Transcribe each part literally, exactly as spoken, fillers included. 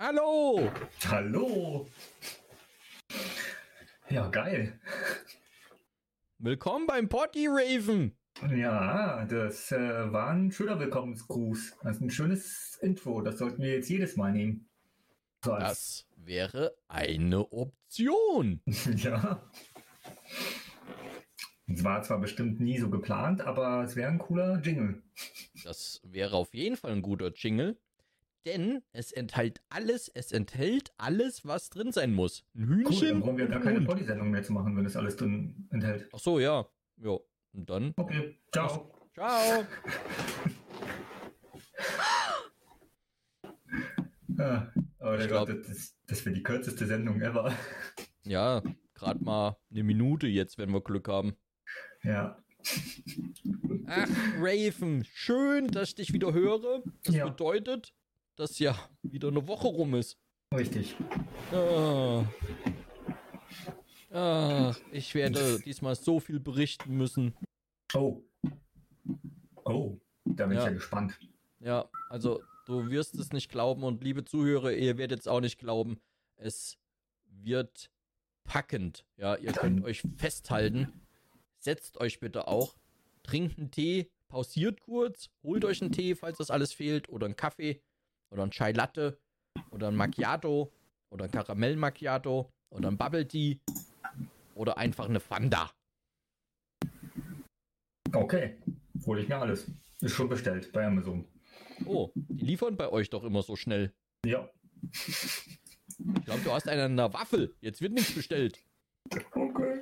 Hallo! Hallo! Ja, geil. Willkommen beim Potty Raven. Ja, das äh, war ein schöner Willkommensgruß. Das ist ein schönes Intro. Das sollten wir jetzt jedes Mal nehmen. So als- Das wäre eine Option. ja. Es war zwar bestimmt nie so geplant, aber es wäre ein cooler Jingle. Das wäre auf jeden Fall ein guter Jingle, denn es enthält alles, es enthält alles, was drin sein muss. Ein Cool, Hühnchen dann brauchen wir und gar ein keine Hund. Potty-Sendung mehr zu machen, wenn es alles drin enthält. Ach so, ja. Ja, und dann? Okay, ciao. Ciao. Ah, oh Ich der glaub- Gott, das, das wäre die kürzeste Sendung ever. Ja, gerade mal eine Minute jetzt, wenn wir Glück haben. Ja. Ach, Raven, schön, dass ich dich wieder höre. Das Ja. bedeutet, dass ja wieder eine Woche rum ist. Richtig. Ah. Ach, ich werde diesmal so viel berichten müssen. Oh. Oh, da bin Ja. ich ja gespannt. Ja, also du wirst es nicht glauben und liebe Zuhörer, ihr werdet es auch nicht glauben. Es wird packend. Ja, ihr könnt euch festhalten. Setzt euch bitte auch. Trinkt einen Tee, pausiert kurz, holt euch einen Tee, falls das alles fehlt, oder einen Kaffee, oder einen Chai Latte, oder ein Macchiato, oder ein Karamell Macchiato, oder ein Bubble Tea, oder einfach eine Fanta. Okay, hole ich mir alles. Ist schon bestellt bei Amazon. Oh, die liefern bei euch doch immer so schnell. Ja. Ich glaube, du hast einen an der Waffel. Jetzt wird nichts bestellt. Okay.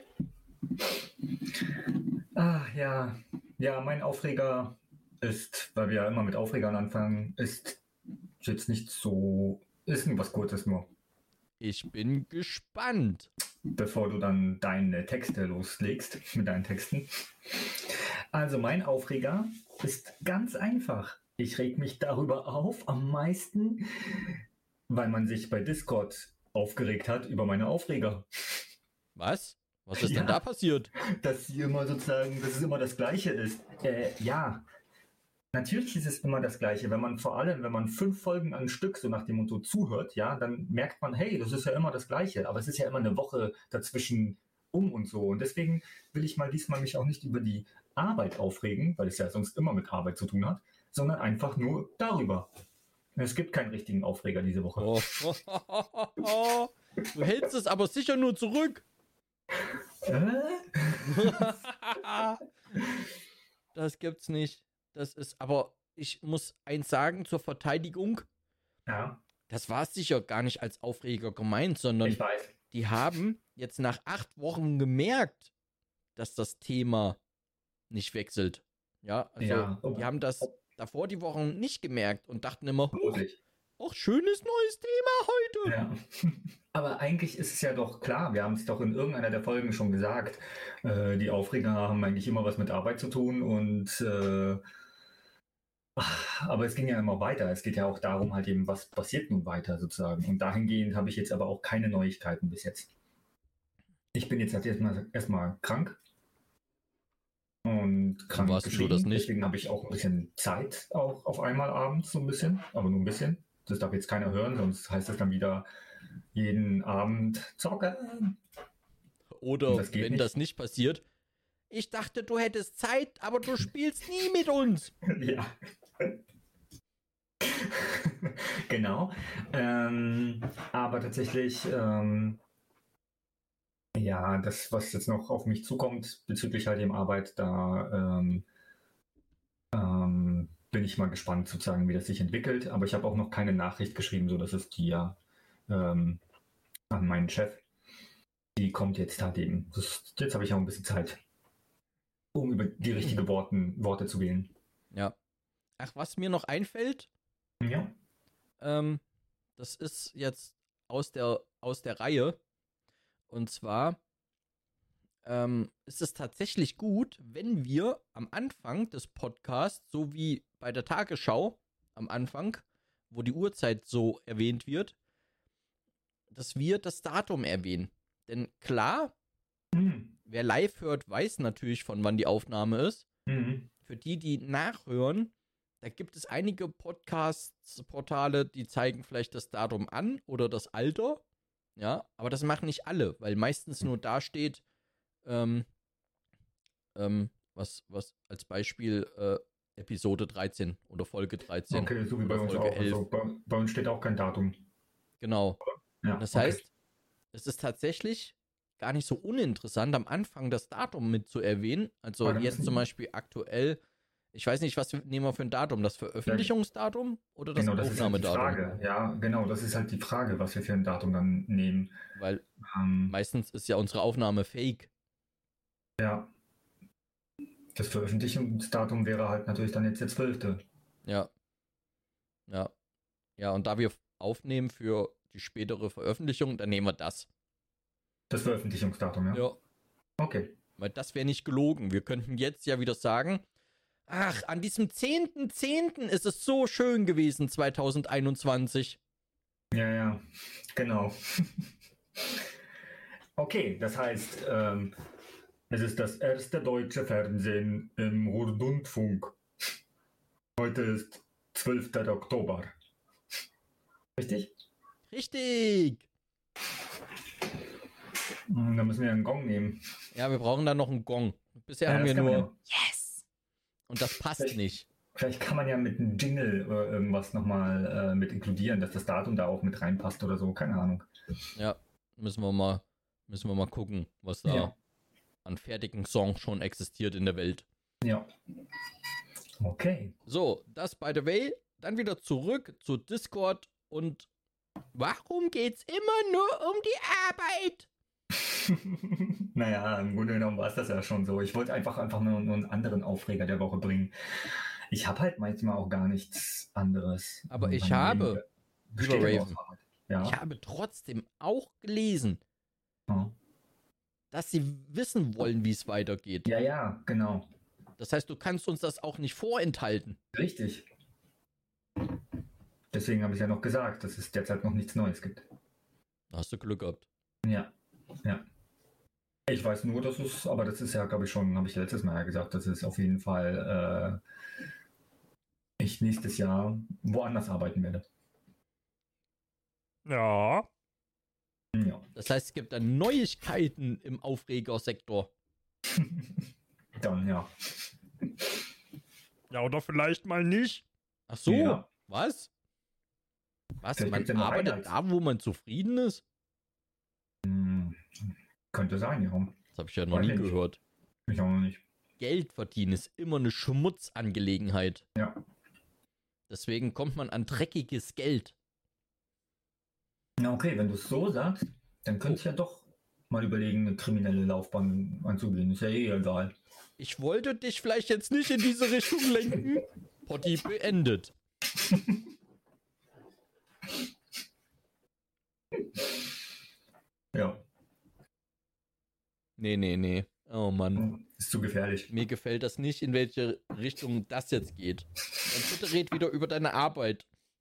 Ah, ja. Ja, mein Aufreger ist, weil wir ja immer mit Aufregern anfangen, ist jetzt nicht so, ist was Kurzes nur. Ich bin gespannt. Bevor du dann deine Texte loslegst mit deinen Texten. Also mein Aufreger ist ganz einfach. Ich reg mich darüber auf am meisten, weil man sich bei Discord aufgeregt hat über meine Aufreger. Was? Was ist Ja. denn da passiert? Dass sie immer sozusagen, dass es immer das Gleiche ist. Äh, ja, natürlich ist es immer das Gleiche. Wenn man vor allem, wenn man fünf Folgen am Stück so nach dem Motto zuhört, ja, dann merkt man, hey, das ist ja immer das Gleiche. Aber es ist ja immer eine Woche dazwischen um und so. Und deswegen will ich mal diesmal mich auch nicht über die Arbeit aufregen, weil es ja sonst immer mit Arbeit zu tun hat, sondern einfach nur darüber. Es gibt keinen richtigen Aufreger diese Woche. Oh. Du hältst es aber sicher nur zurück. Äh? Das gibt's nicht. Das ist, aber ich muss eins sagen zur Verteidigung. Ja, Das war sicher gar nicht als Aufreger gemeint, sondern ich weiß. die haben jetzt nach acht Wochen gemerkt, dass das Thema nicht wechselt. Ja, also Ja. die haben das davor die Wochen nicht gemerkt und dachten immer, Wirklich. ach, schönes neues Thema heute. Ja. Aber eigentlich ist es ja doch klar, wir haben es doch in irgendeiner der Folgen schon gesagt, äh, die Aufreger haben eigentlich immer was mit Arbeit zu tun und äh, aber es ging ja immer weiter. Es geht ja auch darum, halt eben, was passiert nun weiter sozusagen. Und dahingehend habe ich jetzt aber auch keine Neuigkeiten bis jetzt. Ich bin jetzt halt erstmal erstmal krank. Und krank warst du geschrieben. das nicht? Deswegen habe ich auch ein bisschen Zeit, auch auf einmal abends so ein bisschen, aber nur ein bisschen. Das darf jetzt keiner hören, sonst heißt das dann wieder jeden Abend zocken. Oder Das geht wenn nicht. das nicht passiert, ich dachte, du hättest Zeit, aber du spielst nie mit uns. Ja. Genau. Ähm, aber tatsächlich, ähm, ja, das, was jetzt noch auf mich zukommt bezüglich halt eben Arbeit, da ähm, ähm, bin ich mal gespannt sozusagen, wie das sich entwickelt. Aber ich habe auch noch keine Nachricht geschrieben, so dass es die ja ähm, an meinen Chef. Die kommt jetzt halt eben. Das, jetzt habe ich auch ein bisschen Zeit, um über die richtigen Worten, Worte zu wählen. Ja. Ach, was mir noch einfällt, Ja. ähm, das ist jetzt aus der, aus der Reihe. Und zwar ähm, ist es tatsächlich gut, wenn wir am Anfang des Podcasts, so wie bei der Tagesschau am Anfang, wo die Uhrzeit so erwähnt wird, dass wir das Datum erwähnen. Denn klar, Mhm. wer live hört, weiß natürlich, von wann die Aufnahme ist. Mhm. Für die, die nachhören, da gibt es einige Podcasts, Portale, die zeigen vielleicht das Datum an oder das Alter. Ja, aber das machen nicht alle, weil meistens nur da steht, ähm, ähm, was, was als Beispiel äh, Episode dreizehn oder Folge dreizehn. Okay, so wie bei oder uns Folge auch. elf. Also bei, bei uns steht auch kein Datum. Genau. Ja, Das okay. heißt, es ist tatsächlich gar nicht so uninteressant, am Anfang das Datum mit zu erwähnen. Also Aber dann jetzt müssen- zum Beispiel aktuell, ich weiß nicht, was nehmen wir für ein Datum? Das Veröffentlichungsdatum oder das Genau, das ist halt die Aufnahmedatum? Frage. Ja, genau, das ist halt die Frage, was wir für ein Datum dann nehmen. Weil Ähm, meistens ist ja unsere Aufnahme fake. ja. Das Veröffentlichungsdatum wäre halt natürlich dann jetzt der zwölfte. Ja. Ja. Ja, und da wir aufnehmen für die spätere Veröffentlichung, dann nehmen wir das. Das Veröffentlichungsdatum, ja? Ja. Okay. Weil das wäre nicht gelogen. Wir könnten jetzt ja wieder sagen, ach, an diesem zehnten zehnten ist es so schön gewesen, zwanzig einundzwanzig. Ja, ja, genau. Okay, das heißt, ähm, es ist das erste deutsche Fernsehen im Rundfunk. Heute ist zwölfter Oktober. Richtig? Richtig. Hm, Dann müssen wir einen Gong nehmen. Ja, wir brauchen dann noch einen Gong. Bisher Ja, haben das wir kann man nur Yes. Und das passt Vielleicht- nicht. Vielleicht kann man ja mit einem Jingle oder irgendwas nochmal äh, mit inkludieren, dass das Datum da auch mit reinpasst oder so. Keine Ahnung. Ja, müssen wir mal, müssen wir mal gucken, was da Ja. an fertigen Songs schon existiert in der Welt. Ja. Okay. So, das by the way. Dann wieder zurück zu Discord und warum geht's immer nur um die Arbeit? Naja, im Grunde genommen war es das ja schon so. Ich wollte einfach einfach nur, nur einen anderen Aufreger der Woche bringen. Ich habe halt manchmal auch gar nichts anderes. Aber in ich meinem habe, Leben. lieber Besteht ja Raven, aus Arbeit. Ja. ich habe trotzdem auch gelesen, Ja. dass sie wissen wollen, wie es weitergeht. ja, ja, genau. Das heißt, du kannst uns das auch nicht vorenthalten. Richtig. Deswegen habe ich ja noch gesagt, dass es derzeit noch nichts Neues gibt. Da hast du Glück gehabt. Ja, ja. Ich weiß nur, dass es, aber das ist ja, glaube ich, schon, habe ich letztes Mal ja gesagt, dass es auf jeden Fall äh, ich nächstes Jahr woanders arbeiten werde. Ja. Ja. Das heißt, es gibt dann Neuigkeiten im Aufregersektor. Dann, ja. Ja, oder vielleicht mal nicht. Ach so, Ja. was? Was? Vielleicht Man gibt's ja noch arbeitet Highlights. da, wo man zufrieden ist? Hm, könnte sein, ja. Das habe ich ja noch Weiß nie ich nicht. gehört. Ich auch noch nicht. Geld verdienen ist immer eine Schmutzangelegenheit. Ja. Deswegen kommt man an dreckiges Geld. Na okay, wenn du es so sagst, dann könnte ich ja doch mal überlegen, eine kriminelle Laufbahn anzugehen. Ist ja eh egal. Ich wollte dich vielleicht jetzt nicht in diese Richtung lenken. Potti beendet. Ja, Nee, nee, nee. Oh Mann. ist zu gefährlich. Mir gefällt das nicht, in welche Richtung das jetzt geht. Dann bitte red wieder über deine Arbeit.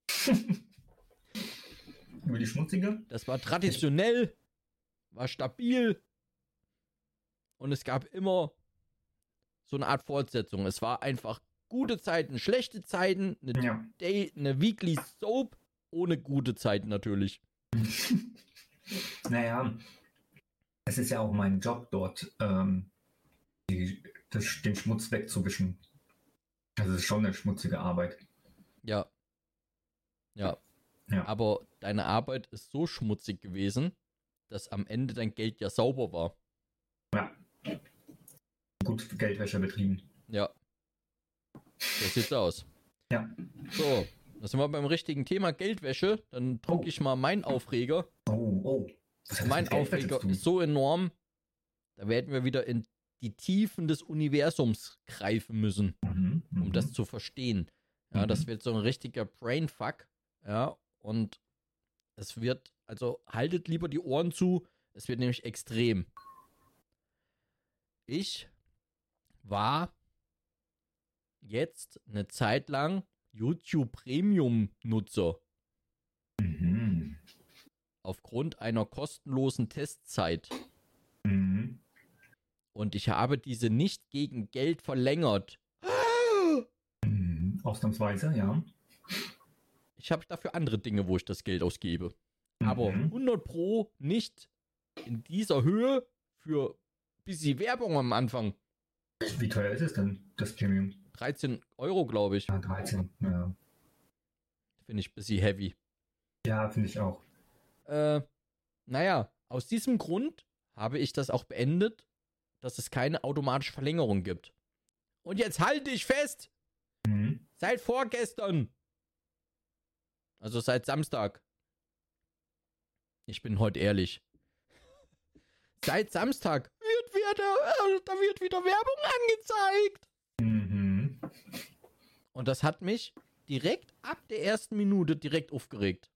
Über die schmutzige? Das war traditionell, war stabil und es gab immer so eine Art Fortsetzung. Es war einfach gute Zeiten, schlechte Zeiten, eine, Ja. Day, eine Weekly Soap ohne gute Zeiten natürlich. Naja, es ist ja auch mein Job dort, ähm, die, das, den Schmutz wegzuwischen. Also es ist schon eine schmutzige Arbeit. Ja. Ja. Ja. Aber deine Arbeit ist so schmutzig gewesen, dass am Ende dein Geld ja sauber war. Ja. Gut Geldwäsche betrieben. Ja. So sieht's aus. Ja. So, da sind wir beim richtigen Thema Geldwäsche. Dann drücke Oh. ich mal meinen Aufreger. Oh, oh. Was hat das Mein mit Geldwäsche Aufreger zu tun? ist so enorm, da werden wir wieder in die Tiefen des Universums greifen müssen, Mhm, um mhm. das zu verstehen. Ja, Mhm. das wird so ein richtiger Brainfuck. Ja, und es wird, also haltet lieber die Ohren zu, es wird nämlich extrem. Ich war jetzt eine Zeit lang YouTube Premium Nutzer Mhm. aufgrund einer kostenlosen Testzeit. Mhm. Und ich habe diese nicht gegen Geld verlängert. Mhm. ausnahmsweise, ja. Ich habe dafür andere Dinge, wo ich das Geld ausgebe. Mhm. Aber hundert Pro nicht in dieser Höhe für ein bisschen Werbung am Anfang. Wie teuer ist es denn, das Premium? dreizehn Euro, glaube ich. Ja, dreizehn, ja. Finde ich ein bisschen heavy. Ja, finde ich auch. Äh, naja, aus diesem Grund habe ich das auch beendet, dass es keine automatische Verlängerung gibt. Und jetzt halte ich fest! Mhm. Seit vorgestern! Also seit Samstag. Ich bin heute ehrlich. Seit Samstag wird wieder, äh, da wird wieder Werbung angezeigt. Mhm. Und das hat mich direkt ab der ersten Minute direkt aufgeregt.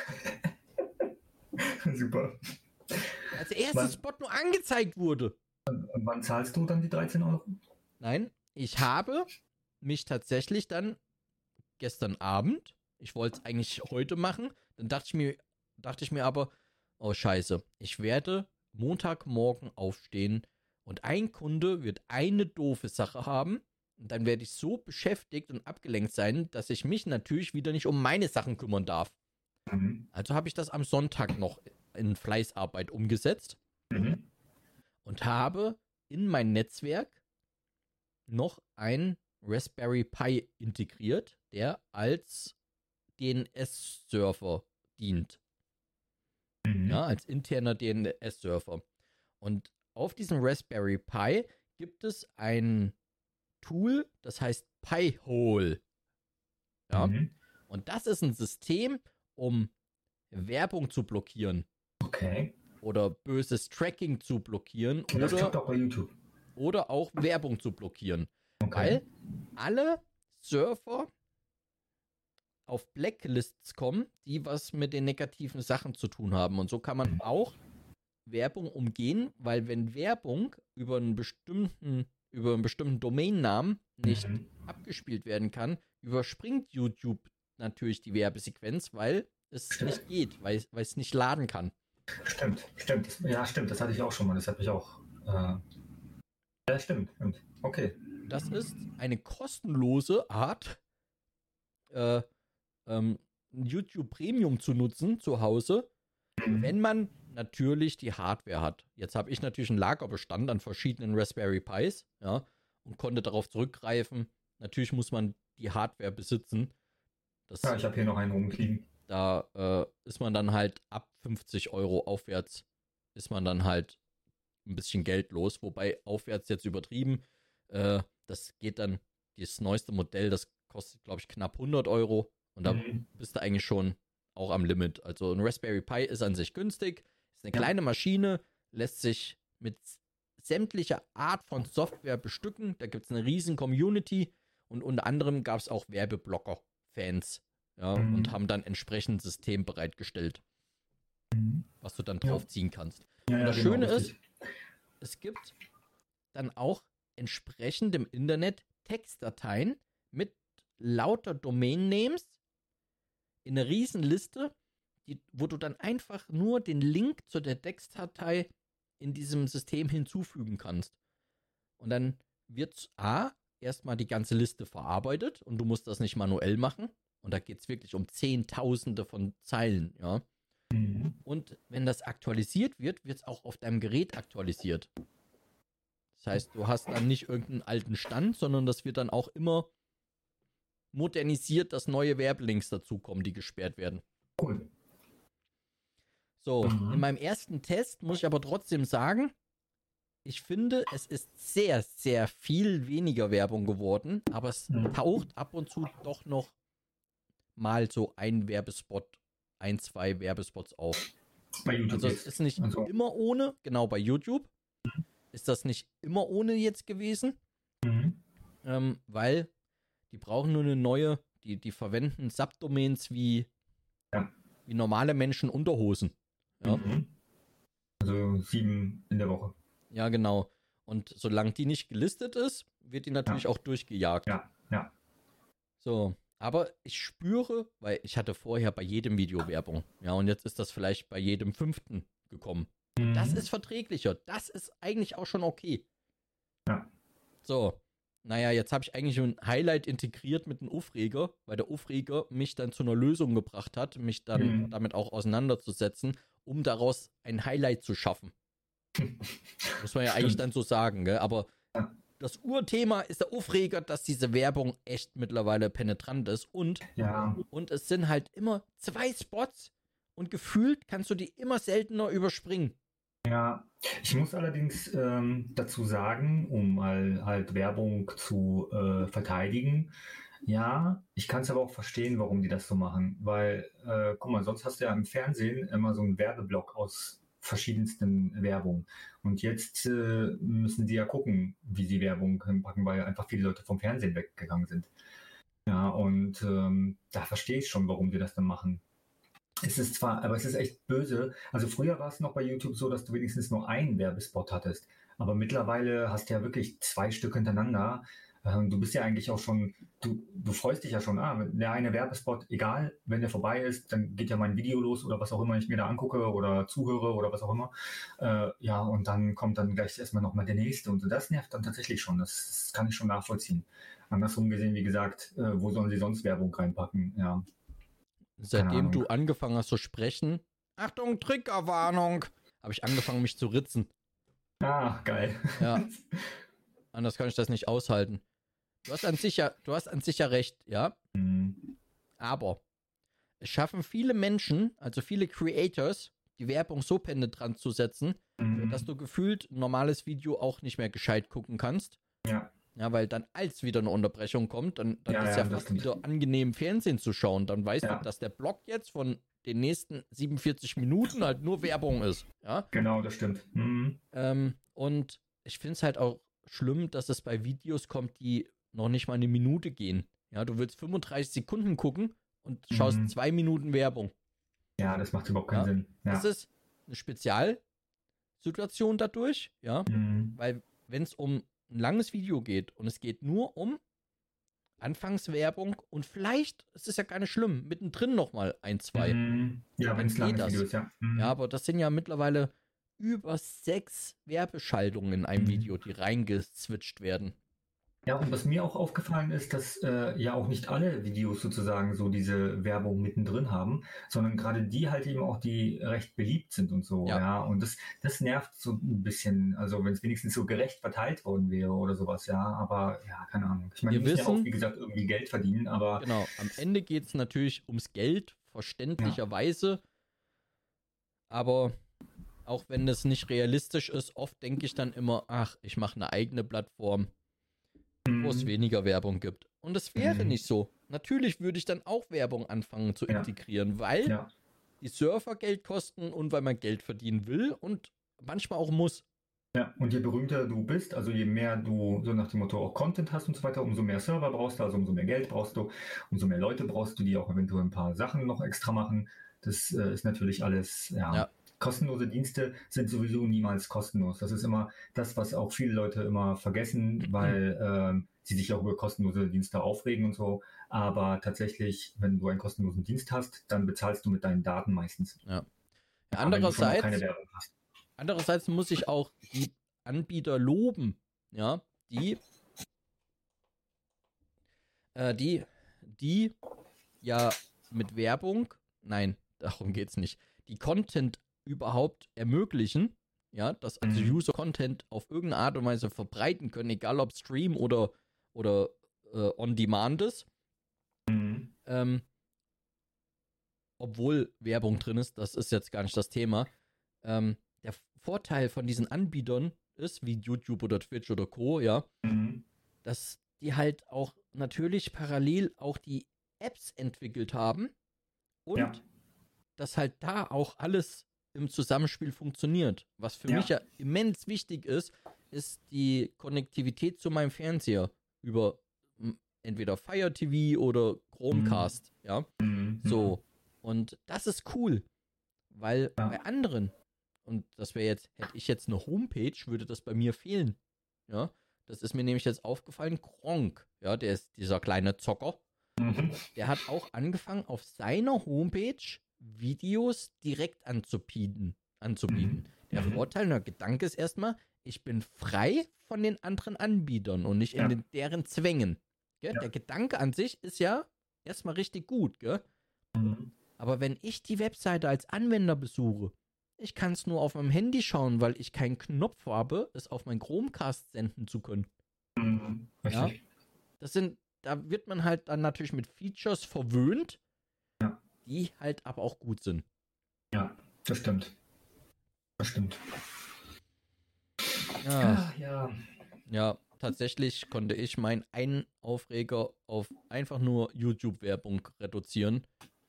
Super. Als der erste Wann- Spot nur angezeigt wurde. Und wann zahlst du dann die dreizehn Euro? Nein, ich habe mich tatsächlich dann gestern Abend, ich wollte es eigentlich heute machen, dann dachte ich mir, dachte ich mir aber, oh scheiße, ich werde Montagmorgen aufstehen und ein Kunde wird eine doofe Sache haben und dann werde ich so beschäftigt und abgelenkt sein, dass ich mich natürlich wieder nicht um meine Sachen kümmern darf. Mhm. Also habe ich das am Sonntag noch in Fleißarbeit umgesetzt Mhm. und habe in mein Netzwerk noch ein Raspberry Pi integriert, der als D N S-Server dient. Mhm. Ja, als interner D N S-Server. Und auf diesem Raspberry Pi gibt es ein Tool, das heißt Pi-hole. Ja, Mhm. und das ist ein System, um Werbung zu blockieren Okay. oder böses Tracking zu blockieren Und das klappt oder, auch bei YouTube. oder auch Werbung zu blockieren. Okay. Weil alle Server auf Blacklists kommen, die was mit den negativen Sachen zu tun haben. Und so kann man auch Werbung umgehen, weil wenn Werbung über einen bestimmten, über einen bestimmten Domainnamen nicht Mhm. abgespielt werden kann, überspringt YouTube natürlich die Werbesequenz, weil es nicht geht, weil, weil es nicht laden kann. Stimmt, stimmt. Das, ja, stimmt. Das hatte ich auch schon mal. Das hat mich auch. Äh, ja, stimmt, stimmt. Okay. Das ist eine kostenlose Art, äh, ähm, YouTube Premium zu nutzen zu Hause, Mhm. wenn man natürlich die Hardware hat. Jetzt habe ich natürlich einen Lagerbestand an verschiedenen Raspberry Pis, ja, und konnte darauf zurückgreifen. Natürlich muss man die Hardware besitzen. Das, Ja, ich habe hier noch einen rumfliegen. da äh, ist man dann halt ab fünfzig Euro aufwärts, ist man dann halt ein bisschen Geld los. Wobei aufwärts jetzt übertrieben. Äh, das geht dann, das neueste Modell, das kostet, glaube ich, knapp hundert Euro. Und da Mhm. bist du eigentlich schon auch am Limit. Also ein Raspberry Pi ist an sich günstig, ist eine Ja. kleine Maschine, lässt sich mit sämtlicher Art von Software bestücken. Da gibt es eine riesen Community und unter anderem gab es auch Werbeblocker-Fans, ja, Mhm. und haben dann entsprechend ein System bereitgestellt, Mhm. was du dann Ja. draufziehen kannst. Ja, Und ja, das genau, Schöne ist, richtig. es gibt dann auch entsprechend im Internet Textdateien mit lauter Domain-Names in einer riesen Liste, die, wo du dann einfach nur den Link zu der Textdatei in diesem System hinzufügen kannst. Und dann wird A, erstmal die ganze Liste verarbeitet und du musst das nicht manuell machen. Und da geht es wirklich um Zehntausende von Zeilen, ja. Mhm. Und wenn das aktualisiert wird, wird es auch auf deinem Gerät aktualisiert. Das heißt, du hast dann nicht irgendeinen alten Stand, sondern das wird dann auch immer modernisiert, dass neue Werbelinks dazukommen, die gesperrt werden. Cool. So, Mhm. in meinem ersten Test muss ich aber trotzdem sagen, ich finde, es ist sehr, sehr viel weniger Werbung geworden, aber es Mhm. taucht ab und zu doch noch mal so ein Werbespot, ein, zwei Werbespots auf. Bei YouTube Also es jetzt. ist nicht Also. immer ohne, genau bei YouTube ist das nicht immer ohne jetzt gewesen, Mhm. ähm, weil die brauchen nur eine neue, die, die verwenden Subdomains wie, Ja. wie normale Menschen Unterhosen. Ja, Mhm. Also sieben in der Woche. ja, genau. Und solange die nicht gelistet ist, wird die natürlich Ja. auch durchgejagt. Ja, ja. So, aber ich spüre, weil ich hatte vorher bei jedem Video Werbung. Ja, und jetzt ist das vielleicht bei jedem fünften gekommen. Mhm. Das ist verträglicher. Das ist eigentlich auch schon okay. Ja. So, naja, jetzt habe ich eigentlich ein Highlight integriert mit einem Aufreger, weil der Aufreger mich dann zu einer Lösung gebracht hat, mich dann Mhm. damit auch auseinanderzusetzen, um daraus ein Highlight zu schaffen. Muss man ja eigentlich Stimmt. dann so sagen, gell? Aber Ja. das Urthema ist der Aufreger, dass diese Werbung echt mittlerweile penetrant ist und, Ja, und es sind halt immer zwei Spots und gefühlt kannst du die immer seltener überspringen. ja. Ich muss allerdings ähm, dazu sagen, um mal halt Werbung zu äh, verteidigen, ja, ich kann es aber auch verstehen, warum die das so machen. Weil, äh, guck mal, sonst hast du ja im Fernsehen immer so einen Werbeblock aus verschiedensten Werbungen. Und jetzt äh, müssen die ja gucken, wie sie Werbung packen, weil einfach viele Leute vom Fernsehen weggegangen sind. Ja, und ähm, da verstehe ich schon, warum die das dann machen. Es ist zwar, aber es ist echt böse. Also früher war es noch bei YouTube so, dass du wenigstens nur einen Werbespot hattest. Aber mittlerweile hast du ja wirklich zwei Stück hintereinander. Ähm, du bist ja eigentlich auch schon, du, du freust dich ja schon, ah, der eine Werbespot, egal, wenn der vorbei ist, dann geht ja mein Video los oder was auch immer ich mir da angucke oder zuhöre oder was auch immer. Äh, ja, und dann kommt dann gleich erstmal nochmal der nächste und so. Das nervt dann tatsächlich schon. Das, das kann ich schon nachvollziehen. Andersrum gesehen, wie gesagt, äh, wo sollen sie sonst Werbung reinpacken? Ja, keine Seitdem Ahnung. du angefangen hast zu sprechen, Achtung, Triggerwarnung, habe ich angefangen, mich zu ritzen. Ah, geil. Ja, anders kann ich das nicht aushalten. Du hast an sich ja, du hast an sich ja recht, ja, Mhm. aber es schaffen viele Menschen, also viele Creators, die Werbung so penetrant zu setzen, Mhm. dass du gefühlt ein normales Video auch nicht mehr gescheit gucken kannst. Ja, Ja, weil dann als wieder eine Unterbrechung kommt, dann, dann Ja, ist ja, ja das fast stimmt. wieder angenehm Fernsehen zu schauen. Dann weißt Ja. du, dass der Block jetzt von den nächsten siebenundvierzig Minuten halt nur Werbung ist. Ja, genau, das stimmt. Mhm. ähm, und ich finde es halt auch schlimm, dass es bei Videos kommt, die noch nicht mal eine Minute gehen. Ja, du willst fünfunddreißig Sekunden gucken und schaust Mhm. zwei Minuten Werbung. Ja, das macht überhaupt keinen Ja. Sinn. Ja. Das ist eine Spezialsituation dadurch, ja, Mhm. weil wenn es um ein langes Video geht und es geht nur um Anfangswerbung und vielleicht, es ist ja gar nicht schlimm, mittendrin nochmal ein, zwei. Mhm. Ja, Dann wenn es geht langes das. Video ist, ja. Mhm. Ja, aber das sind ja mittlerweile über sechs Werbeschaltungen in einem Mhm. Video, die reingezwitscht werden. Ja, und was mir auch aufgefallen ist, dass äh, ja auch nicht alle Videos sozusagen so diese Werbung mittendrin haben, sondern gerade die halt eben auch, die recht beliebt sind und so, Ja. ja. Und das, das nervt so ein bisschen, also wenn es wenigstens so gerecht verteilt worden wäre oder sowas, ja. Aber ja, keine Ahnung. Ich meine, Wir die müssen ja auch, wissen- wie gesagt, irgendwie Geld verdienen, aber Genau, am Ende geht es natürlich ums Geld, verständlicherweise. Aber auch wenn das nicht realistisch ist, oft denke ich dann immer, ach, ich mache eine eigene Plattform, wo es Mhm. weniger Werbung gibt. Und es wäre Mhm. nicht so. Natürlich würde ich dann auch Werbung anfangen zu Ja. integrieren, weil Ja. die Surfer Geld kosten und weil man Geld verdienen will und manchmal auch muss. Ja, und je berühmter du bist, also je mehr du so nach dem Motto auch Content hast und so weiter, umso mehr Server brauchst du, also umso mehr Geld brauchst du, umso mehr Leute brauchst du, die auch eventuell ein paar Sachen noch extra machen. Das äh, ist natürlich alles, ja. Ja. Kostenlose Dienste sind sowieso niemals kostenlos. Das ist immer das, was auch viele Leute immer vergessen, weil ähm, sie sich auch über kostenlose Dienste aufregen und so. Aber tatsächlich, wenn du einen kostenlosen Dienst hast, dann bezahlst du mit deinen Daten meistens. Ja. Ja, wenn du schon mal Andererseits, keine Werbung hast. andererseits muss ich auch die Anbieter loben, ja, die, äh, die, die ja mit Werbung, nein, darum geht's nicht, die Content überhaupt ermöglichen, ja, dass also Mhm. User Content auf irgendeine Art und Weise verbreiten können, egal ob Stream oder, oder äh, on Demand ist, Mhm. ähm, obwohl Werbung drin ist, das ist jetzt gar nicht das Thema. Ähm, der Vorteil von diesen Anbietern ist, wie YouTube oder Twitch oder Co., ja, Mhm. dass die halt auch natürlich parallel auch die Apps entwickelt haben und Ja. dass halt da auch alles im Zusammenspiel funktioniert. Was für Ja. mich ja immens wichtig ist, ist die Konnektivität zu meinem Fernseher über m, entweder Fire T V oder Chromecast, ja. Mhm. So, und das ist cool, weil Ja. bei anderen, und das wäre jetzt, hätte ich jetzt eine Homepage, würde das bei mir fehlen, ja. Das ist mir nämlich jetzt aufgefallen, Gronk, ja, der ist dieser kleine Zocker, Mhm. der hat auch angefangen, auf seiner Homepage Videos direkt anzubieten. anzubieten. Der Mhm. Vorteil, der Gedanke ist erstmal, ich bin frei von den anderen Anbietern und nicht in Ja. den, deren Zwängen. Gell? Ja. Der Gedanke an sich ist ja erstmal richtig gut, gell? Mhm. Aber wenn ich die Webseite als Anwender besuche, ich kann es nur auf meinem Handy schauen, weil ich keinen Knopf habe, es auf mein Chromecast senden zu können. Mhm. Richtig. Das sind, da wird man halt dann natürlich mit Features verwöhnt, Ja. die halt aber auch gut sind. Ja, das stimmt. Das stimmt. Ja, Ah, ja. ja, tatsächlich konnte ich meinen einen Aufreger auf einfach nur YouTube-Werbung reduzieren.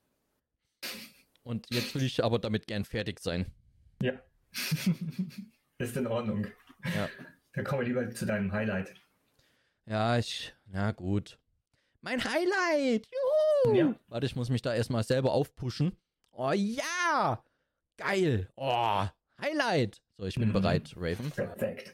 Und jetzt will ich aber damit gern fertig sein. Ja. Ist in Ordnung. Ja. Dann kommen wir lieber zu deinem Highlight. Ja, ich, na gut. Mein Highlight! Juhu! Ja. Warte, ich muss mich da erstmal selber aufpushen. Oh ja! Geil! Oh, Highlight! So, ich bin Mhm. bereit, Raven. Perfekt.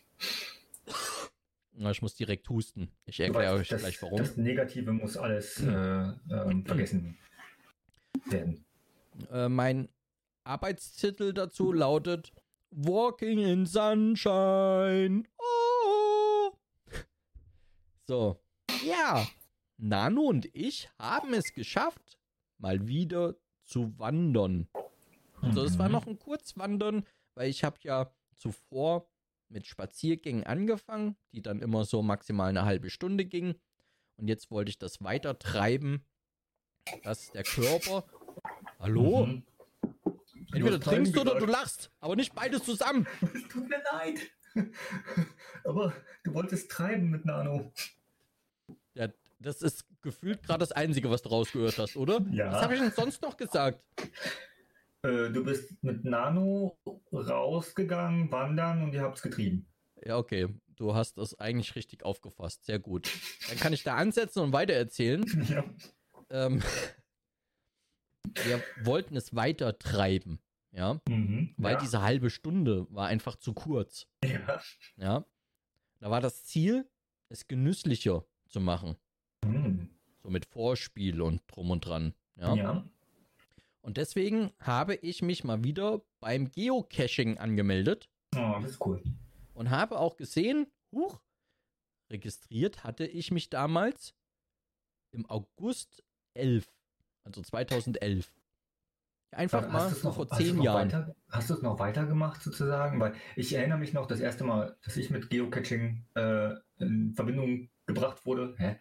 Na, ich muss direkt husten. Ich Du erkläre weißt, euch das, gleich warum. Das Negative muss alles äh, ähm, vergessen werden. Äh, mein Arbeitstitel dazu lautet Walking in Sunshine. Oh. So, ja. Nano und ich haben es geschafft, mal wieder zu wandern. Also es war Mhm. noch ein Kurzwandern, weil ich habe ja zuvor mit Spaziergängen angefangen, die dann immer so maximal eine halbe Stunde gingen. Und jetzt wollte ich das weiter treiben, dass der Körper... Hallo? Mhm. Entweder hast treiben trinkst du oder du gesagt. lachst, aber nicht beides zusammen. Es tut mir leid. Aber du wolltest treiben mit Nano. Ja, das ist gefühlt gerade das Einzige, was du rausgehört hast, oder? Ja. Was habe ich denn sonst noch gesagt? Äh, du bist mit Nano rausgegangen, wandern und ihr habt's getrieben. Ja, okay. Du hast das eigentlich richtig aufgefasst. Sehr gut. Dann kann ich da ansetzen und weitererzählen. Ja. Ähm, wir wollten es weiter treiben, ja, Mhm. weil ja. diese halbe Stunde war einfach zu kurz, Ja. ja. Da war das Ziel, es genüsslicher zu machen, Mhm. so mit Vorspiel und drum und dran, ja. Ja. Und deswegen habe ich mich mal wieder beim Geocaching angemeldet Oh, das ist cool. und habe auch gesehen, huch, registriert hatte ich mich damals im August elf, also zweitausendelf. Einfach Hast mal du's so noch- vor hast du's zehn noch Jahren. Weiter, hast du es noch weitergemacht sozusagen? Weil ich erinnere mich noch, das erste Mal, dass ich mit Geocaching äh, in Verbindung gebracht wurde, hä?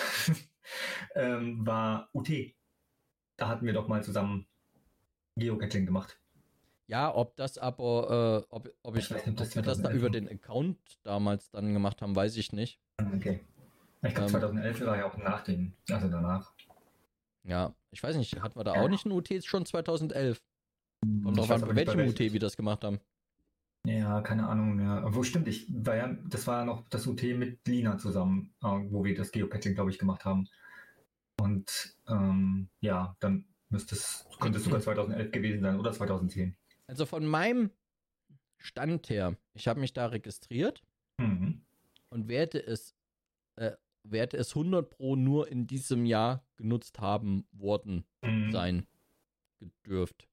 ähm, war U T. Da hatten wir doch mal zusammen Geocaching gemacht. Ja, ob das aber, äh, ob, ob, ich, Ich weiß nicht, ob das ob wir das da zweitausendelf über war. den Account damals dann gemacht haben, weiß ich nicht. Okay. Ich glaube, Ähm. zweitausendelf war ja auch nach dem, also danach. Ja, ich weiß nicht, hatten wir da auch nicht ein U T schon zweitausendelf? Kommt Ich drauf weiß an, aber bei nicht, bei welchem U T welchem. wir das gemacht haben. Ja, keine Ahnung mehr. Wo stimmt, ich war ja, das war ja noch das U T mit Lina zusammen, äh, wo wir das Geocaching, glaube ich, gemacht haben. Und ähm, ja, dann müsste es, könnte es sogar zweitausendelf gewesen sein oder zweitausendzehn. Also von meinem Stand her, ich habe mich da registriert Mhm. und werde es, äh, werde es hundert Pro nur in diesem Jahr genutzt haben worden Mhm. sein gedürft.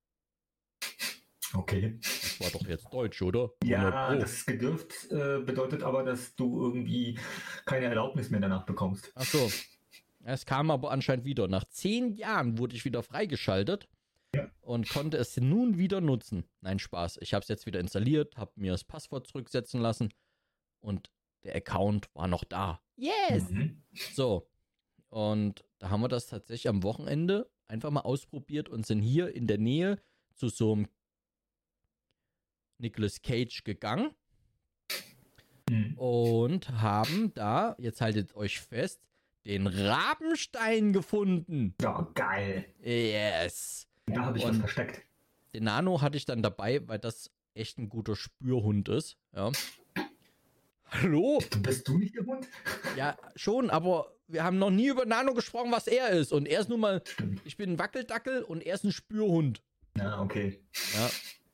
Okay. Das war doch jetzt Deutsch, oder? Ja, hundert Pro. das gedürft äh, bedeutet aber, dass du irgendwie keine Erlaubnis mehr danach bekommst. Ach so. Es kam aber anscheinend wieder. Nach zehn Jahren wurde ich wieder freigeschaltet Ja. und konnte es nun wieder nutzen. Nein, Spaß. Ich habe es jetzt wieder installiert, habe mir das Passwort zurücksetzen lassen und der Account war noch da. Yes! Mhm. So. Und da haben wir das tatsächlich am Wochenende einfach mal ausprobiert und sind hier in der Nähe zu so einem Nicolas Cage gegangen Mhm. und haben da, jetzt haltet euch fest, den Rabenstein gefunden. Ja, geil. Yes. Da habe ich Und- was versteckt. Den Nano hatte ich dann dabei, weil das echt ein guter Spürhund ist. Ja. Hallo? Bist du nicht der Hund? Ja, schon, aber wir haben noch nie über Nano gesprochen, was er ist. Und er ist nun mal, Stimmt. ich bin ein Wackeldackel und er ist ein Spürhund. Ja, okay. Ja.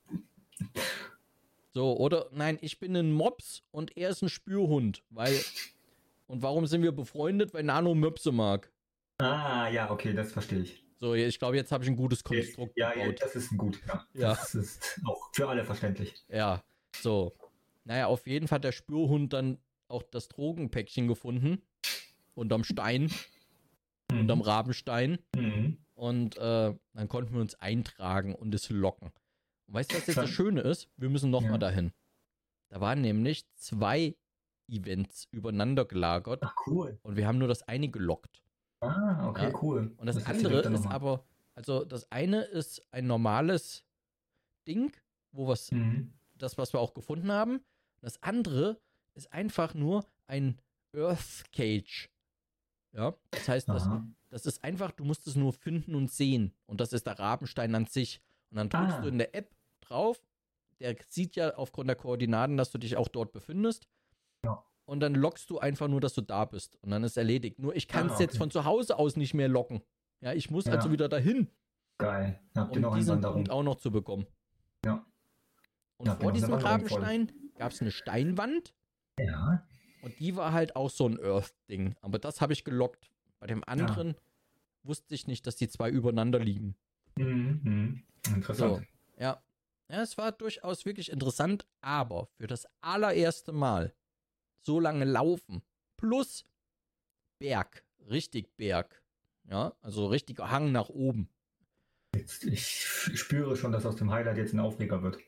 So, oder, nein, ich bin ein Mops und er ist ein Spürhund, weil, und warum sind wir befreundet? Weil Nano Möpse mag. Ah, ja, okay, das verstehe ich. So, ich glaube, jetzt habe ich ein gutes Jetzt, Konstrukt ja, ja, gebaut. das ist ein gut. Ja. Ja. Das ist auch für alle verständlich. Ja, so. Naja, auf jeden Fall hat der Spürhund dann auch das Drogenpäckchen gefunden. Unterm Stein. Mhm. Unterm Rabenstein. Mhm. Und äh, dann konnten wir uns eintragen und es locken. Und weißt du, was jetzt Klar. das Schöne ist? Wir müssen nochmal Ja. dahin. Da waren nämlich zwei Events übereinander gelagert Ach, cool. und wir haben nur das eine gelockt. Ah, okay, Ja. cool. Und das, heißt andere direkt dann ist nochmal. aber, also das eine ist ein normales Ding, wo was, Mhm. das, was wir auch gefunden haben. Das andere ist einfach nur ein Earth Cage. Ja, das heißt, das, Aha. das ist einfach, du musst es nur finden und sehen. Und das ist der Rabenstein an sich. Und dann drückst Ah. du in der App drauf. Der sieht ja aufgrund der Koordinaten, dass du dich auch dort befindest. Ja. Und dann lockst du einfach nur, dass du da bist. Und dann ist erledigt. Nur ich kann es Ah, jetzt okay. von zu Hause aus nicht mehr locken. Ja, ich muss Ja. also wieder dahin, Geil. Habt ihr um noch eine diesen Wanderung? Punkt auch noch zu bekommen. Ja. Und Habt ihr vor noch eine diesem Wanderung vor? Rabenstein gab es eine Steinwand. Ja. Und die war halt auch so ein Earth-Ding. Aber das habe ich gelockt. Bei dem anderen wusste ich nicht, dass die zwei übereinander liegen. Mhm. Mhm. Interessant. So, ja. Ja, es war durchaus wirklich interessant, aber für das allererste Mal so lange laufen plus Berg, richtig Berg. Ja, also richtiger Hang nach oben. Jetzt, ich spüre schon, dass aus dem Highlight jetzt ein Aufreger wird.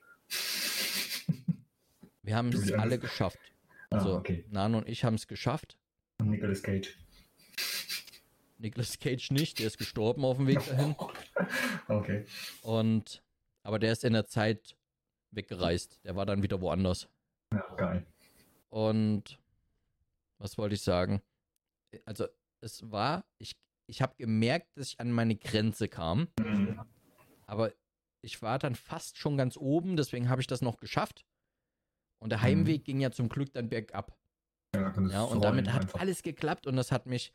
Wir haben es Ja. alle geschafft. Also Ah, okay. Nano und ich haben es geschafft. Und Nicolas Cage. Nicolas Cage nicht, der ist gestorben auf dem Weg dahin. Okay. Und aber der ist in der Zeit weggereist. Der war dann wieder woanders. Ja, geil. Und was wollte ich sagen? Also es war, ich, ich habe gemerkt, dass ich an meine Grenze kam. Mhm. Aber ich war dann fast schon ganz oben, deswegen habe ich das noch geschafft. Und der Heimweg ging ja zum Glück dann bergab. Ja, kann das Ja, und rollen damit hat einfach. alles geklappt und das hat mich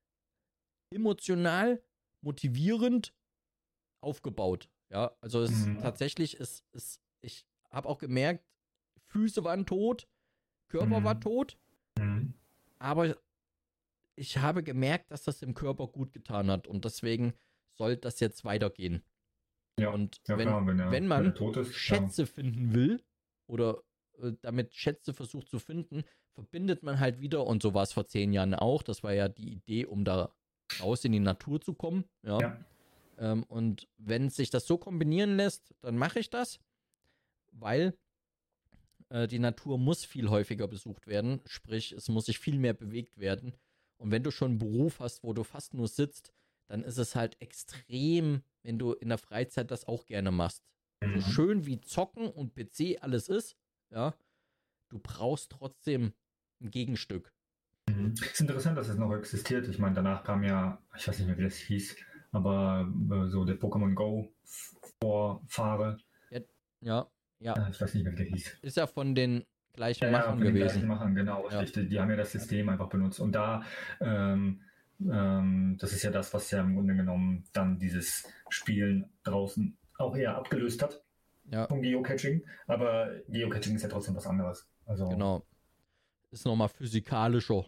emotional, motivierend aufgebaut. Ja, also es Mhm. tatsächlich ist, ist ich habe auch gemerkt, Füße waren tot, Körper Mhm. war tot, Mhm. aber ich habe gemerkt, dass das dem Körper gut getan hat und deswegen soll das jetzt weitergehen. Ja, Und ja wenn, klar, wenn er, wenn man er tot ist. Schätze finden will oder äh, damit Schätze versucht zu finden, verbindet man halt wieder, und so war es vor zehn Jahren auch, das war ja die Idee, um da raus in die Natur zu kommen. Ja. Ja. Ähm, und wenn sich das so kombinieren lässt, dann mache ich das, weil äh, die Natur muss viel häufiger besucht werden, sprich, es muss sich viel mehr bewegt werden. Und wenn du schon einen Beruf hast, wo du fast nur sitzt, dann ist es halt extrem, wenn du in der Freizeit das auch gerne machst. Ja. So Mhm. schön wie Zocken und P C alles ist, ja, du brauchst trotzdem ein Gegenstück. Mhm. Es ist interessant, dass es noch existiert. Ich meine, danach kam ja, ich weiß nicht mehr, wie das hieß, aber äh, so der Pokémon Go Vorfahre. Ja, ja, Äh, Ich weiß nicht mehr, wie der hieß. ist ja von den gleichen Ja, Machern von den gleichen gewesen. Machern, genau, Ja. richtig. Die, die haben ja das System einfach benutzt. Und da, ähm, ähm, das ist ja das, was ja im Grunde genommen dann dieses Spielen draußen auch eher abgelöst hat Ja, vom Geocaching. Aber Geocaching ist ja trotzdem was anderes. Also, genau. Ist nochmal physikalischer.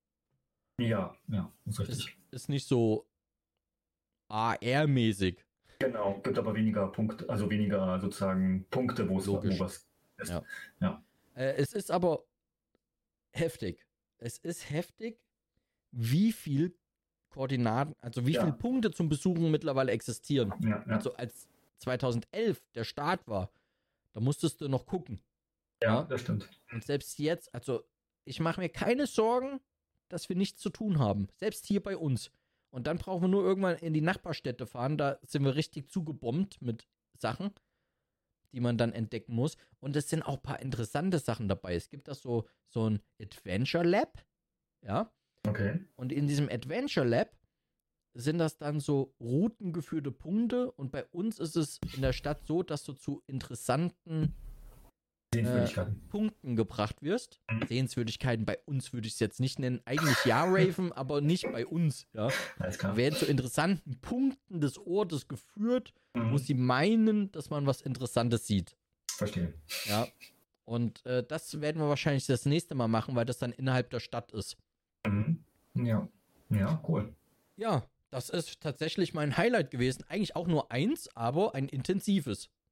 ja, ja, ist Ist, richtig. ist nicht so A R-mäßig. Genau, gibt aber weniger Punkte, also weniger sozusagen Punkte, wo es wo Logisch. was ist. Ja. Ja. Äh, es ist aber heftig. Es ist heftig, wie viel Koordinaten, also wie Ja. viele Punkte zum Besuchen mittlerweile existieren. Ja, ja. Also als zweitausendelf der Start war, da musstest du noch gucken. ja, das stimmt. Und selbst jetzt, also ich mache mir keine Sorgen, dass wir nichts zu tun haben. Selbst hier bei uns. Und dann brauchen wir nur irgendwann in die Nachbarstädte fahren. Da sind wir richtig zugebombt mit Sachen, die man dann entdecken muss. Und es sind auch ein paar interessante Sachen dabei. Es gibt da so, so ein Adventure Lab. Ja. Okay. Und in diesem Adventure Lab sind das dann so routengeführte Punkte. Und bei uns ist es in der Stadt so, dass du zu interessanten Sehenswürdigkeiten. Punkten gebracht wirst. Mhm. Sehenswürdigkeiten bei uns würde ich es jetzt nicht nennen. Eigentlich ja, Raven, aber nicht bei uns. Ja. Alles Da klar. werden zu interessanten Punkten des Ortes geführt, wo Mhm. sie meinen, dass man was Interessantes sieht. Verstehe. Ja. Und äh, das werden wir wahrscheinlich das nächste Mal machen, weil das dann innerhalb der Stadt ist. Mhm. Ja. Ja, cool. Ja, das ist tatsächlich mein Highlight gewesen. Eigentlich auch nur eins, aber ein intensives.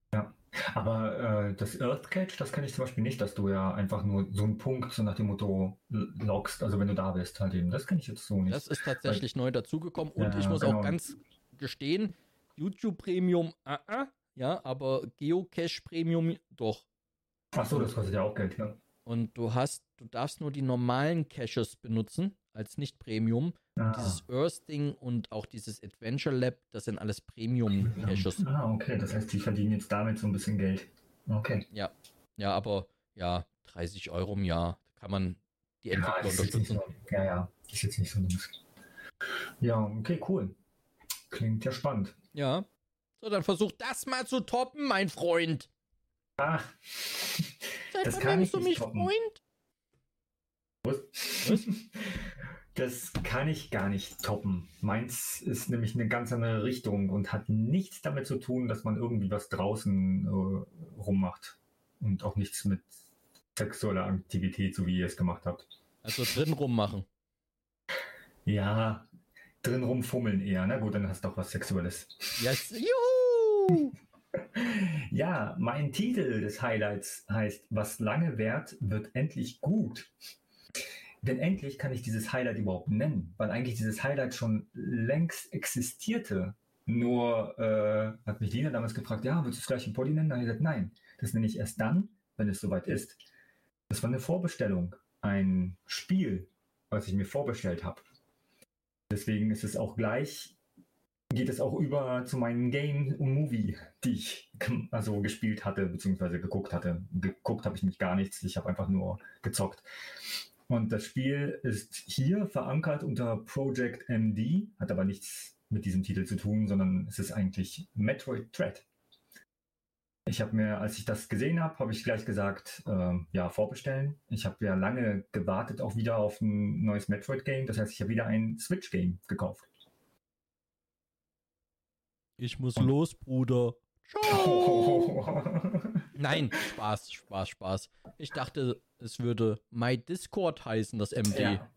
Ja, aber äh, das Earth Catch, das kenne ich zum Beispiel nicht, dass du ja einfach nur so einen Punkt so nach dem Motto l- loggst, also wenn du da bist halt eben. Das kenne ich jetzt so Das nicht. ist Weil, tatsächlich neu dazugekommen und ich ja, muss auch genau. ganz gestehen, YouTube Premium, ah, ah, ja, aber Geocache Premium doch. Ach so, das Und, kostet ja auch Geld, ja. und du hast, du darfst nur die normalen Caches benutzen, als nicht Premium. Und Ah, dieses Earth-Ding und auch dieses Adventure Lab, das sind alles Premium-Caches. ah, okay, das heißt, die verdienen jetzt damit so ein bisschen Geld. Okay. Ja, ja, aber ja, dreißig Euro im Jahr, da kann man die Ja, Entwickler das ist jetzt nicht unterstützen. so. Ja, ja, das ist jetzt nicht so Dings. Ja, okay, cool. Klingt ja spannend. Ja. So, dann versuch das mal zu toppen, mein Freund. Ach, Seit das wann kann nennst ich du nicht mich toppen. Freund? Was? Was? Das kann ich gar nicht toppen. Meins ist nämlich eine ganz andere Richtung und hat nichts damit zu tun, dass man irgendwie was draußen äh, rummacht. Und auch nichts mit sexueller Aktivität, so wie ihr es gemacht habt. Also drin rummachen. Ja, drin rumfummeln eher. Na gut, dann hast du doch was Sexuelles. Yes. Juhu! Ja, mein Titel des Highlights heißt: Was lange währt, wird endlich gut. Denn endlich kann ich dieses Highlight überhaupt nennen, weil eigentlich dieses Highlight schon längst existierte. Nur äh, hat mich Lina damals gefragt, ja, willst du es gleich im Poddy nennen? Da habe ich gesagt, nein, das nenne ich erst dann, wenn es soweit ist. Das war eine Vorbestellung, ein Spiel, was ich mir vorbestellt habe. Deswegen ist es auch gleich, geht es auch über zu meinen Game und Movie, die ich also gespielt hatte, beziehungsweise geguckt hatte. Geguckt habe ich mich gar nichts, ich habe einfach nur gezockt. Und das Spiel ist hier verankert unter Project M D, hat aber nichts mit diesem Titel zu tun, sondern es ist eigentlich Metroid Dread. Ich habe mir, als ich das gesehen habe, habe ich gleich gesagt, äh, ja, vorbestellen. Ich habe ja lange gewartet auch wieder auf ein neues Metroid-Game. Das heißt, ich habe wieder ein Switch-Game gekauft. Ich muss Und los, Bruder. Ciao! Nein, Spaß, Spaß, Spaß. Ich dachte, es würde My Discord heißen, das M D. Ja.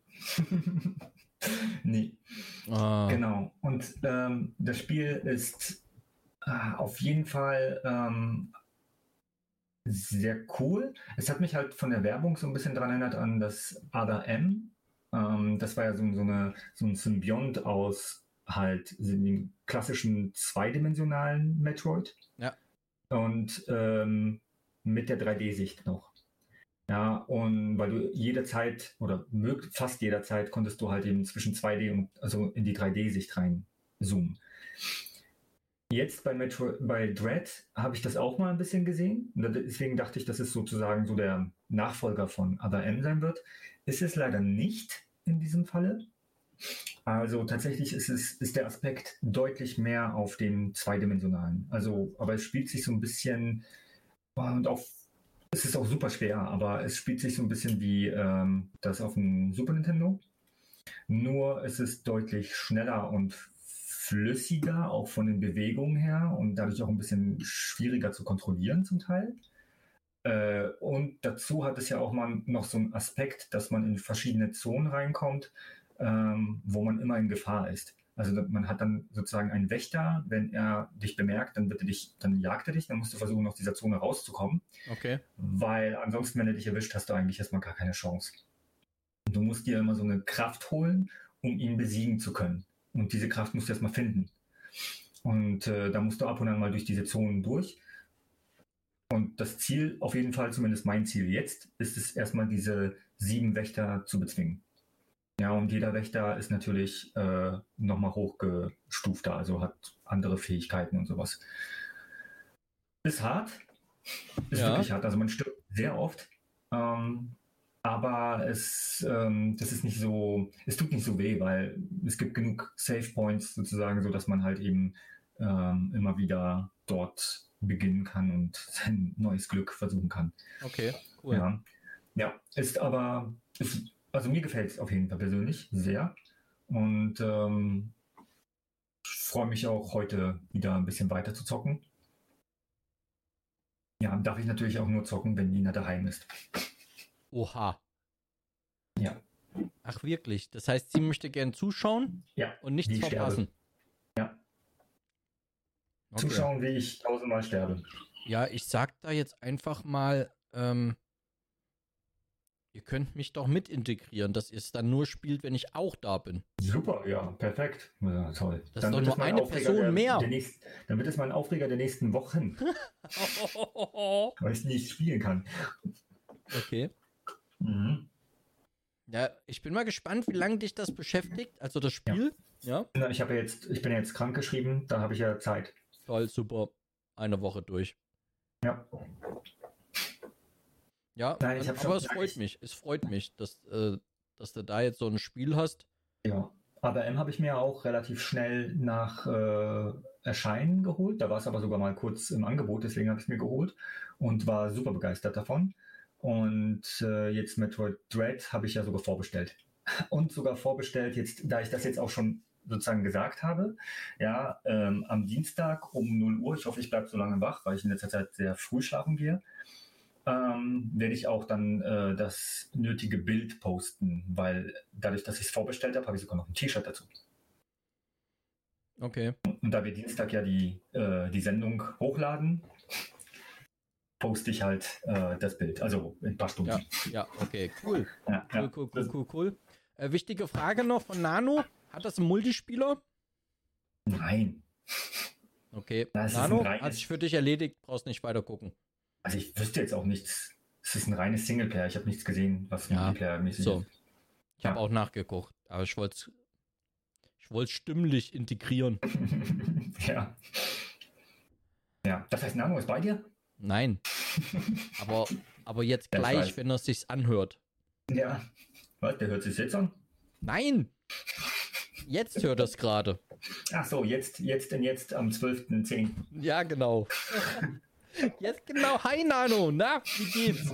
Nee, Ah, genau. Und ähm, das Spiel ist äh, auf jeden Fall ähm, sehr cool. Es hat mich halt von der Werbung so ein bisschen daran erinnert an das Other M. Ähm, das war ja so, so, eine, so ein Symbiont aus halt den klassischen zweidimensionalen Metroid. ja. Und ähm, mit der drei D-Sicht noch. Ja, und weil du jederzeit oder mög- fast jederzeit konntest du halt eben zwischen zwei D und also in die drei D-Sicht rein zoomen. Jetzt bei Metro, bei Dread habe ich das auch mal ein bisschen gesehen. Deswegen dachte ich, dass es sozusagen so der Nachfolger von Other M sein wird. Ist es leider nicht in diesem Falle. Also tatsächlich ist es ist der Aspekt deutlich mehr auf dem zweidimensionalen. Also, aber es spielt sich so ein bisschen und auch es ist auch super schwer, aber es spielt sich so ein bisschen wie ähm, das auf dem Super Nintendo. Nur es ist deutlich schneller und flüssiger, auch von den Bewegungen her und dadurch auch ein bisschen schwieriger zu kontrollieren zum Teil. Äh, und dazu hat es ja auch mal noch so einen Aspekt, dass man in verschiedene Zonen reinkommt, ähm, wo man immer in Gefahr ist. Also man hat dann sozusagen einen Wächter, wenn er dich bemerkt, dann wird er dich, dann jagt er dich, dann musst du versuchen, aus dieser Zone rauszukommen. Okay. Weil ansonsten, wenn er dich erwischt, hast du eigentlich erstmal gar keine Chance. Und du musst dir immer so eine Kraft holen, um ihn besiegen zu können. Und diese Kraft musst du erstmal finden. Und äh, da musst du ab und an mal durch diese Zonen durch. Und das Ziel, auf jeden Fall, zumindest mein Ziel jetzt, ist es erstmal diese sieben Wächter zu bezwingen. Ja, und jeder Wächter ist natürlich äh, nochmal hochgestufter, also hat andere Fähigkeiten und sowas. Ist hart, ist Ja. wirklich hart. Also man stirbt sehr oft, ähm, aber es, ähm, das ist nicht so, es tut nicht so weh, weil es gibt genug Save Points sozusagen, so dass man halt eben ähm, immer wieder dort beginnen kann und sein neues Glück versuchen kann. Okay, cool. Ja, ja, ist aber, ist, also mir gefällt es auf jeden Fall persönlich sehr und ähm, ich freue mich auch heute wieder ein bisschen weiter zu zocken. Ja, darf ich natürlich auch nur zocken, wenn Nina daheim ist. Oha. Ja. Ach wirklich? Das heißt, sie möchte gern zuschauen Ja, und nichts wie ich verpassen. sterbe. Ja. Okay. Zuschauen, wie ich tausendmal sterbe. Ja, ich sag da jetzt einfach mal, ähm, ihr könnt mich doch mit integrieren, dass ihr es dann nur spielt, wenn ich auch da bin. Super, ja, perfekt. Ja, toll. Das ist Dann doch wird nur es mein eine Aufreger Person der, mehr. der nächsten, dann wird es mein Aufreger der nächsten Wochen, weil ich nicht spielen kann. Okay. Mhm. Ja, ich bin mal gespannt, wie lange dich das beschäftigt, also das Spiel. Ja. Na, ich habe ja jetzt, ich bin ja jetzt krank geschrieben, da habe ich ja Zeit. Toll, super. Eine Woche durch. Ja. Ja, Nein, ich dann, hab aber schon- es freut mich. Es freut mich, dass, äh, dass du da jetzt so ein Spiel hast. Ja. Aber M habe ich mir auch relativ schnell nach äh, Erscheinen geholt. Da war es aber sogar mal kurz im Angebot, deswegen habe ich es mir geholt und war super begeistert davon. Und äh, jetzt Metroid Dread habe ich ja sogar vorbestellt. Und sogar vorbestellt, jetzt, da ich das jetzt auch schon sozusagen gesagt habe, ja, ähm, am Dienstag um null Uhr, ich hoffe, ich bleibe so lange wach, weil ich in letzter Zeit sehr früh schlafen gehe, ähm, werde ich auch dann äh, das nötige Bild posten, weil dadurch, dass ich es vorbestellt habe, habe ich sogar noch ein T-Shirt dazu. Okay. Und da wir Dienstag ja die, äh, die Sendung hochladen, poste ich halt äh, das Bild, also in ein paar Stunden. Ja, ja, okay, cool. Ja, Cool, ja. cool, cool, cool, cool. Äh, wichtige Frage noch von Nano. Hat das einen Multispieler? Nein. Okay. Das ist ein Nano, reines- hat sich für dich erledigt, brauchst nicht weiter gucken. Also ich wüsste jetzt auch nichts. Es ist ein reines Singleplayer. Ich habe nichts gesehen, was Ja, Multiplayer-mäßig So. ist. Ich habe Ja. auch nachgeguckt, aber ich wollte es ich wollt's stimmlich integrieren. Ja. Ja. Das heißt, Nano ist bei dir? Nein. Aber, aber jetzt Ja, ich gleich, weiß. wenn er es sich anhört. Ja. Was? Der hört sich jetzt an? Nein! Jetzt hört er es gerade. Ach so, jetzt, jetzt und jetzt am zwölften zehnten Ja, genau. Jetzt genau. Hi, Nano. Na, wie geht's?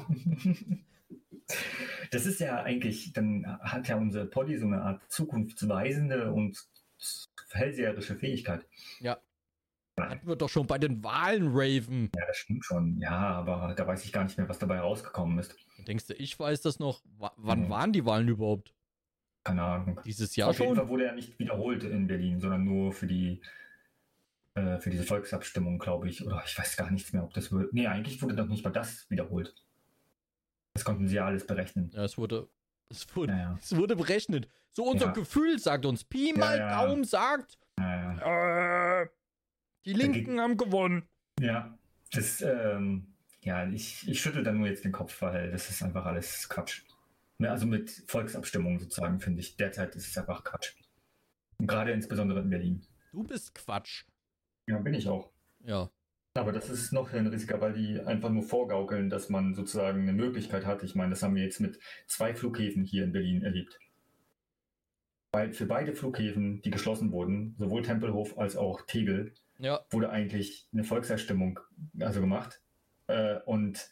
Das ist ja eigentlich, dann hat ja unser Poddy so eine Art zukunftsweisende und hellseherische Fähigkeit. Ja. Hatten wir doch schon bei den Wahlen, Raven. Ja, das stimmt schon. Ja, aber da weiß ich gar nicht mehr, was dabei rausgekommen ist. Denkst du, ich weiß das noch? W wann Nee. waren die Wahlen überhaupt? Keine Ahnung. Dieses Jahr Auf jeden schon? Fall wurde er nicht wiederholt in Berlin, sondern nur für die äh, für diese Volksabstimmung, glaube ich. Oder ich weiß gar nichts mehr, ob das wurde. Nee, eigentlich wurde doch nicht mal das wiederholt. Das konnten sie ja alles berechnen. Ja, es wurde, es wurde, Ja, ja. es wurde berechnet. So unser Ja. Gefühl sagt uns. Pi mal Ja, ja. Daumen sagt, Ja, ja. äh, die Linken haben gewonnen. Ja, das, ähm, ja, ich, ich schüttel da nur jetzt den Kopf, weil das ist einfach alles Quatsch. Ja, also mit Volksabstimmung sozusagen, finde ich, derzeit ist es einfach Quatsch. Und gerade insbesondere in Berlin. Du bist Quatsch. Ja, bin ich auch. Ja. Aber das ist noch ein Risiko, weil die einfach nur vorgaukeln, dass man sozusagen eine Möglichkeit hat. Ich meine, das haben wir jetzt mit zwei Flughäfen hier in Berlin erlebt. Weil für beide Flughäfen, die geschlossen wurden, sowohl Tempelhof als auch Tegel, Ja. wurde eigentlich eine Volksabstimmung also gemacht. Äh, und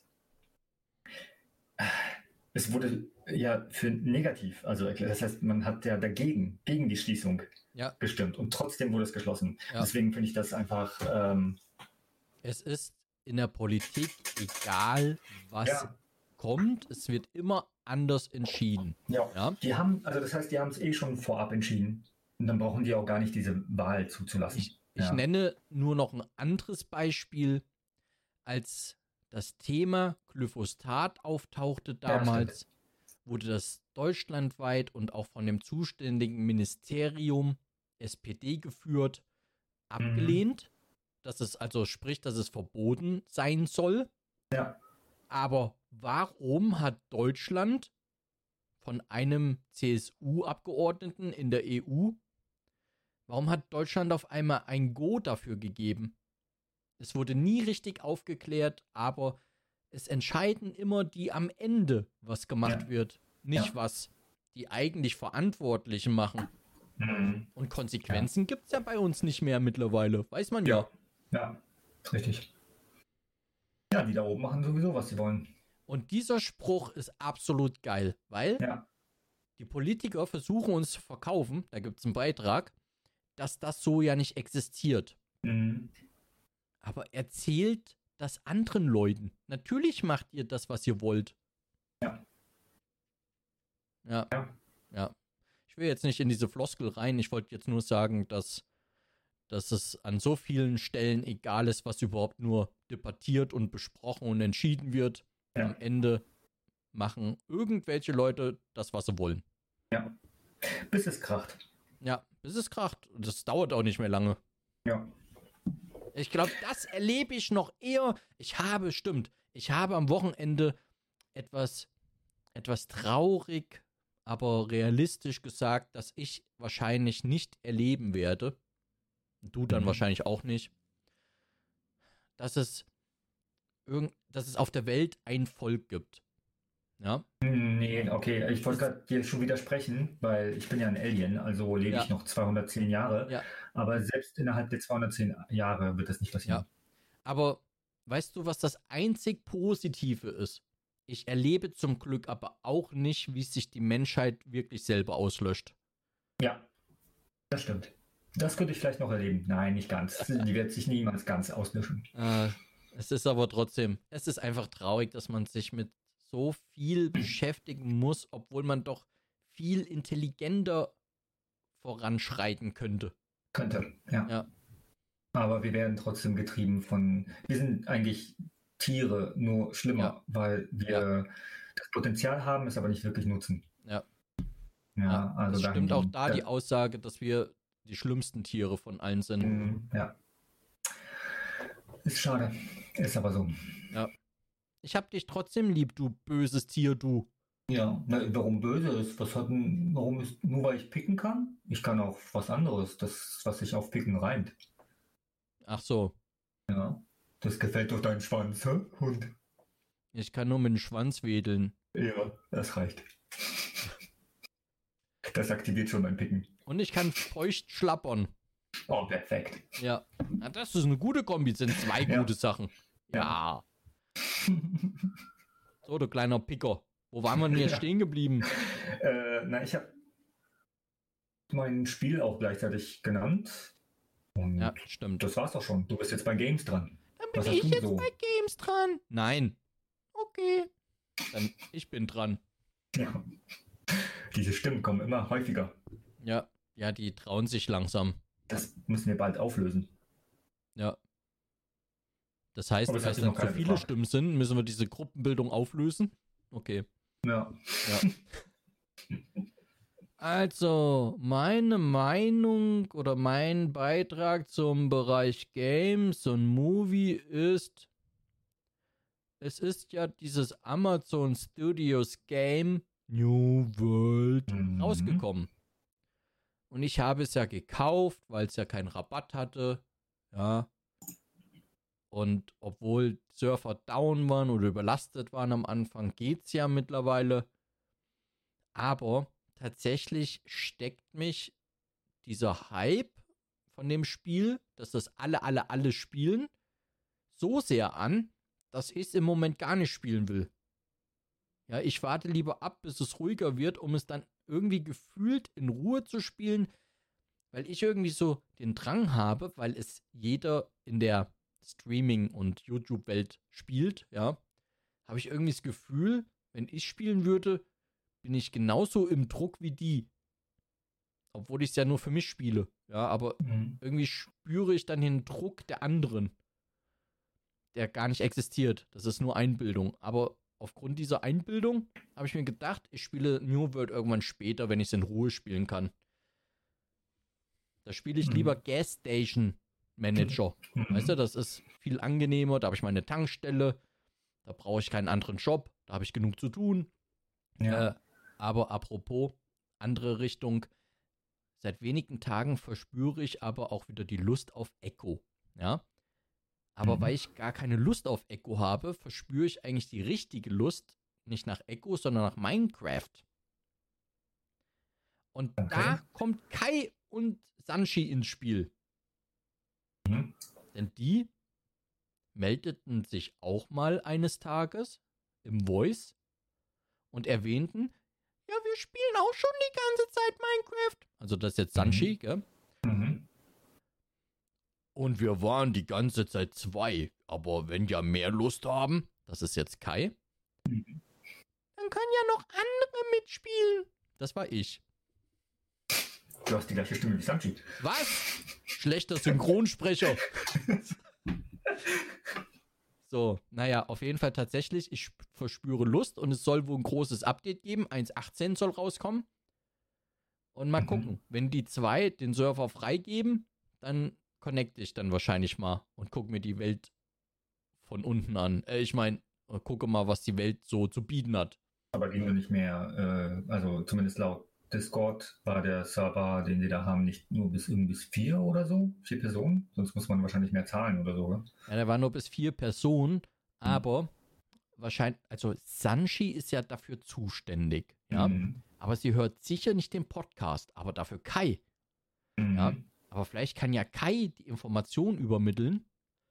es wurde ja für negativ, also erklärt. Das heißt, man hat ja dagegen, gegen die Schließung Ja. gestimmt und trotzdem wurde es geschlossen. Ja. Deswegen finde ich das einfach, ähm, Es ist in der Politik egal, was ja, kommt. Es wird immer anders entschieden. ja. Ja. Die haben, also das heißt, die haben es eh schon vorab entschieden. Und dann brauchen die auch gar nicht diese Wahl zuzulassen. Ich, ich ja. nenne nur noch ein anderes Beispiel, als das Thema Glyphosat auftauchte damals, wurde das deutschlandweit und auch von dem zuständigen Ministerium S P D geführt, abgelehnt. Dass es also sprich, dass es verboten sein soll. Ja. Aber warum hat Deutschland von einem C S U-Abgeordneten in der E U, warum hat Deutschland auf einmal ein Go dafür gegeben? Es wurde nie richtig aufgeklärt, aber es entscheiden immer die am Ende, was gemacht Ja. wird. Nicht Ja. was die eigentlich Verantwortlichen machen. Mhm. Und Konsequenzen gibt es ja bei uns nicht mehr mittlerweile. Weiß man ja. Ja. Ja, richtig. Ja, die da oben machen sowieso, was sie wollen. Und dieser Spruch ist absolut geil, weil Ja. die Politiker versuchen uns zu verkaufen, da gibt es einen Beitrag, dass das so ja nicht existiert. Mhm. Aber erzählt das anderen Leuten. Natürlich macht ihr das, was ihr wollt. Ja. Ja. Ja. Ja. Ich will jetzt nicht in diese Floskel rein. Ich wollte jetzt nur sagen, dass dass es an so vielen Stellen egal ist, was überhaupt nur debattiert und besprochen und entschieden wird. Ja. Am Ende machen irgendwelche Leute das, was sie wollen. Ja. Bis es kracht. Ja, bis es kracht. Und das dauert auch nicht mehr lange. Ja. Ich glaube, das erlebe ich noch eher. Ich habe, stimmt, ich habe am Wochenende etwas, etwas traurig, aber realistisch gesagt, dass ich wahrscheinlich nicht erleben werde. Du dann Mhm. wahrscheinlich auch nicht. Dass es, irgend, dass es auf der Welt ein Volk gibt. Ja? Nee, okay, ich wollte gerade dir schon widersprechen, weil ich bin ja ein Alien, also lebe Ja. ich noch zweihundertzehn Jahre. Ja. Aber selbst innerhalb der zweihundertzehn Jahre wird das nicht passieren. Ja. Aber weißt du, was das einzig Positive ist? Ich erlebe zum Glück aber auch nicht, wie sich die Menschheit wirklich selber auslöscht. Ja, das stimmt. Das könnte ich vielleicht noch erleben. Nein, nicht ganz. Die wird sich niemals ganz auslöschen. Äh, es ist aber trotzdem, es ist einfach traurig, dass man sich mit so viel beschäftigen muss, obwohl man doch viel intelligenter voranschreiten könnte. Könnte, ja. Ja. Aber wir werden trotzdem getrieben von, wir sind eigentlich Tiere, nur schlimmer, Ja. weil wir das Potenzial haben, es aber nicht wirklich nutzen. Ja. Ja, Ja, also es stimmt auch dahingehend, da die ja. Aussage, dass wir die schlimmsten Tiere von allen sind. Mm, Ja. Ist schade. Ist aber so. Ja. Ich hab dich trotzdem lieb, du böses Tier, du. Ja, na, warum böse ist? Was hat denn, warum ist, nur weil ich picken kann? Ich kann auch was anderes, das, was sich auf picken reimt. Ach so, Ja. Das gefällt doch deinen Schwanz, hä? Hund. ich kann nur mit dem Schwanz wedeln. Ja, das reicht. Das aktiviert schon mein Picken. Und ich kann feucht schlappern. Oh, perfekt. Ja. Na, das ist eine gute Kombi, das sind zwei Ja. gute Sachen. Ja. So, du kleiner Picker. Wo waren wir denn jetzt Ja. stehen geblieben? Äh, na, ich habe mein Spiel auch gleichzeitig genannt. Und Ja, stimmt. das war's doch schon. Du bist jetzt bei Games dran. Dann Was bin hast ich du jetzt so? bei Games dran. Nein. Okay. Dann ich bin dran. Ja. Diese Stimmen kommen immer häufiger. Ja. Ja, die trauen sich langsam. Das müssen wir bald auflösen. Ja. Das heißt, Aber es weil hast es du dann noch zu keine viele gefragt. Stimmen sind, müssen wir diese Gruppenbildung auflösen. Okay. Ja. Ja. Also, meine Meinung oder mein Beitrag zum Bereich Games und Movie ist, es ist ja dieses Amazon Studios Game New World Mhm. rausgekommen. Und ich habe es ja gekauft, weil es ja keinen Rabatt hatte. Ja. Und obwohl Surfer down waren oder überlastet waren am Anfang, geht's ja mittlerweile. Aber tatsächlich steckt mich dieser Hype von dem Spiel, dass das alle, alle, alle spielen, so sehr an, dass ich es im Moment gar nicht spielen will. Ja, ich warte lieber ab, bis es ruhiger wird, um es dann irgendwie gefühlt in Ruhe zu spielen, weil ich irgendwie so den Drang habe, weil es jeder in der Streaming- und YouTube-Welt spielt, ja, habe ich irgendwie das Gefühl, wenn ich spielen würde, bin ich genauso im Druck wie die. Obwohl ich es ja nur für mich spiele. Ja, aber Mhm. irgendwie spüre ich dann den Druck der anderen, der gar nicht existiert. Das ist nur Einbildung. Aber aufgrund dieser Einbildung habe ich mir gedacht, ich spiele New World irgendwann später, wenn ich es in Ruhe spielen kann. Da spiele ich Mhm. lieber Gas Station Manager. Mhm. Weißt du, das ist viel angenehmer. Da habe ich meine Tankstelle. Da brauche ich keinen anderen Job. Da habe ich genug zu tun. Ja. Äh, aber apropos, andere Richtung. Seit wenigen Tagen verspüre ich aber auch wieder die Lust auf Echo. Ja. Aber Mhm. weil ich gar keine Lust auf Echo habe, verspüre ich eigentlich die richtige Lust nicht nach Echo, sondern nach Minecraft. Und Okay. da kommt Kai und Sanchi ins Spiel. Mhm. Denn die meldeten sich auch mal eines Tages im Voice und erwähnten, ja, wir spielen auch schon die ganze Zeit Minecraft. Also das ist jetzt Sanchi, gell? Mhm. Und wir waren die ganze Zeit zwei. Aber wenn ja mehr Lust haben, das ist jetzt Kai, Mhm. dann können ja noch andere mitspielen. Das war ich. Du hast die gleiche Stimme wie Sanchi. Was? Schlechter Synchronsprecher. So, naja, auf jeden Fall tatsächlich, ich verspüre Lust und es soll wohl ein großes Update geben. eins Punkt achtzehn soll rauskommen. Und mal mhm. gucken, wenn die zwei den Server freigeben, dann connecte ich dann wahrscheinlich mal und gucke mir die Welt von unten an. Äh, ich meine, gucke mal, was die Welt so zu bieten hat. Aber ging nicht mehr, äh, also zumindest laut Discord war der Server, den sie da haben, nicht nur bis bis vier oder so, vier Personen. Sonst muss man wahrscheinlich mehr zahlen oder so. Oder? Ja, der war nur bis vier Personen, aber mhm. wahrscheinlich, also Sanchi ist ja dafür zuständig, ja. Mhm. Aber sie hört sicher nicht den Podcast, aber dafür Kai. Mhm. Ja. Aber vielleicht kann ja Kai die Information übermitteln.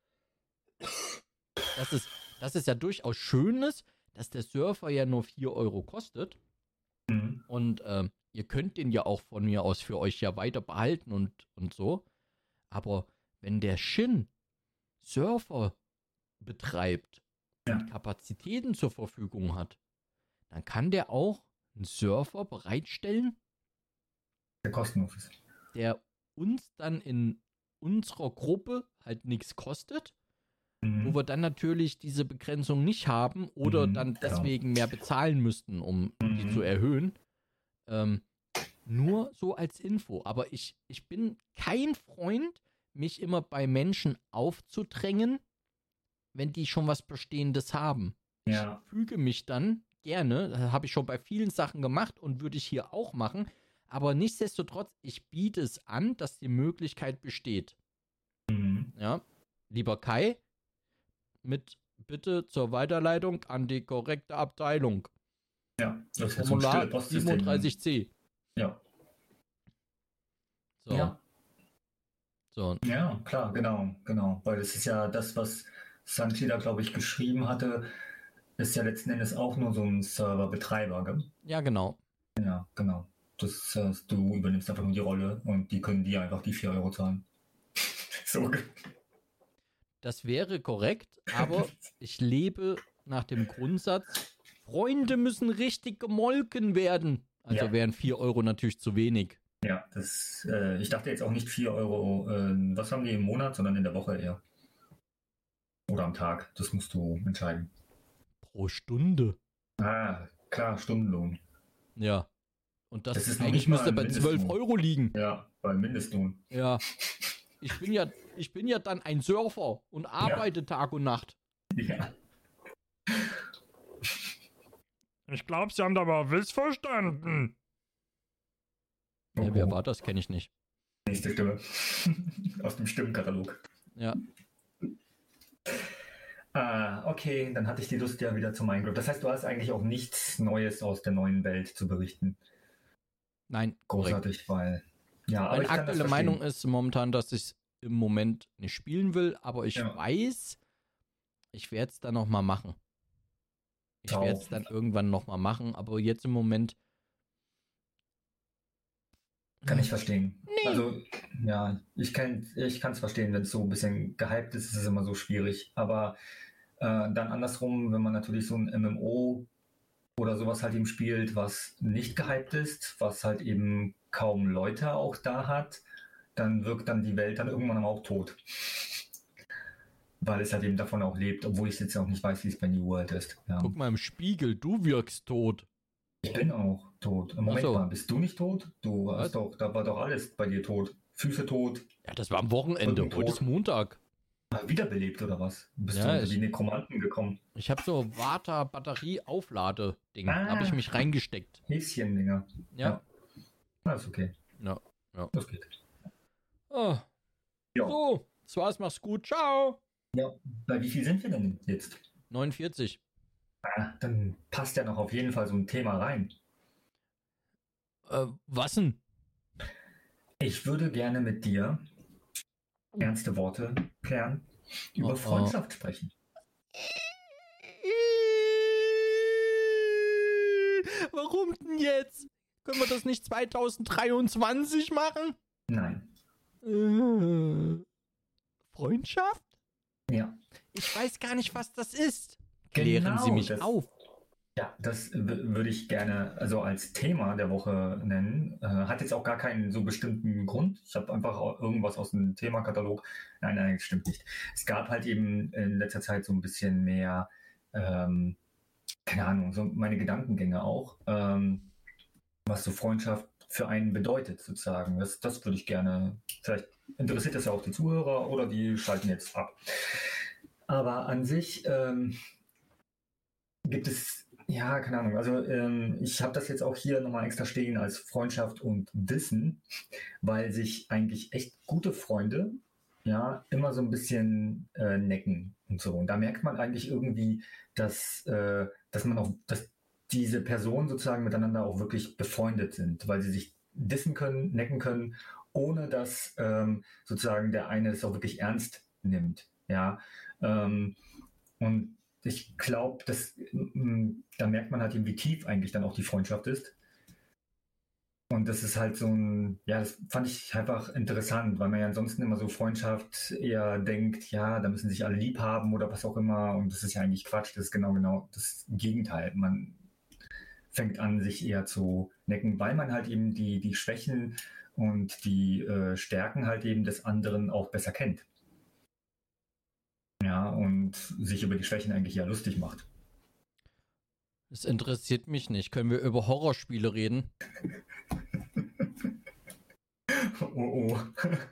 Das ist, das ist ja durchaus Schönes, dass der Surfer ja nur vier Euro kostet. Mhm. Und äh, ihr könnt den ja auch von mir aus für euch ja weiter behalten und, und so. Aber wenn der Shin Surfer betreibt ja. und Kapazitäten zur Verfügung hat, dann kann der auch einen Surfer bereitstellen, der kostenlos ist. Der uns dann in unserer Gruppe halt nichts kostet, mhm. wo wir dann natürlich diese Begrenzung nicht haben oder mhm, dann deswegen genau. mehr bezahlen müssten, um mhm. die zu erhöhen. Ähm, nur so als Info. Aber ich, ich bin kein Freund, mich immer bei Menschen aufzudrängen, wenn die schon was Bestehendes haben. Ja. Ich füge mich dann gerne, das habe ich schon bei vielen Sachen gemacht und würde ich hier auch machen, aber nichtsdestotrotz, ich biete es an, dass die Möglichkeit besteht. Mhm. Ja, lieber Kai, mit Bitte zur Weiterleitung an die korrekte Abteilung. Ja, das ist Formular so siebenunddreißig c. Ja. So. Ja. So. Ja, klar, genau, genau. Weil es ist ja das, was Sanchi da, glaube ich, geschrieben hatte, ist ja letzten Endes auch nur so ein Serverbetreiber, gell? Ja, genau. Ja, genau. Das heißt, du übernimmst einfach nur die Rolle und die können dir einfach die vier Euro zahlen. So. Das wäre korrekt, aber ich lebe nach dem Grundsatz, Freunde müssen richtig gemolken werden. Also ja. wären vier Euro natürlich zu wenig. Ja, das, äh, ich dachte jetzt auch nicht vier Euro, äh, was haben die im Monat, sondern in der Woche eher. Oder am Tag, das musst du entscheiden. Pro Stunde. Ah, klar, Stundenlohn. Ja. Und das, das ist eigentlich müsste bei zwölf Euro liegen. Ja, beim Mindestlohn. Ja. Ich bin ja, ich bin ja dann ein Surfer und arbeite ja. Tag und Nacht. Ja. Ich glaube, Sie haben da aber missverstanden. Ja, wer war das? Kenne ich nicht. Nächste Stimme. Aus dem Stimmenkatalog. Ja. Ah, okay, dann hatte ich die Lust ja wieder zu Minecraft. Das heißt, du hast eigentlich auch nichts Neues aus der neuen Welt zu berichten. Nein, großartig, weil... Ja, Meine aktuelle Meinung ist momentan, dass ich es im Moment nicht spielen will, aber ich ja. weiß, ich werde es dann nochmal machen. Ich werde es dann irgendwann nochmal machen, aber jetzt im Moment... Kann ich verstehen. Nee. Also, ja, ich kann ich es verstehen, wenn es so ein bisschen gehypt ist, ist es immer so schwierig. Aber äh, dann andersrum, wenn man natürlich so ein M M O oder sowas halt eben spielt, was nicht gehypt ist, was halt eben kaum Leute auch da hat, dann wirkt dann die Welt dann irgendwann auch tot. Weil es halt eben davon auch lebt, obwohl ich jetzt auch nicht weiß, wie es bei New World ist. Ja. Guck mal im Spiegel, du wirkst tot. Ich bin auch tot. Moment so. mal, bist du nicht tot? Du Was? hast doch, da war doch alles bei dir tot. Füße tot. Ja, das war am Wochenende. Heute ist Montag. Wiederbelebt oder was? Bist ja, du unter ich, die Nekromanten gekommen? Ich habe so Vata-Batterie-Auflade-Ding. Ah, habe ich mich reingesteckt. Häschen-Dinger. Ja. ja. Das ist okay. Ja. ja. Das geht. Oh. Ja. So, das war's. Mach's gut. Ciao. Ja. Bei wie viel sind wir denn jetzt? neunundvierzig. Ah, dann passt ja noch auf jeden Fall so ein Thema rein. Äh, was denn? Ich würde gerne mit dir ernste Worte klären, über oh, Freundschaft oh. sprechen. Warum denn jetzt? Können wir das nicht zweitausenddreiundzwanzig machen? Nein. Äh, Freundschaft? Ja. Ich weiß gar nicht, was das ist. Klären genau, Sie mich das, auf. Ja, das w- würde ich gerne also als Thema der Woche nennen. Äh, hat jetzt auch gar keinen so bestimmten Grund. Ich habe einfach au- irgendwas aus dem Themakatalog. Nein, nein, das stimmt nicht. Es gab halt eben in letzter Zeit so ein bisschen mehr, ähm, keine Ahnung, so meine Gedankengänge auch, ähm, was so Freundschaft für einen bedeutet, sozusagen. Das, das würde ich gerne, vielleicht interessiert das ja auch die Zuhörer oder die schalten jetzt ab. Aber an sich ähm, gibt es, ja, keine Ahnung, also ähm, ich habe das jetzt auch hier nochmal extra stehen als Freundschaft und Wissen, weil sich eigentlich echt gute Freunde ja immer so ein bisschen äh, necken und so. Und da merkt man eigentlich irgendwie, dass, äh, dass man auch, dass diese Personen sozusagen miteinander auch wirklich befreundet sind, weil sie sich dissen können, necken können, ohne dass ähm, sozusagen der eine es auch wirklich ernst nimmt. Ja. Ähm, und ich glaube, dass mm, da merkt man halt eben, wie tief eigentlich dann auch die Freundschaft ist. Und das ist halt so ein, ja, das fand ich einfach interessant, weil man ja ansonsten immer so Freundschaft eher denkt, ja, da müssen sich alle lieb haben oder was auch immer. Und das ist ja eigentlich Quatsch, das ist genau, genau das Gegenteil. Man fängt an, sich eher zu necken, weil man halt eben die, die Schwächen und die äh, Stärken halt eben des anderen auch besser kennt. Ja, und sich über die Schwächen eigentlich ja lustig macht. Das interessiert mich nicht. Können wir über Horrorspiele reden? Oh, oh.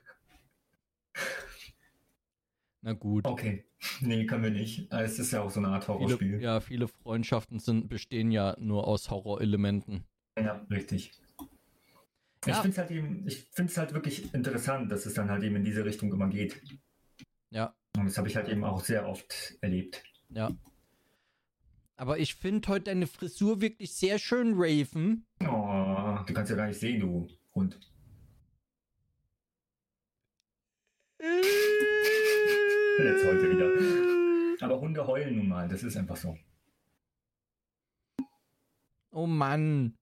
Na gut. Okay. Nee, können wir nicht. Es ist ja auch so eine Art Horrorspiel. Viele, ja, viele Freundschaften sind, bestehen ja nur aus Horrorelementen. Ja, richtig. Ich Ja. finde es halt eben, ich finde es halt wirklich interessant, dass es dann halt eben in diese Richtung immer geht. Ja, Und das habe ich halt eben auch sehr oft erlebt. ja. Aber ich finde heute deine Frisur wirklich sehr schön, Raven. Oh, du kannst ja gar nicht sehen, du Hund. Jetzt heute wieder. Aber Hunde heulen nun mal, das ist einfach so. Oh Mann.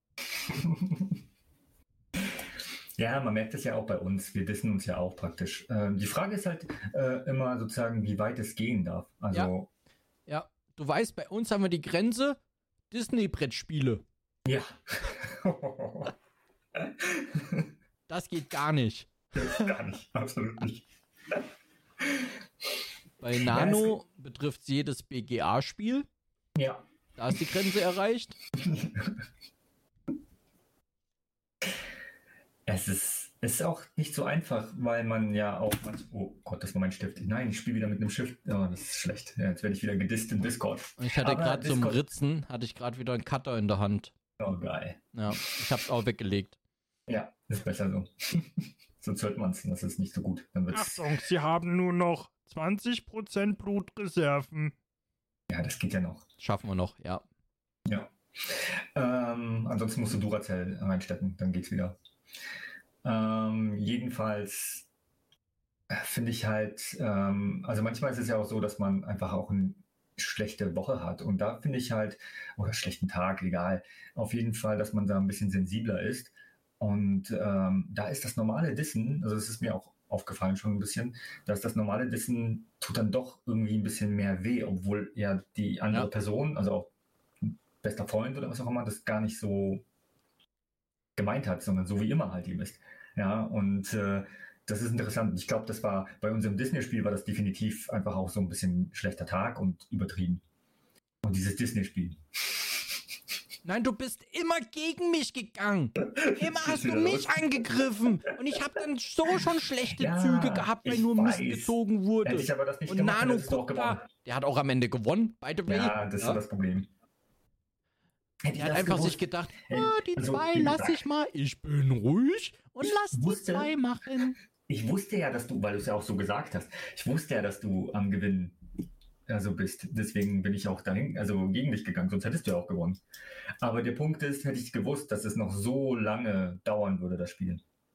Ja, man merkt es ja auch bei uns. Wir dissen uns ja auch praktisch. Ähm, die Frage ist halt äh, immer sozusagen, wie weit es gehen darf. Also, Ja, du weißt, bei uns haben wir die Grenze Disney-Brettspiele. ja. Das geht gar nicht. Gar nicht, absolut nicht. Bei Nano betrifft es jedes B G A-Spiel. Ja. Da ist die Grenze erreicht. Es ist, es ist auch nicht so einfach, weil man ja auch manch, oh Gott, das war mein Stift. Nein, ich spiele wieder mit einem Stift. Oh, das ist schlecht. Ja, jetzt werde ich wieder gedisst im Discord. Und ich hatte Aber gerade zum Discord- Ritzen, hatte ich gerade wieder einen Cutter in der Hand. Oh, geil. Ja, ich hab's auch weggelegt. Ja, ist besser so. Sonst hört man es, das ist nicht so gut. Dann wird's, Achtung, Sie haben nur noch zwanzig Prozent Blutreserven. ja, das geht ja noch. Schaffen wir noch, ja. Ja. Ähm, ansonsten musst du Duracell reinstecken, dann geht's wieder. Ähm, jedenfalls äh, finde ich halt, ähm, also manchmal ist es ja auch so, dass man einfach auch eine schlechte Woche hat. Und da finde ich halt, oder schlechten Tag, egal, auf jeden Fall, dass man da ein bisschen sensibler ist. Und ähm, da ist das normale Dissen, also das ist mir auch aufgefallen schon ein bisschen, dass das normale Dissen tut dann doch irgendwie ein bisschen mehr weh, obwohl ja die andere Ja. Person, also auch ein bester Freund oder was auch immer, das gar nicht so gemeint hat, sondern so wie immer halt ihm ist. Ja, und äh, das ist interessant. Ich glaube, das war bei unserem Disney-Spiel war das definitiv einfach auch so ein bisschen schlechter Tag und übertrieben. Und dieses Disney-Spiel. Nein, du bist immer gegen mich gegangen. Immer hast du wieder mich los. angegriffen. Und ich habe dann so schon schlechte Ja, Züge gehabt, weil ich nur Mist weiß. gezogen wurde. Hätte ich aber das nicht Und gemacht, Nano, hättest du auch guck gewonnen. da, der hat auch am Ende gewonnen, by the way. Ja, das war das Problem. Hätte Der hat einfach sich gedacht, Ey, ah, die also, zwei wie lass gesagt, ich mal, ich bin ruhig und Ich lass die wusste- zwei machen. Ich wusste ja, dass du, weil du es ja auch so gesagt hast, ich wusste ja, dass du am Gewinnen also bist. Deswegen bin ich auch dahin, also gegen dich gegangen, sonst hättest du ja auch gewonnen. Aber der Punkt ist, hätte ich gewusst, dass es noch so lange dauern würde, das Spiel.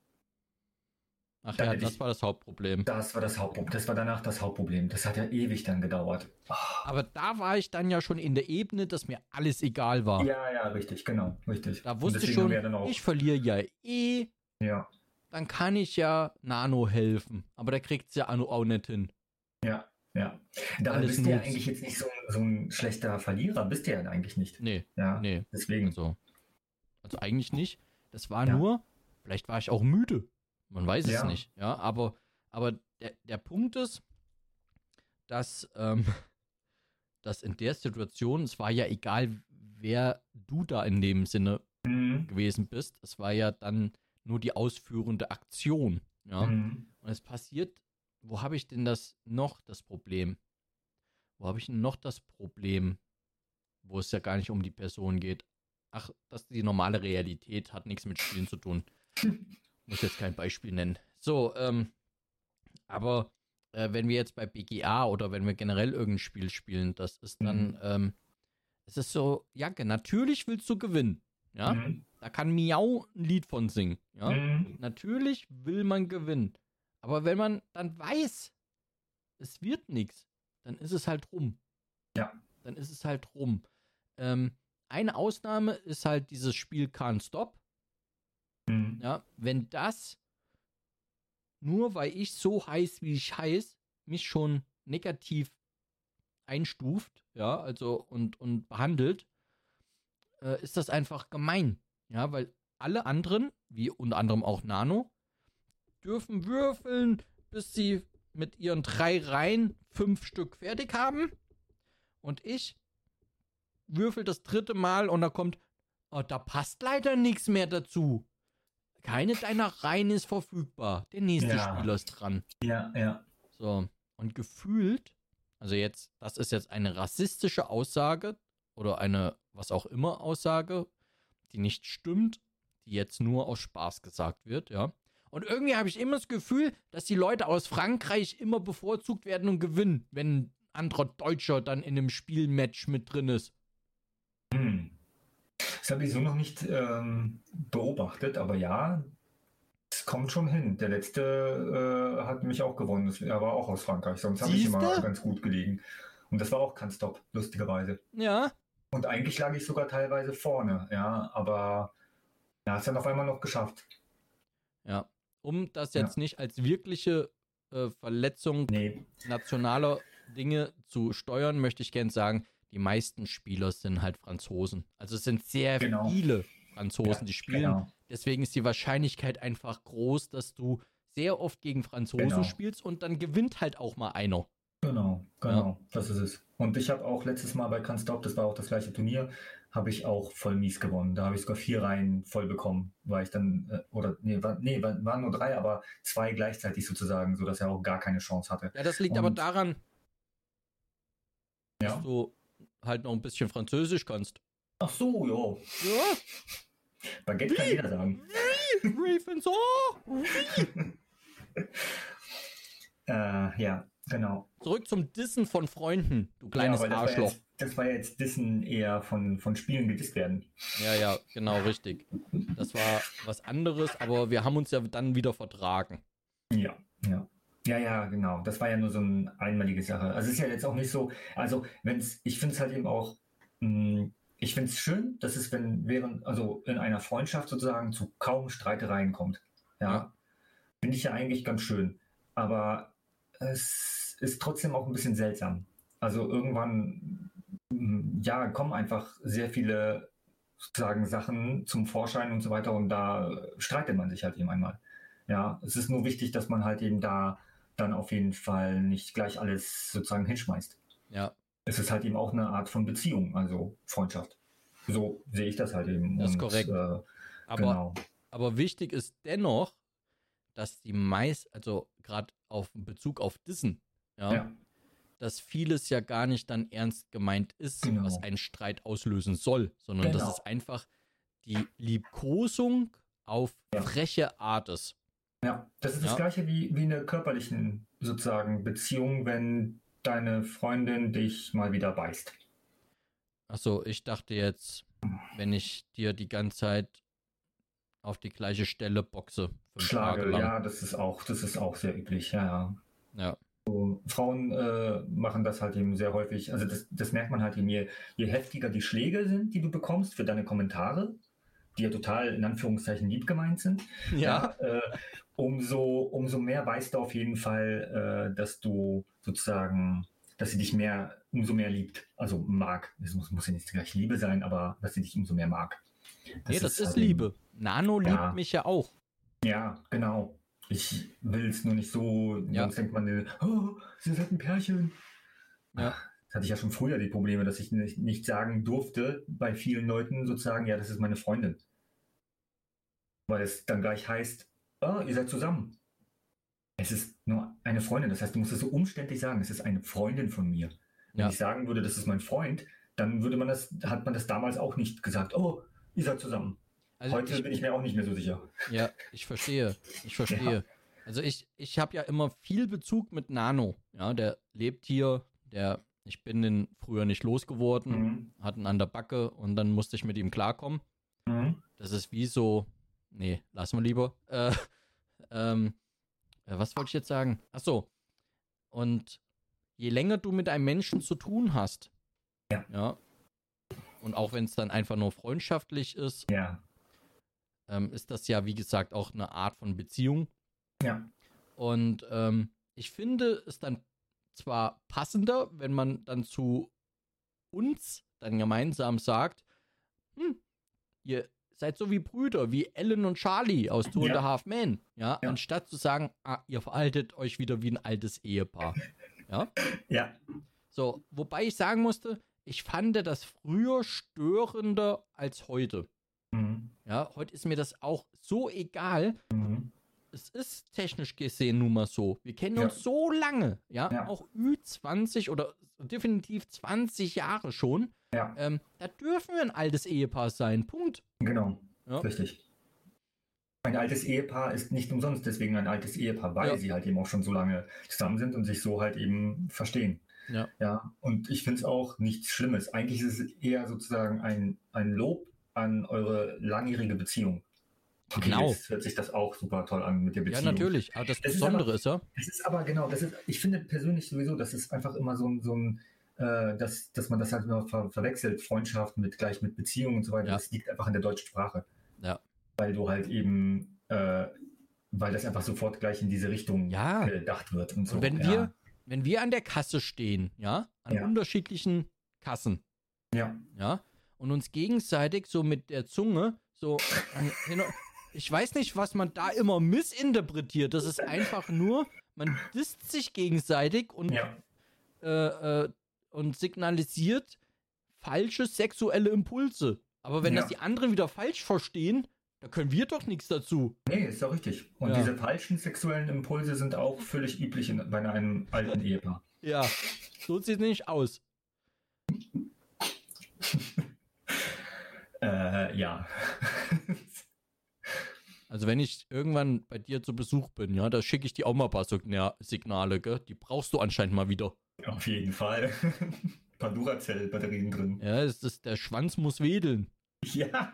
Ach Dann ja, hätte das ich- war das Hauptproblem. Das war das Hauptproblem. Das war danach das Hauptproblem. Das hat ja ewig dann gedauert. Aber da war ich dann ja schon in der Ebene, dass mir alles egal war. Ja, ja, richtig, genau, richtig. Da Und wusste ich deswegen haben schon, wir dann auch, ich verliere ja eh, ja, dann kann ich ja Nano helfen. Aber der kriegt ja auch nicht hin. ja, Ja. Dabei Alles bist du ja Noobs. eigentlich jetzt nicht so, ein- so ein schlechter Verlierer, bist du ja eigentlich nicht. Nee, Ja, nee. deswegen. Also, also eigentlich nicht. Das war Ja. nur, vielleicht war ich auch müde. Man weiß es Ja. nicht. Ja, aber, aber der, der Punkt ist, dass, ähm, dass in der Situation, es war ja egal, wer du da in dem Sinne Mhm. gewesen bist. Es war ja dann nur die ausführende Aktion. Ja. Mhm. Und es passiert, wo habe ich denn das noch, das Problem? Wo habe ich denn noch das Problem, wo es ja gar nicht um die Person geht? Ach, das ist die normale Realität, hat nichts mit Spielen zu tun. Muss jetzt kein Beispiel nennen. So, ähm, aber äh, wenn wir jetzt bei B G A oder wenn wir generell irgendein Spiel spielen, das ist dann, Mhm. ähm, es ist so, Janke, natürlich willst du gewinnen. Ja, Mhm. da kann Miau ein Lied von singen. Ja, Mhm. natürlich will man gewinnen. Aber wenn man dann weiß, es wird nichts, dann ist es halt rum. Ja. Dann ist es halt rum. Ähm, eine Ausnahme ist halt dieses Spiel Can't Stop. Mhm. Ja, wenn das nur weil ich so heiß, wie ich heiß, mich schon negativ einstuft, ja, also und, und behandelt, äh, ist das einfach gemein. Ja, weil alle anderen, wie unter anderem auch Nano, dürfen würfeln, bis sie mit ihren drei Reihen fünf Stück fertig haben. Und ich würfel das dritte Mal und da kommt, oh, da passt leider nichts mehr dazu. Keine deiner Reihen ist verfügbar. Der nächste Ja. Spieler ist dran. Ja, ja. So, und gefühlt, also jetzt, das ist jetzt eine rassistische Aussage oder eine, was auch immer, Aussage, die nicht stimmt, die jetzt nur aus Spaß gesagt wird, ja. Und irgendwie habe ich immer das Gefühl, dass die Leute aus Frankreich immer bevorzugt werden und gewinnen, wenn ein anderer Deutscher dann in einem Spielmatch mit drin ist. Hm. Das habe ich so noch nicht ähm, beobachtet, aber ja, es kommt schon hin. Der letzte äh, hat mich auch gewonnen. Das- Er war auch aus Frankreich, sonst habe ich immer Siehste? ganz gut gelegen. Und das war auch Can't Stop, lustigerweise. Ja, Und eigentlich lag ich sogar teilweise vorne, ja, aber er hat es dann auf einmal noch geschafft. ja. Um das Ja. jetzt nicht als wirkliche äh, Verletzung Nee, nationaler Dinge zu steuern, möchte ich gern sagen, die meisten Spieler sind halt Franzosen. Also es sind sehr Genau. viele Franzosen, Ja, die spielen. genau. Deswegen ist die Wahrscheinlichkeit einfach groß, dass du sehr oft gegen Franzosen Genau. spielst und dann gewinnt halt auch mal einer. Genau, genau, das ist es. Und ich habe auch letztes Mal bei Can't Stop, das war auch das gleiche Turnier, habe ich auch voll mies gewonnen. Da habe ich sogar vier Reihen voll bekommen, weil ich dann, äh, oder nee, war, nee, war- waren nur drei, aber zwei gleichzeitig sozusagen, sodass er auch gar keine Chance hatte. Ja, das liegt Und- aber daran, dass Ja. du halt noch ein bisschen Französisch kannst. Ach so, jo. Ja, Baguette kann jeder sagen. Ravens, oh! Äh, ja, genau. Zurück zum Dissen von Freunden, du kleines ja, weil das war Arschloch. jetzt, das war jetzt Dissen eher von, von Spielen gedisst werden. Ja, ja, genau, richtig. Das war was anderes, aber wir haben uns ja dann wieder vertragen. Ja, ja. Ja, ja, genau. Das war ja nur so eine einmalige Sache. Also es ist ja jetzt auch nicht so, also wenn es, ich finde es halt eben auch, mh, ich finde es schön, dass es, wenn während, also in einer Freundschaft sozusagen zu kaum Streitereien kommt. Ja. Ja. Finde ich ja eigentlich ganz schön. Aber es ist trotzdem auch ein bisschen seltsam. Also irgendwann, mh, ja, kommen einfach sehr viele sozusagen Sachen zum Vorschein und so weiter und da streitet man sich halt eben einmal. Ja, es ist nur wichtig, dass man halt eben da dann auf jeden Fall nicht gleich alles sozusagen hinschmeißt. Ja, Es ist halt eben auch eine Art von Beziehung, also Freundschaft. So sehe ich das halt eben. Das ist und, korrekt. Äh, aber, genau. aber wichtig ist dennoch, dass die meist, also gerade auf Bezug auf Dissen, ja, Ja, dass vieles ja gar nicht dann ernst gemeint ist, Genau. was einen Streit auslösen soll, sondern Genau. dass es einfach die Liebkosung auf Ja. freche Art ist. ja, das ist Ja. das Gleiche wie, wie in der körperlichen sozusagen Beziehung, wenn deine Freundin dich mal wieder beißt. Achso, ich dachte jetzt, wenn ich dir die ganze Zeit auf die gleiche Stelle boxe, fünf Tage Schlage, lang. ja, das ist auch, das ist auch sehr üblich, ja, ja. Ja. Frauen äh, machen das halt eben sehr häufig. Also das, das merkt man halt eben, je, je heftiger die Schläge sind, die du bekommst für deine Kommentare, die ja total in Anführungszeichen lieb gemeint sind, Ja. ja, äh, umso, umso mehr weißt du auf jeden Fall, äh, dass du sozusagen, dass sie dich mehr, umso mehr liebt, also mag. Es muss, muss ja nicht gleich Liebe sein, aber dass sie dich umso mehr mag. Das nee, das ist, halt Liebe. Nano liebt ja. mich ja auch. Ja, genau. Ich will es nur nicht so, Ja. sonst denkt man, oh, sie ist halt ein Pärchen. Ja. Das hatte ich ja schon früher die Probleme, dass ich nicht, nicht sagen durfte bei vielen Leuten sozusagen, ja, das ist meine Freundin. Weil es dann gleich heißt, oh, ihr seid zusammen. Es ist nur eine Freundin, das heißt, du musst es so umständlich sagen, es ist eine Freundin von mir. Wenn Ja. ich sagen würde, das ist mein Freund, dann würde man das, hat man das damals auch nicht gesagt, oh, ihr seid zusammen. Also Heute ich, bin ich mir auch nicht mehr so sicher. Ja, ich verstehe. Ich verstehe. Ja. Also ich, ich habe ja immer viel Bezug mit Nano. Ja, der lebt hier, der, ich bin den früher nicht losgeworden, mhm. hatten an der Backe und dann musste ich mit ihm klarkommen. Mhm. Das ist wie so, nee, lassen wir lieber. Äh, ähm, was wollte ich jetzt sagen? Ach so. Und je länger du mit einem Menschen zu tun hast, ja, ja und auch wenn es dann einfach nur freundschaftlich ist, ja. Ähm, ist das ja, wie gesagt, auch eine Art von Beziehung. Ja. Und ähm, ich finde es dann zwar passender, wenn man dann zu uns dann gemeinsam sagt, hm, ihr seid so wie Brüder, wie Ellen und Charlie aus Two and a Half Men, ja, ja, anstatt zu sagen, ah, ihr verhaltet euch wieder wie ein altes Ehepaar. Ja. Ja. So, wobei ich sagen musste, ich fand das früher störender als heute. Mhm. Ja, heute ist mir das auch so egal. Mhm. Es ist technisch gesehen nun mal so. Wir kennen Ja. uns so lange, ja, Ja. auch Ü zwanzig oder definitiv zwanzig Jahre schon. Ja. Ähm, da dürfen wir ein altes Ehepaar sein. Punkt. Genau, Ja. richtig. Ein altes Ehepaar ist nicht umsonst deswegen ein altes Ehepaar, weil Ja. sie halt eben auch schon so lange zusammen sind und sich so halt eben verstehen. Ja. Ja, und ich finde es auch nichts Schlimmes. Eigentlich ist es eher sozusagen ein, ein Lob an eure langjährige Beziehung. Okay, Genau. jetzt hört sich das auch super toll an mit der Ja, Beziehung. natürlich. Aber das Es ist Besondere aber- ist ja, Es ist aber genau, das ist, ich finde persönlich sowieso, das ist einfach immer so ein, so ein äh, dass, dass man das halt immer ver verwechselt, Freundschaft mit gleich mit Beziehung und so weiter. Ja. Das liegt einfach in der deutschen Sprache. Ja. Weil du halt eben, äh, weil das einfach sofort gleich in diese Richtung Ja. gedacht wird und so. Und wenn ja. wir, wenn wir an der Kasse stehen, ja, an Ja. unterschiedlichen Kassen, Ja, ja, und uns gegenseitig so mit der Zunge so, äh, ich weiß nicht, was man da immer missinterpretiert. Das ist einfach nur, man disst sich gegenseitig und, ja, äh, äh, und signalisiert falsche sexuelle Impulse. Aber wenn Ja. das die anderen wieder falsch verstehen, da können wir doch nichts dazu. nee, ist doch richtig. Und Ja. diese falschen sexuellen Impulse sind auch völlig üblich in, bei einem alten Ehepaar. Ja, so sieht es nicht aus. Äh, ja. Also wenn ich irgendwann bei dir zu Besuch bin, ja, da schicke ich dir auch mal ein paar Signa- Signale, gell? Die brauchst du anscheinend mal wieder. Auf jeden Fall. Ein paar Duracell-Batterien drin. Ja, es ist, der Schwanz muss wedeln. Ja.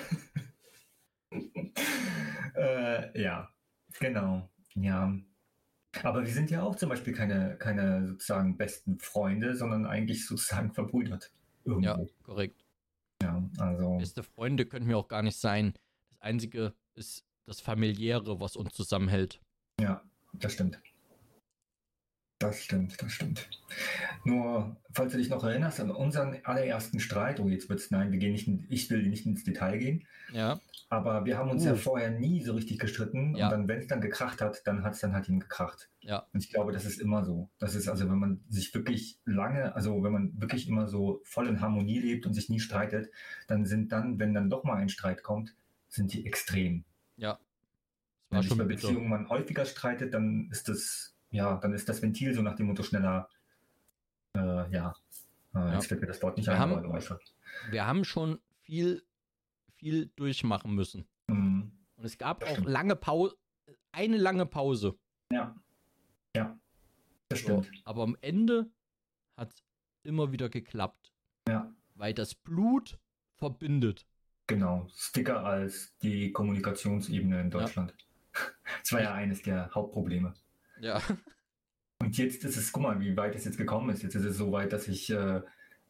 äh, ja, genau. Ja. Aber wir sind ja auch zum Beispiel keine, keine sozusagen besten Freunde, sondern eigentlich sozusagen verbrüdert. Irgendwo. Ja, korrekt. Ja, also. Beste Freunde könnten wir auch gar nicht sein. Das Einzige ist das Familiäre, was uns zusammenhält. Ja, das stimmt. Das stimmt, das stimmt. Nur, falls du dich noch erinnerst an unseren allerersten Streit, oh, jetzt wird's, nein, wir gehen nicht, in, ich will nicht ins Detail gehen, Ja, aber wir haben uns Uh. ja vorher nie so richtig gestritten Ja. und dann, wenn es dann gekracht hat, dann hat es dann halt ihm gekracht. ja, Und ich glaube, das ist immer so. Das ist also, wenn man sich wirklich lange, also wenn man wirklich immer so voll in Harmonie lebt und sich nie streitet, dann sind dann, wenn dann doch mal ein Streit kommt, sind die extrem. ja. Das Wenn war sich bei schon bitter. Beziehungen man häufiger streitet, dann ist das, ja, dann ist das Ventil so nach dem Motto schneller, äh, ja, äh, Ja. jetzt fällt mir das Wort nicht Wir ein, haben- aber du weißt schon. Wir haben schon viel, viel durchmachen müssen. Mhm. Und es gab Das auch stimmt. lange Pause, eine lange Pause. Ja, ja, das So, stimmt. aber am Ende hat es immer wieder geklappt. Ja, Weil das Blut verbindet. genau. Ist dicker als die Kommunikationsebene in Deutschland. Das war ja eines der Hauptprobleme. Ja. Und jetzt ist es, guck mal, wie weit es jetzt gekommen ist. Jetzt ist es so weit, dass ich äh,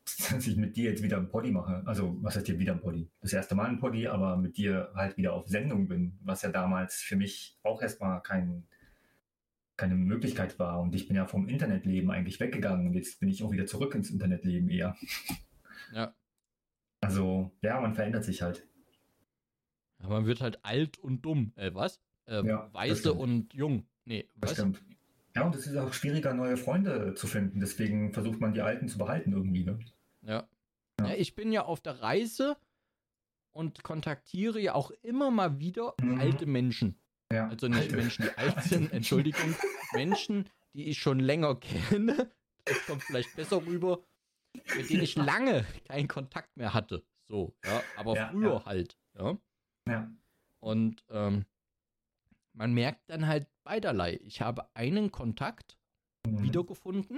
dass ich mit dir jetzt wieder ein Poddy mache. Also, was heißt hier wieder ein Poddy? Das erste Mal ein Poddy, aber mit dir halt wieder auf Sendung bin, was ja damals für mich auch erstmal kein, keine Möglichkeit war. Und ich bin ja vom Internetleben eigentlich weggegangen und jetzt bin ich auch wieder zurück ins Internetleben eher. Ja. Also, ja, man verändert sich halt. Ja, man wird halt alt und dumm. Äh, was? Äh, Ja, das weise stimmt. und jung. Nee, Das was? stimmt. Ja, und es ist auch schwieriger, neue Freunde zu finden. Deswegen versucht man, die alten zu behalten irgendwie. Ne? Ja. Ja. Ja. Ich bin ja auf der Reise und kontaktiere ja auch immer mal wieder Mhm. alte Menschen. Ja. Also nicht Alte- Menschen, die alt sind, Entschuldigung. Menschen, die ich schon länger kenne. Das kommt vielleicht besser rüber. Mit denen ich lange keinen Kontakt mehr hatte. So, ja. Aber Ja, früher ja. halt. Ja. Ja. Und ähm, man merkt dann halt beiderlei. Ich habe einen Kontakt Mhm. wiedergefunden.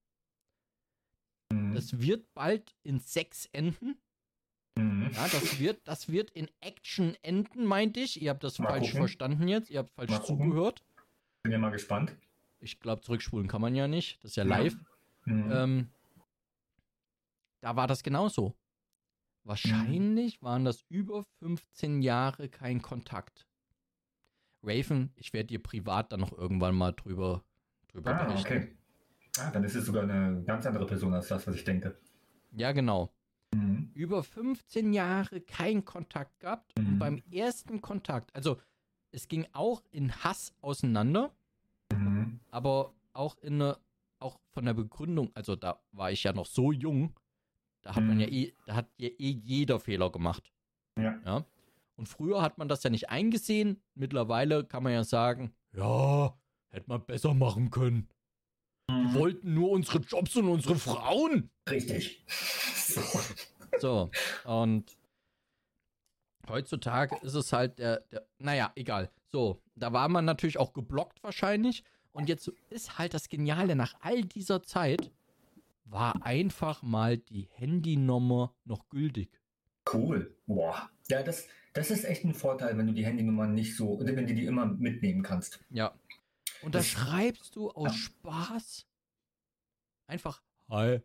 Mhm. Das wird bald in Sex enden. Mhm. Ja, das wird, das wird in Action enden, meinte ich. Ihr habt das Mal falsch gucken. verstanden jetzt. Ihr habt falsch Mal gucken. zugehört. Bin ja mal gespannt. Ich glaube, zurückspulen kann man ja nicht. Das ist ja Ja. live. Mhm. Ähm, da war das genauso. Wahrscheinlich waren das über fünfzehn Jahre kein Kontakt. Raven, ich werde dir privat dann noch irgendwann mal drüber, drüber Ah, berichten. okay. Ah, dann ist es sogar eine ganz andere Person als das, was ich denke. Ja, genau. Mhm. Über fünfzehn Jahre kein Kontakt gehabt. Und Mhm. beim ersten Kontakt, also es ging auch in Hass auseinander, Mhm. aber auch in eine, auch von der Begründung, also da war ich ja noch so jung, da hat man Mhm. ja eh, da hat ja eh jeder Fehler gemacht. Ja. Ja. Und früher hat man das ja nicht eingesehen. Mittlerweile kann man ja sagen, ja, hätte man besser machen können. Die wollten nur unsere Jobs und unsere Frauen. Richtig. So. So, und heutzutage ist es halt der, der, naja, egal. So, da war man natürlich auch geblockt wahrscheinlich. Und jetzt ist halt das Geniale, nach all dieser Zeit war einfach mal die Handynummer noch gültig. Cool. Boah. Ja, das, das ist echt ein Vorteil, wenn du die Handynummern nicht so, oder wenn du die immer mitnehmen kannst. Ja. Und da Das- schreibst du aus ja. Spaß einfach Hi.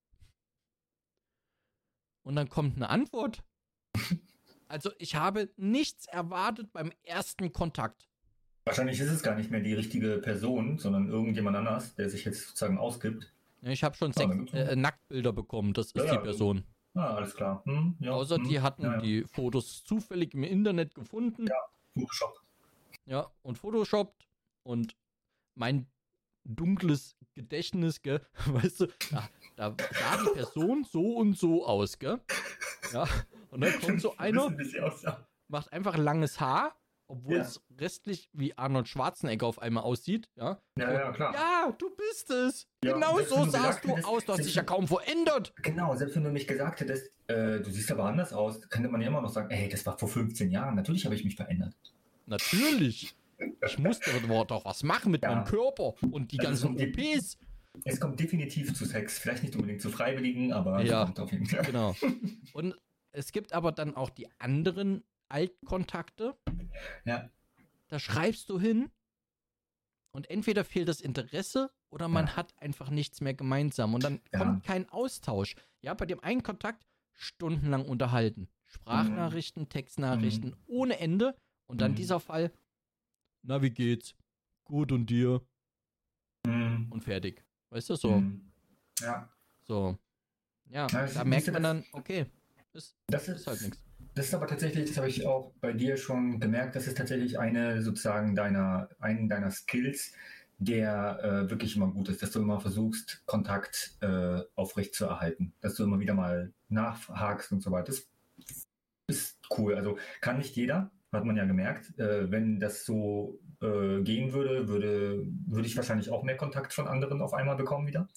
Und dann kommt eine Antwort. Also ich habe nichts erwartet beim ersten Kontakt. Wahrscheinlich ist es gar nicht mehr die richtige Person, sondern irgendjemand anders, der sich jetzt sozusagen ausgibt. Ja, ich habe schon Ja, Sex, dann gibt's äh, Nacktbilder bekommen, das ist Ja, die ja, Person. Ah, alles klar. Hm, ja, Außer hm, die hatten ja, ja. die Fotos zufällig im Internet gefunden. Photoshop. Ja, und photoshoppt. Und mein dunkles Gedächtnis, gell, weißt du, da, da sah die Person so und so aus, gell? Ja, und dann kommt so einer, Wissen, wie sie aussah. macht einfach langes Haar, obwohl Ja. es restlich wie Arnold Schwarzenegger auf einmal aussieht, ja? Ja, ja, klar. Ja, du bist es. Ja, genau selbst so wenn du sahst gesagt du hättest, aus, du hast selbst dich ja wenn- kaum verändert. Genau, selbst wenn du mich gesagt hättest, äh, du siehst aber anders aus, könnte man ja immer noch sagen, ey, das war vor fünfzehn Jahren, natürlich habe ich mich verändert. Natürlich. Ich musste doch was machen mit Ja. meinem Körper und die Also ganzen die- O Ps. Es kommt definitiv zu Sex, vielleicht nicht unbedingt zu Freiwilligen, aber es Ja. kommt auf jeden Fall. Genau. Und es gibt aber dann auch die anderen Altkontakte. Ja. Da schreibst du hin und entweder fehlt das Interesse oder man Ja. hat einfach nichts mehr gemeinsam und dann Ja. kommt kein Austausch. Ja, bei dem einen Kontakt stundenlang unterhalten. Sprachnachrichten, Textnachrichten ohne Ende und dann Mhm. dieser Fall, na wie geht's? Gut und dir? Mhm. Und fertig. Weißt du, so. Mhm. Ja, So. Ja, Ja, das- da siehst merkt du, man das- dann, okay, ist, das ist ist, halt nichts. das ist aber tatsächlich, das habe ich auch bei dir schon gemerkt, das ist tatsächlich eine sozusagen deiner, einen deiner Skills, der äh, wirklich immer gut ist, dass du immer versuchst, Kontakt äh, aufrecht zu erhalten, dass du immer wieder mal nachhakst und so weiter. Das ist cool. Also kann nicht jeder, hat man ja gemerkt. Äh, wenn das so äh, gehen würde, würde, würde ich wahrscheinlich auch mehr Kontakt von anderen auf einmal bekommen wieder.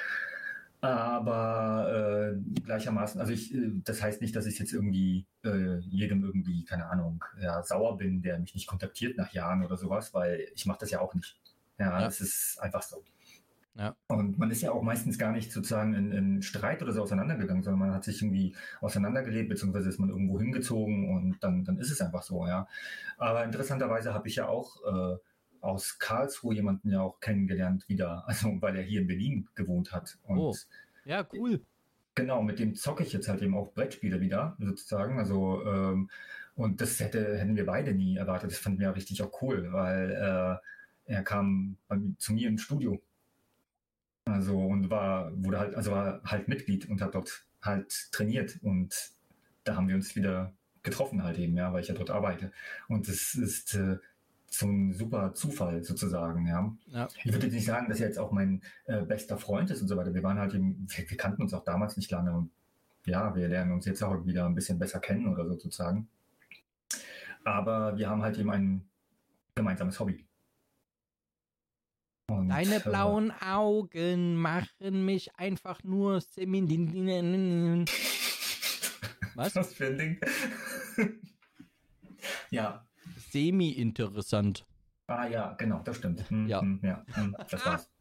Aber äh, gleichermaßen, also ich, äh, das heißt nicht, dass ich jetzt irgendwie äh, jedem irgendwie, keine Ahnung, ja, sauer bin, der mich nicht kontaktiert nach Jahren oder sowas, weil ich mache das ja auch nicht. Ja, Ja. es ist einfach so. Ja. Und man ist ja auch meistens gar nicht sozusagen in, in Streit oder so auseinandergegangen, sondern man hat sich irgendwie auseinandergelebt, beziehungsweise ist man irgendwo hingezogen und dann, dann ist es einfach so, ja. Aber interessanterweise habe ich ja auch äh, aus Karlsruhe jemanden ja auch kennengelernt wieder, also weil er hier in Berlin gewohnt hat. Und Oh. Ja, cool. genau, mit dem zocke ich jetzt halt eben auch Brettspiele wieder, sozusagen. Also, ähm, und das hätte, hätten wir beide nie erwartet. Das fanden wir richtig auch cool, weil äh, er kam bei, zu mir ins Studio. Also und war, wurde halt, also war halt Mitglied und hat dort halt trainiert. Und da haben wir uns wieder getroffen halt eben, ja, weil ich ja dort arbeite. Und das ist äh, so ein super Zufall sozusagen, ja. Ja. Ich würde jetzt nicht sagen, dass er jetzt auch mein äh, bester Freund ist und so weiter. Wir waren halt eben, wir, wir kannten uns auch damals nicht lange und ja, wir lernen uns jetzt auch wieder ein bisschen besser kennen oder so sozusagen. Aber wir haben halt eben ein gemeinsames Hobby. Und, Deine blauen Augen machen mich einfach nur seminin. Was? Was für ein Ding? Ja. Semi-interessant. Ah ja, genau, das stimmt. Hm, Ja. hm, ja, hm, das war's.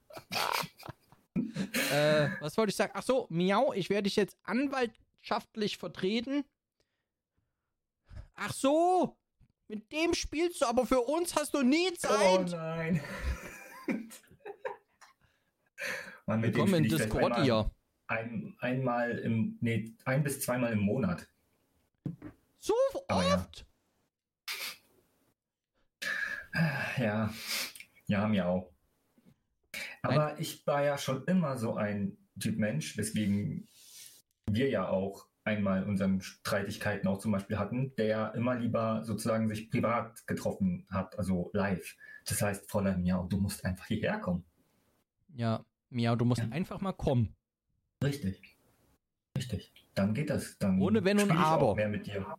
äh, was wollte ich sagen? Ach so, Miau, ich werde dich jetzt anwaltschaftlich vertreten. Ach so, mit dem spielst du, aber für uns hast du nie Oh Zeit. nein. Mann, mit dem Willkommen in spiel ich vielleicht Discord einmal, hier. ein, einmal im, nee, ein bis zweimal im Monat. So Aber ja. oft? Ja, ja, mir auch. Aber ich war ja schon immer so ein Typ Mensch, weswegen wir ja auch einmal unseren Streitigkeiten auch zum Beispiel hatten, der immer lieber sozusagen sich privat getroffen hat, also live. Das heißt, Fräulein Miau, du musst einfach hierher kommen. Ja, Miau, du musst Ja. einfach mal kommen. Richtig. Richtig. Dann geht das. Dann Ohne Wenn und spiel ich auch Aber. mehr mit dir.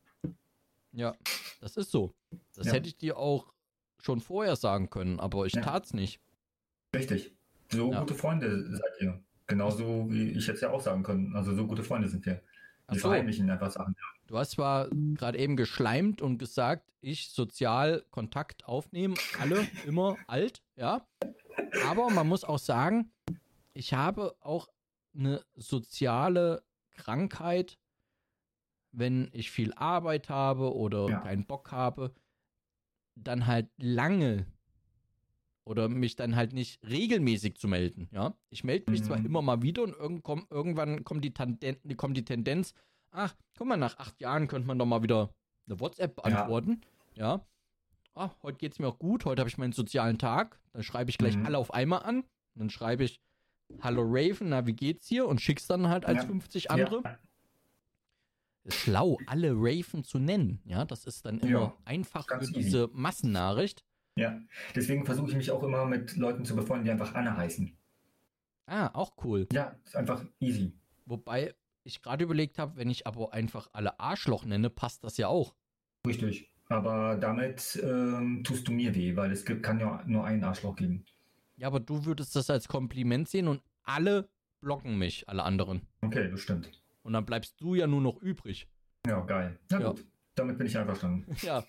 Ja, das ist so. Das Ja. hätte ich dir auch schon vorher sagen können, aber ich Ja. tat's nicht. Richtig. So Ja. gute Freunde seid ihr. Genauso wie ich jetzt ja auch sagen können. Also so gute Freunde sind wir. Ach Wir so. verheimlichen einfach Sachen. Du hast zwar gerade eben geschleimt und gesagt, ich sozial Kontakt aufnehmen, alle immer alt, ja. Aber man muss auch sagen, ich habe auch eine soziale Krankheit, wenn ich viel Arbeit habe oder Ja. keinen Bock habe, dann halt lange oder mich dann halt nicht regelmäßig zu melden, ja. Ich melde mich Mhm. zwar immer mal wieder und irgend komm, irgendwann kommt die, Tanden, kommt die Tendenz, ach, guck mal, nach acht Jahren könnte man doch mal wieder eine WhatsApp beantworten, ja. Ah, heute geht's mir auch gut, heute habe ich meinen sozialen Tag, dann schreibe ich gleich Mhm. alle auf einmal an, dann schreibe ich, hallo Raven, na, wie geht's hier? Und schick's dann halt als Ja. fünfzig andere. Ja. Ist schlau, alle Raven zu nennen, ja, das ist dann immer Ja, einfach für ganz easy. diese Massennachricht. Ja. Deswegen versuche ich mich auch immer mit Leuten zu befreunden, die einfach Anna heißen. Ah, auch cool. Ja, ist einfach easy. Wobei ich gerade überlegt habe, wenn ich aber einfach alle Arschloch nenne, passt das ja auch. Richtig. Aber damit ähm, tust du mir weh, weil es gibt, kann ja nur einen Arschloch geben. Ja, aber du würdest das als Kompliment sehen und alle blocken mich, alle anderen. Okay, das stimmt. Und dann bleibst du ja nur noch übrig. Ja, geil. Na Ja. gut, damit bin ich einverstanden. Ja.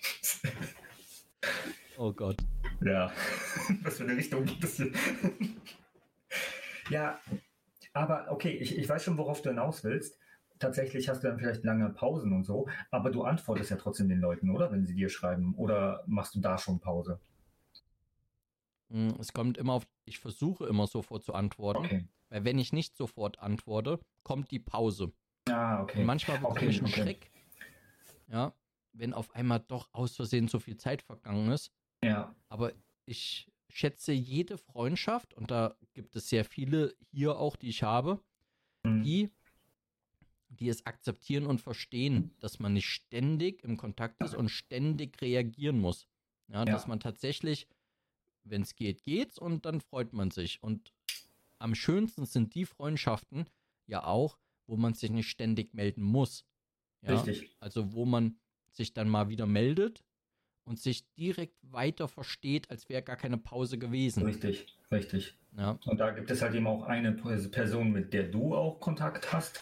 Oh Gott. Ja, was für eine Richtung geht das hier? Ja, aber okay, ich, ich weiß schon, worauf du hinaus willst. Tatsächlich hast du dann vielleicht lange Pausen und so, aber du antwortest ja trotzdem den Leuten, oder? Wenn sie dir schreiben. Oder machst du da schon Pause? Hm, Es kommt immer auf, ich versuche immer sofort zu antworten, Okay. weil wenn ich nicht sofort antworte, kommt die Pause. Ah, okay. Und manchmal bekomme Okay, ich einen okay. Schreck, ja, wenn auf einmal doch aus Versehen so viel Zeit vergangen ist. Ja, Aber ich schätze jede Freundschaft, und da gibt es sehr viele hier auch, die ich habe, hm, die, die es akzeptieren und verstehen, dass man nicht ständig im Kontakt ist und ständig reagieren muss. Ja, Ja. dass man tatsächlich, wenn es geht, geht's und dann freut man sich. Und am schönsten sind die Freundschaften ja auch, wo man sich nicht ständig melden muss. Ja? richtig. Also wo man sich dann mal wieder meldet und sich direkt weiter versteht, als wäre gar keine Pause gewesen. Richtig, richtig. Ja, Und da gibt es halt eben auch eine Person, mit der du auch Kontakt hast.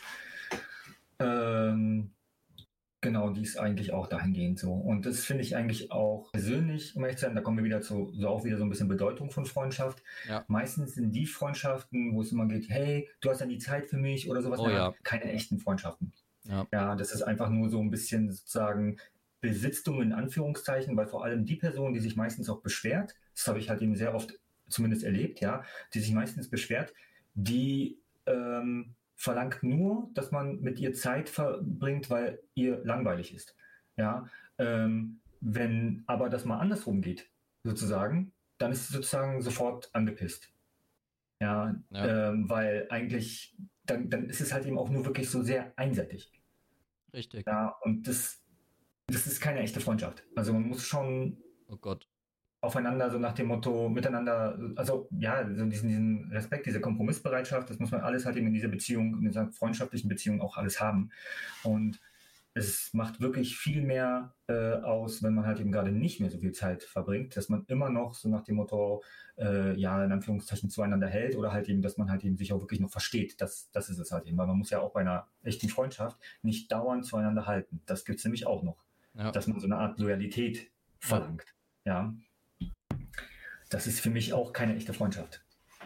Ähm, genau, die ist eigentlich auch dahingehend so. Und das finde ich eigentlich auch persönlich, um ehrlich zu sein, da kommen wir wieder zu, so auch wieder so ein bisschen Bedeutung von Freundschaft. Ja. Meistens sind die Freundschaften, wo es immer geht, hey, du hast ja die Zeit für mich oder sowas, Oh na, ja. keine echten Freundschaften. ja, Ja, das ist einfach nur so ein bisschen sozusagen Besitztum in Anführungszeichen, weil vor allem die Person, die sich meistens auch beschwert, das habe ich halt eben sehr oft zumindest erlebt, ja, die sich meistens beschwert, die ähm, verlangt nur, dass man mit ihr Zeit verbringt, weil ihr langweilig ist. Ja, ähm, wenn aber das mal andersrum geht, sozusagen, dann ist sie sozusagen sofort angepisst. Ja, Ja. Ähm, weil eigentlich, dann, dann ist es halt eben auch nur wirklich so sehr einseitig. Richtig. Ja, und das, das ist keine echte Freundschaft. Also man muss schon Oh Gott. aufeinander so nach dem Motto, miteinander, also ja, so diesen, diesen Respekt, diese Kompromissbereitschaft, das muss man alles halt eben in dieser Beziehung, in dieser freundschaftlichen Beziehung auch alles haben. Und es macht wirklich viel mehr äh, aus, wenn man halt eben gerade nicht mehr so viel Zeit verbringt, dass man immer noch so nach dem Motto, äh, ja, in Anführungszeichen zueinander hält oder halt eben, dass man halt eben sich auch wirklich noch versteht. Das, das ist es halt eben, weil man muss ja auch bei einer echten Freundschaft nicht dauernd zueinander halten. Das gibt es nämlich auch noch, Ja. dass man so eine Art Loyalität verlangt. Ja. Das ist für mich auch keine echte Freundschaft.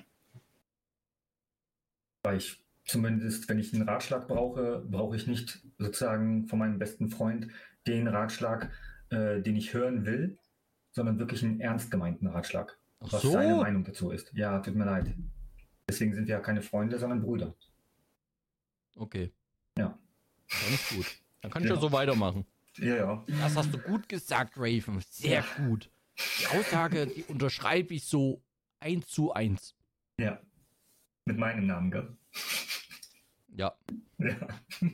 Weil ich zumindest, wenn ich einen Ratschlag brauche, brauche ich nicht sozusagen von meinem besten Freund den Ratschlag, äh, den ich hören will, sondern wirklich einen ernst gemeinten Ratschlag, Ach was so. seine Meinung dazu ist. Ja, tut mir leid. Deswegen sind wir ja keine Freunde, sondern Brüder. Okay. Ja. Dann ist gut. Dann kann ich Ja. ja so weitermachen. Ja, ja. Das hast du gut gesagt, Raven. Sehr Ja. gut. Die Aussage, die unterschreibe ich so eins zu eins. Ja. Mit meinem Namen, gell? Ja. Ja.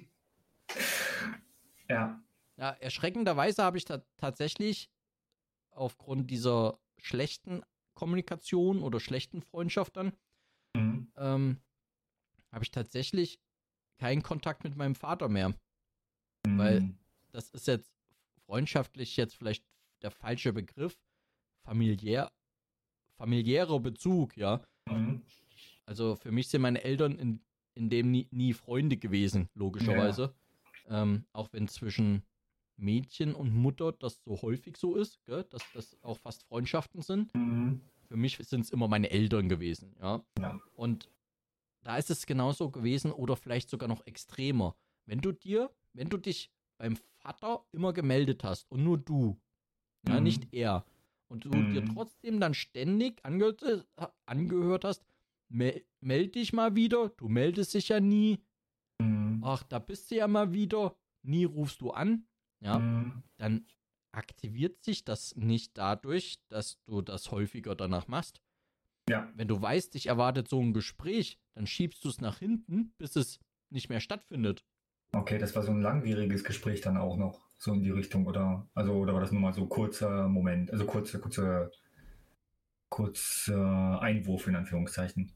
Ja. Ja, erschreckenderweise habe ich ta- tatsächlich aufgrund dieser schlechten Kommunikation oder schlechten Freundschaft dann, Mhm. ähm, habe ich tatsächlich keinen Kontakt mit meinem Vater mehr. Weil Mhm. das ist jetzt freundschaftlich jetzt vielleicht der falsche Begriff. Familiär, familiärer Bezug, ja. Mhm. Also für mich sind meine Eltern in, in dem nie, nie Freunde gewesen, logischerweise. Ähm, auch wenn zwischen Mädchen und Mutter das so häufig so ist, gell? Dass das auch fast Freundschaften sind. Mhm. Für mich sind es immer meine Eltern gewesen, ja. Ja. Und da ist es genauso gewesen oder vielleicht sogar noch extremer. Wenn du dir, wenn du dich beim Vater immer gemeldet hast und nur du, ja, Mhm. nicht er, und du Mhm. dir trotzdem dann ständig angehört, angehört hast, mel, meld dich mal wieder, du meldest dich ja nie, Mhm. ach, da bist du ja mal wieder, nie rufst du an, ja, Mhm. dann aktiviert sich das nicht dadurch, dass du das häufiger danach machst. Ja. Wenn du weißt, dich erwartet so ein Gespräch, dann schiebst du es nach hinten, bis es nicht mehr stattfindet. Okay, das war so ein langwieriges Gespräch dann auch noch, so in die Richtung, oder? Also, oder war das nur mal so kurzer Moment, also kurzer, kurzer, kurzer Einwurf in Anführungszeichen?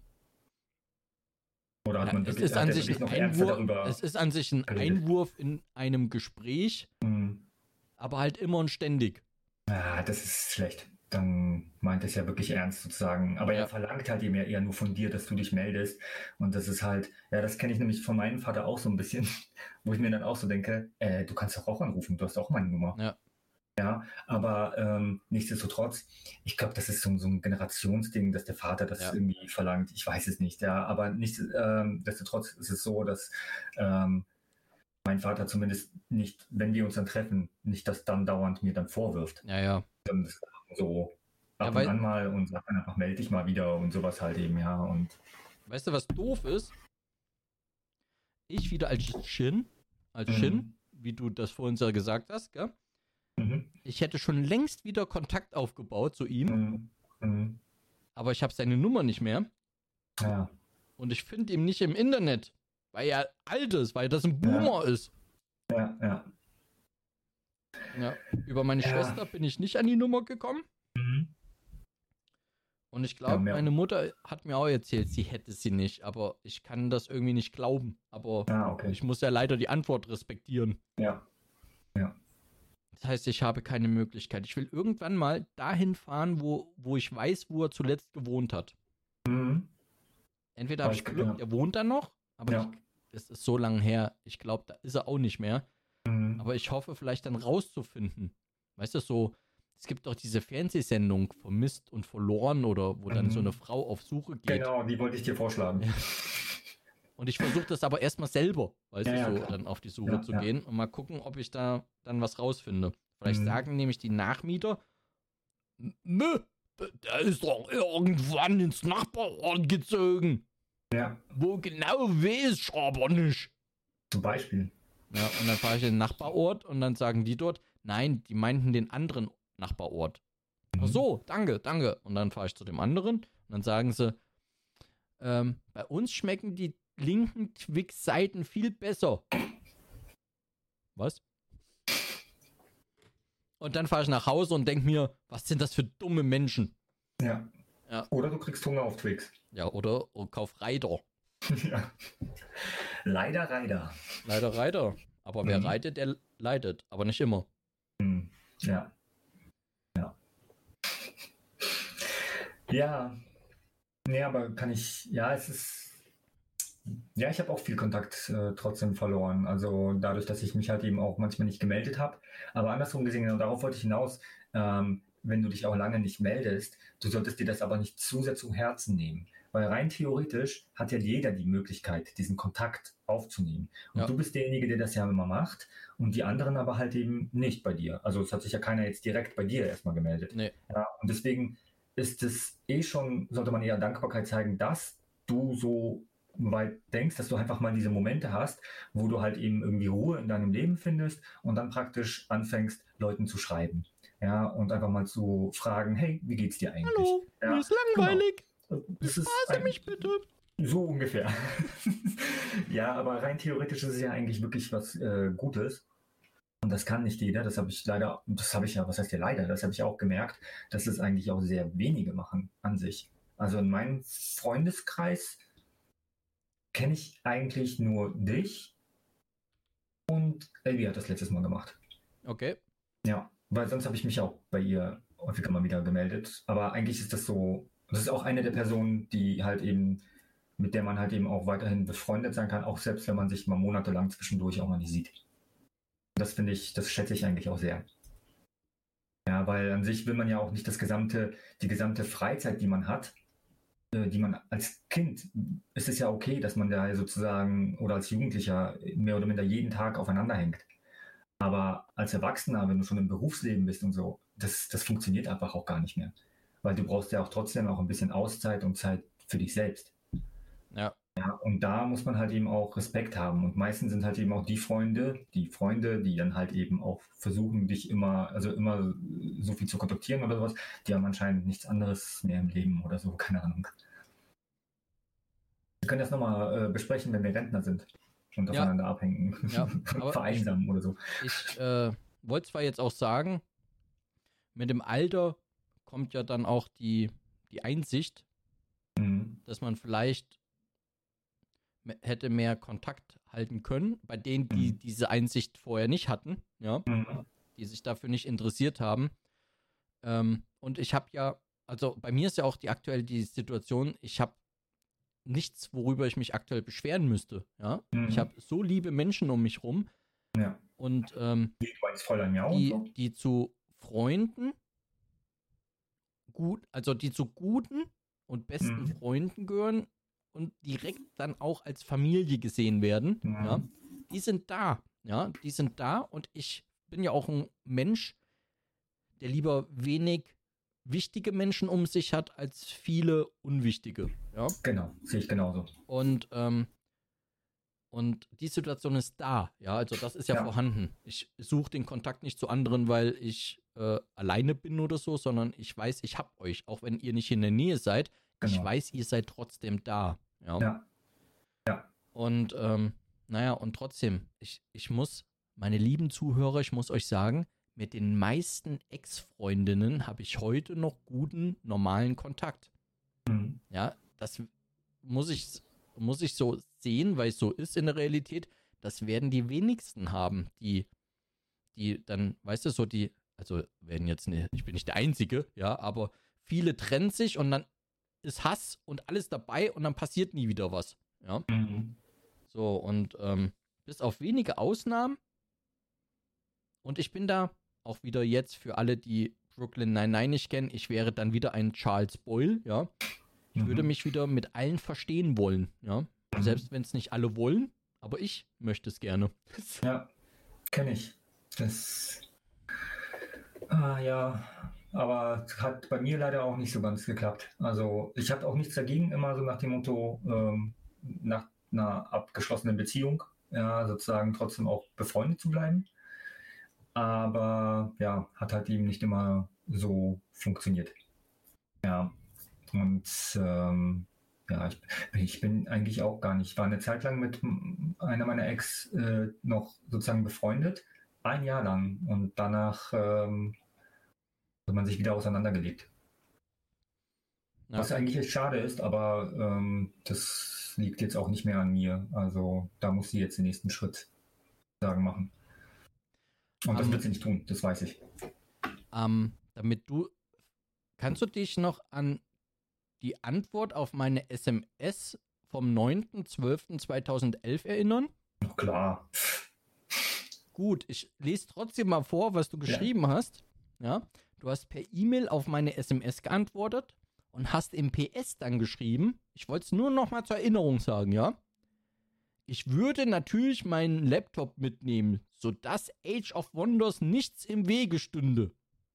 Oder hat Ja, man es wirklich, ist hat an der sich wirklich ein noch ernster Einwurf, darüber? es ist an sich ein geredet? Einwurf in einem Gespräch, Hm. aber halt immer und ständig. Ah, das ist schlecht. Dann meint es ja wirklich ernst sozusagen. Aber Ja. er verlangt halt eben ja eher nur von dir, dass du dich meldest. Und das ist halt, ja, das kenne ich nämlich von meinem Vater auch so ein bisschen, wo ich mir dann auch so denke, äh, du kannst doch auch anrufen, du hast auch meine Nummer. Ja. Ja, aber ähm, nichtsdestotrotz, ich glaube, das ist so, so ein Generationsding, dass der Vater das Ja. irgendwie verlangt. Ich weiß es nicht, ja, aber nichtsdestotrotz ist es so, dass ähm, mein Vater zumindest nicht, wenn wir uns dann treffen, nicht das dann dauernd mir dann vorwirft. Ja, ja. Dann ist so ab Ja, weil- und an mal und sagt dann einfach, melde dich mal wieder und sowas halt eben, ja. Und Weißt du, was doof ist? Ich wieder als Shin, als Shin, Mhm. wie du das vorhin ja gesagt hast, gell? mhm, Ich hätte schon längst wieder Kontakt aufgebaut zu ihm, mhm, mhm, aber ich habe seine Nummer nicht mehr ja, und ich finde ihn nicht im Internet, weil er alt ist, weil das ein Boomer ist. ja, ja. Ja. Über meine Ja. Schwester bin ich nicht an die Nummer gekommen. Mhm. Und ich Ja, glaube, mehr- meine Mutter hat mir auch erzählt, sie hätte sie nicht, aber ich kann das irgendwie nicht glauben. Aber Ah, okay. ich muss ja leider die Antwort respektieren. Ja, Das heißt, ich habe keine Möglichkeit. Ich will irgendwann mal dahin fahren, wo, wo ich weiß, wo er zuletzt gewohnt hat. mhm, Entweder habe Weiß ich Glück, ja. er wohnt da noch, aber Ja. ich, es ist so lange her. Ich glaube, da ist er auch nicht mehr. mhm. Aber ich hoffe, vielleicht dann rauszufinden. Weißt du, so, es gibt doch diese Fernsehsendung Vermisst und Verloren oder wo dann Mhm. so eine Frau auf Suche geht. Genau, die wollte ich dir vorschlagen. Ja. Und ich versuche das aber erstmal selber, weißt Ja, du, ja, so klar. dann auf die Suche Ja, zu ja. gehen und mal gucken, ob ich da dann was rausfinde. Vielleicht Mhm. sagen nämlich die Nachmieter, nö, der ist doch irgendwann ins Nachbarort gezogen. Ja, Wo genau weiß ich aber nicht. zum Beispiel. Ja, und dann fahre ich in den Nachbarort und dann sagen die dort, nein, die meinten den anderen Nachbarort. Ach Mhm. so, danke, danke. Und dann fahre ich zu dem anderen und dann sagen sie, ähm, bei uns schmecken die linken Twix-Seiten viel besser. Was? Und dann fahre ich nach Hause und denke mir, was sind das für dumme Menschen? Ja. Ja. Oder du kriegst Hunger auf Twix. Ja, oder, oder kauf Reiter. Ja. Leider, leider. Leider Reiter. Aber wer Mhm. reitet, der leidet. Aber nicht immer. Hm. Ja. Ja. Ja. Nee, aber kann ich, ja, es ist, ja, ich habe auch viel Kontakt äh, trotzdem verloren. Also dadurch, dass ich mich halt eben auch manchmal nicht gemeldet habe. Aber andersrum gesehen, genau darauf wollte ich hinaus, ähm, wenn du dich auch lange nicht meldest, du solltest dir das aber nicht zu sehr zu Herzen nehmen. Weil rein theoretisch hat ja jeder die Möglichkeit, diesen Kontakt aufzunehmen. Und Ja. du bist derjenige, der das ja immer macht und die anderen aber halt eben nicht bei dir. Also es hat sich ja keiner jetzt direkt bei dir erstmal gemeldet. Nee. Ja, und deswegen ist es eh schon, sollte man eher Dankbarkeit zeigen, dass du so weit denkst, dass du einfach mal diese Momente hast, wo du halt eben irgendwie Ruhe in deinem Leben findest und dann praktisch anfängst, Leuten zu schreiben. Ja, und einfach mal zu fragen, hey, wie geht's dir eigentlich? Hallo, Ja, mir ist langweilig. das ist Bespaße ein, mich bitte. so ungefähr. Ja, aber rein theoretisch ist es ja eigentlich wirklich was äh, Gutes. Und das kann nicht jeder. Das habe ich leider, das habe ich ja, was heißt ja leider, das habe ich auch gemerkt, dass es eigentlich auch sehr wenige machen an sich. Also in meinem Freundeskreis kenne ich eigentlich nur dich und Elvi hat das letztes Mal gemacht. Okay. Ja, weil sonst habe ich mich auch bei ihr häufiger mal wieder gemeldet. Aber eigentlich ist das so, das ist auch eine der Personen, die halt eben, mit der man halt eben auch weiterhin befreundet sein kann, auch selbst wenn man sich mal monatelang zwischendurch auch mal nicht sieht. Das finde ich, das schätze ich eigentlich auch sehr. Ja, weil an sich will man ja auch nicht das gesamte, die gesamte Freizeit, die man hat, äh, die man als Kind, ist es ja okay, dass man da sozusagen oder als Jugendlicher mehr oder minder jeden Tag aufeinander hängt. Aber als Erwachsener, wenn du schon im Berufsleben bist und so, das, das funktioniert einfach auch gar nicht mehr. Weil du brauchst ja auch trotzdem auch ein bisschen Auszeit und Zeit für dich selbst. Ja. Ja, und da muss man halt eben auch Respekt haben. Und meistens sind halt eben auch die Freunde, die Freunde, die dann halt eben auch versuchen, dich immer, also immer so viel zu kontaktieren oder sowas, die haben anscheinend nichts anderes mehr im Leben oder so, keine Ahnung. Wir können das nochmal äh, besprechen, wenn wir Rentner sind und Ja. aufeinander abhängen. Ja, aber Vereinsamen oder so. Ich äh, wollte zwar jetzt auch sagen, mit dem Alter kommt ja dann auch die, die Einsicht, Mhm. dass man vielleicht me- hätte mehr Kontakt halten können, bei denen, die Mhm. diese Einsicht vorher nicht hatten, ja, Mhm. die sich dafür nicht interessiert haben. Ähm, und ich habe ja, also bei mir ist ja auch die aktuell die Situation, ich habe nichts, worüber ich mich aktuell beschweren müsste, ja. Mhm. Ich habe so liebe Menschen um mich rum Ja. und ähm, Wie, du meinst Fräulein Miau die, und so? die zu Freunden gut, also die zu guten und besten Mhm. Freunden gehören und direkt dann auch als Familie gesehen werden, Mhm. ja, die sind da, ja, die sind da und ich bin ja auch ein Mensch, der lieber wenig wichtige Menschen um sich hat, als viele unwichtige, ja, Genau, sehe ich genauso. und, ähm, und die Situation ist da, ja, also das ist ja, Ja. vorhanden. Ich suche den Kontakt nicht zu anderen, weil ich äh, alleine bin oder so, sondern ich weiß, ich hab euch, auch wenn ihr nicht in der Nähe seid, ich Genau. weiß, ihr seid trotzdem da, ja. Ja. Ja. Und, ähm, naja, und trotzdem, ich, ich muss, meine lieben Zuhörer, ich muss euch sagen, mit den meisten Ex-Freundinnen habe ich heute noch guten, normalen Kontakt. Mhm. Ja, das muss ich, muss ich so sehen, weil es so ist in der Realität. Das werden die wenigsten haben, die, die dann, weißt du, so die, also werden jetzt, ne, ich bin nicht der Einzige, ja, aber viele trennen sich und dann ist Hass und alles dabei und dann passiert nie wieder was, ja. Mhm. So, und ähm, bis auf wenige Ausnahmen, und ich bin da auch wieder jetzt für alle, die Brooklyn Nine-Nine nicht kennen, ich wäre dann wieder ein Charles Boyle, ja. Ich Mhm. würde mich wieder mit allen verstehen wollen, ja. Mhm. Selbst wenn es nicht alle wollen, aber ich möchte es gerne. Ja, kenne ich. Das. Ah ja. aber hat bei mir leider auch nicht so ganz geklappt. Also ich habe auch nichts dagegen, immer so nach dem Motto, ähm, nach einer abgeschlossenen Beziehung, ja, sozusagen trotzdem auch befreundet zu bleiben. Aber ja, hat halt eben nicht immer so funktioniert. Ja, und ähm, ja, ich, ich bin eigentlich auch gar nicht. Ich war eine Zeit lang mit einer meiner Ex äh, noch sozusagen befreundet, ein Jahr lang. Und danach ähm, hat man sich wieder auseinandergelebt. Ja. Was eigentlich echt schade ist, aber ähm, das liegt jetzt auch nicht mehr an mir. Also da muss sie jetzt den nächsten Schritt sagen machen. Und das Ähm, wird sie nicht tun, das weiß ich. Ähm, damit du, kannst du dich noch an die Antwort auf meine S M S vom neunten zwölften zweitausendelf erinnern? Klar. Gut, ich lese trotzdem mal vor, was du geschrieben ja. hast. Ja, du hast per E-Mail auf meine S M S geantwortet und hast im P S dann geschrieben, ich wollte es nur noch mal zur Erinnerung sagen, ja? Ich würde natürlich meinen Laptop mitnehmen, sodass Age of Wonders nichts im Wege stünde.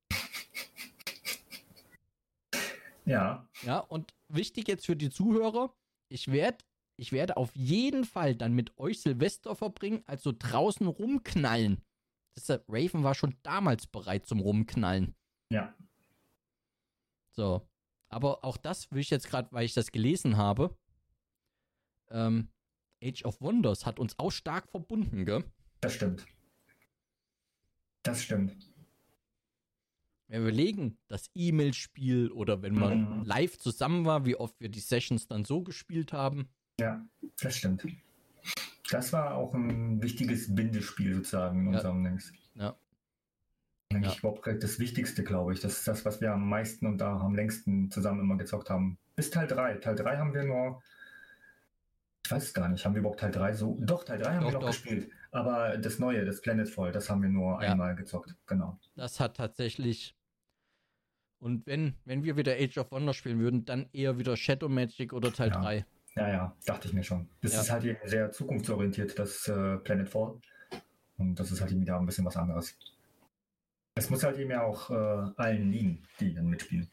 Ja. Ja, und wichtig jetzt für die Zuhörer, ich werde ich werde auf jeden Fall dann mit euch Silvester verbringen, also draußen rumknallen. Deshalb, Raven war schon damals bereit zum Rumknallen. Ja. So, aber auch das will ich jetzt gerade, weil ich das gelesen habe, ähm, Age of Wonders hat uns auch stark verbunden, gell? Das stimmt. Das stimmt. Wenn wir überlegen, das E-Mail-Spiel oder wenn man mhm. live zusammen war, wie oft wir die Sessions dann so gespielt haben. Ja, das stimmt. Das war auch ein wichtiges Bindespiel sozusagen in ja. unserem Links. Ja. Eigentlich ja. überhaupt das Wichtigste, glaube ich. Das ist das, was wir am meisten und da am längsten zusammen immer gezockt haben. Bis Teil drei. Teil drei haben wir nur, ich weiß es gar nicht, haben wir überhaupt Teil drei so? Doch, Teil drei haben doch, wir noch doch. gespielt. Aber das Neue, das Planetfall, das haben wir nur ja. einmal gezockt. Genau. Das hat tatsächlich. Und wenn, wenn wir wieder Age of Wonders spielen würden, dann eher wieder Shadow Magic oder Teil ja. drei. Ja, ja, dachte ich mir schon. Das ja. ist halt eben sehr zukunftsorientiert, das äh, Planetfall. Und das ist halt eben wieder ein bisschen was anderes. Es muss halt eben ja auch äh, allen liegen, die dann mitspielen.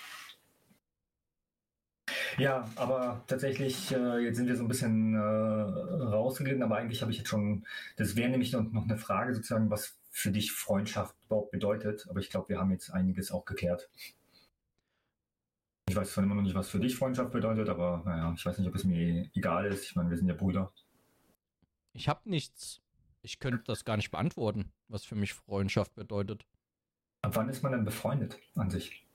Ja, aber tatsächlich, äh, jetzt sind wir so ein bisschen äh, rausgeglitten, aber eigentlich habe ich jetzt schon, das wäre nämlich noch, noch eine Frage sozusagen, was für dich Freundschaft überhaupt bedeutet. Aber ich glaube, wir haben jetzt einiges auch geklärt. Ich weiß zwar immer noch nicht, was für dich Freundschaft bedeutet, aber naja, ich weiß nicht, ob es mir egal ist. Ich meine, wir sind ja Brüder. Ich habe nichts. Ich könnte das gar nicht beantworten, was für mich Freundschaft bedeutet. Ab wann ist man denn befreundet an sich?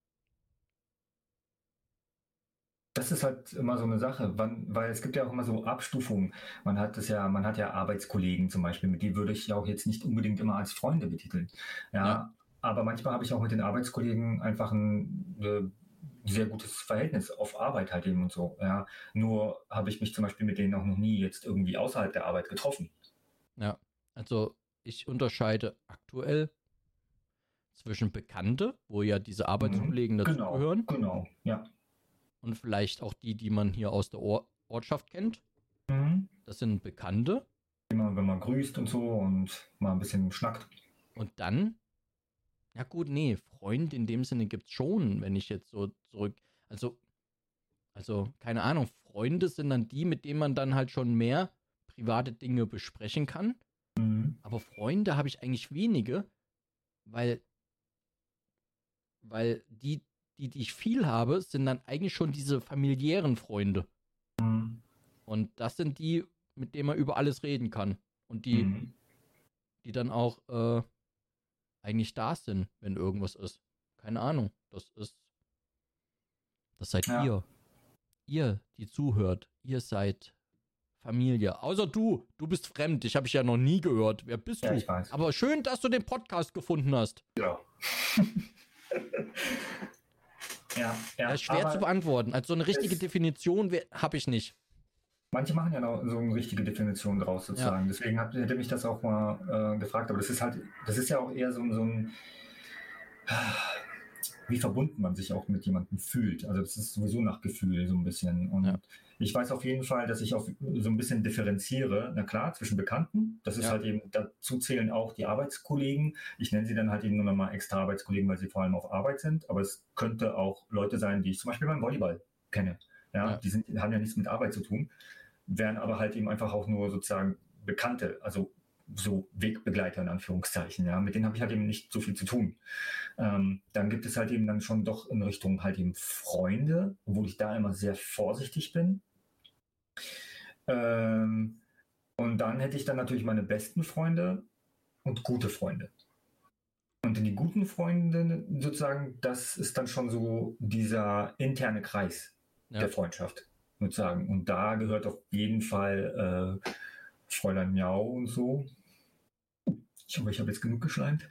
Das ist halt immer so eine Sache, wann, weil es gibt ja auch immer so Abstufungen. Man hat das ja, man hat ja Arbeitskollegen zum Beispiel, mit die würde ich auch jetzt nicht unbedingt immer als Freunde betiteln. Ja, ja. Aber manchmal habe ich auch mit den Arbeitskollegen einfach ein äh, sehr gutes Verhältnis auf Arbeit halt eben und so. Ja, nur habe ich mich zum Beispiel mit denen auch noch nie jetzt irgendwie außerhalb der Arbeit getroffen. Ja, also ich unterscheide aktuell zwischen Bekannte, wo ja diese Arbeitskollegen mhm, dazu genau, gehören. Genau, ja. Und vielleicht auch die, die man hier aus der Or- Ortschaft kennt. Mhm. Das sind Bekannte. Immer wenn man grüßt und so und mal ein bisschen schnackt. Und dann, ja gut, nee, Freund in dem Sinne gibt es schon, wenn ich jetzt so zurück, also, also, keine Ahnung, Freunde sind dann die, mit denen man dann halt schon mehr private Dinge besprechen kann. Mhm. Aber Freunde habe ich eigentlich wenige, weil, weil die, die, die ich viel habe, sind dann eigentlich schon diese familiären Freunde. Mhm. Und das sind die, mit denen man über alles reden kann. Und die, mhm. die dann auch äh, eigentlich da sind, wenn irgendwas ist. Keine Ahnung. Das ist, das seid ja. ihr. Ihr, die zuhört. Ihr seid Familie. Außer du. Du bist fremd. Ich habe ich ja noch nie gehört. Wer bist ja, du? Ich weiß. Aber schön, dass du den Podcast gefunden hast. Ja. ja, ja. Das ist schwer zu beantworten. Also so eine richtige es, Definition habe ich nicht. Manche machen ja noch so eine richtige Definition draus sozusagen. Ja. Deswegen hat, hätte mich das auch mal äh, gefragt. Aber das ist halt, das ist ja auch eher so, so ein, wie verbunden man sich auch mit jemandem fühlt. Also das ist sowieso nach Gefühl so ein bisschen. Und ja. Ich weiß auf jeden Fall, dass ich auf so ein bisschen differenziere, na klar, zwischen Bekannten. Das ist Ja. halt eben, dazu zählen auch die Arbeitskollegen. Ich nenne sie dann halt eben nur nochmal extra Arbeitskollegen, weil sie vor allem auf Arbeit sind. Aber es könnte auch Leute sein, die ich zum Beispiel beim Volleyball kenne. Ja, Ja. die sind, haben ja nichts mit Arbeit zu tun, wären aber halt eben einfach auch nur sozusagen Bekannte, also so Wegbegleiter in Anführungszeichen, ja, mit denen habe ich halt eben nicht so viel zu tun. Ähm, dann gibt es halt eben dann schon doch in Richtung halt eben Freunde, obwohl ich da immer sehr vorsichtig bin. Ähm, und dann hätte ich dann natürlich meine besten Freunde und gute Freunde. Und in die guten Freunde sozusagen, das ist dann schon so dieser interne Kreis Ja. der Freundschaft, sozusagen. Und da gehört auf jeden Fall äh, Fräulein Miau und so. Ich hoffe, ich habe jetzt genug geschleimt.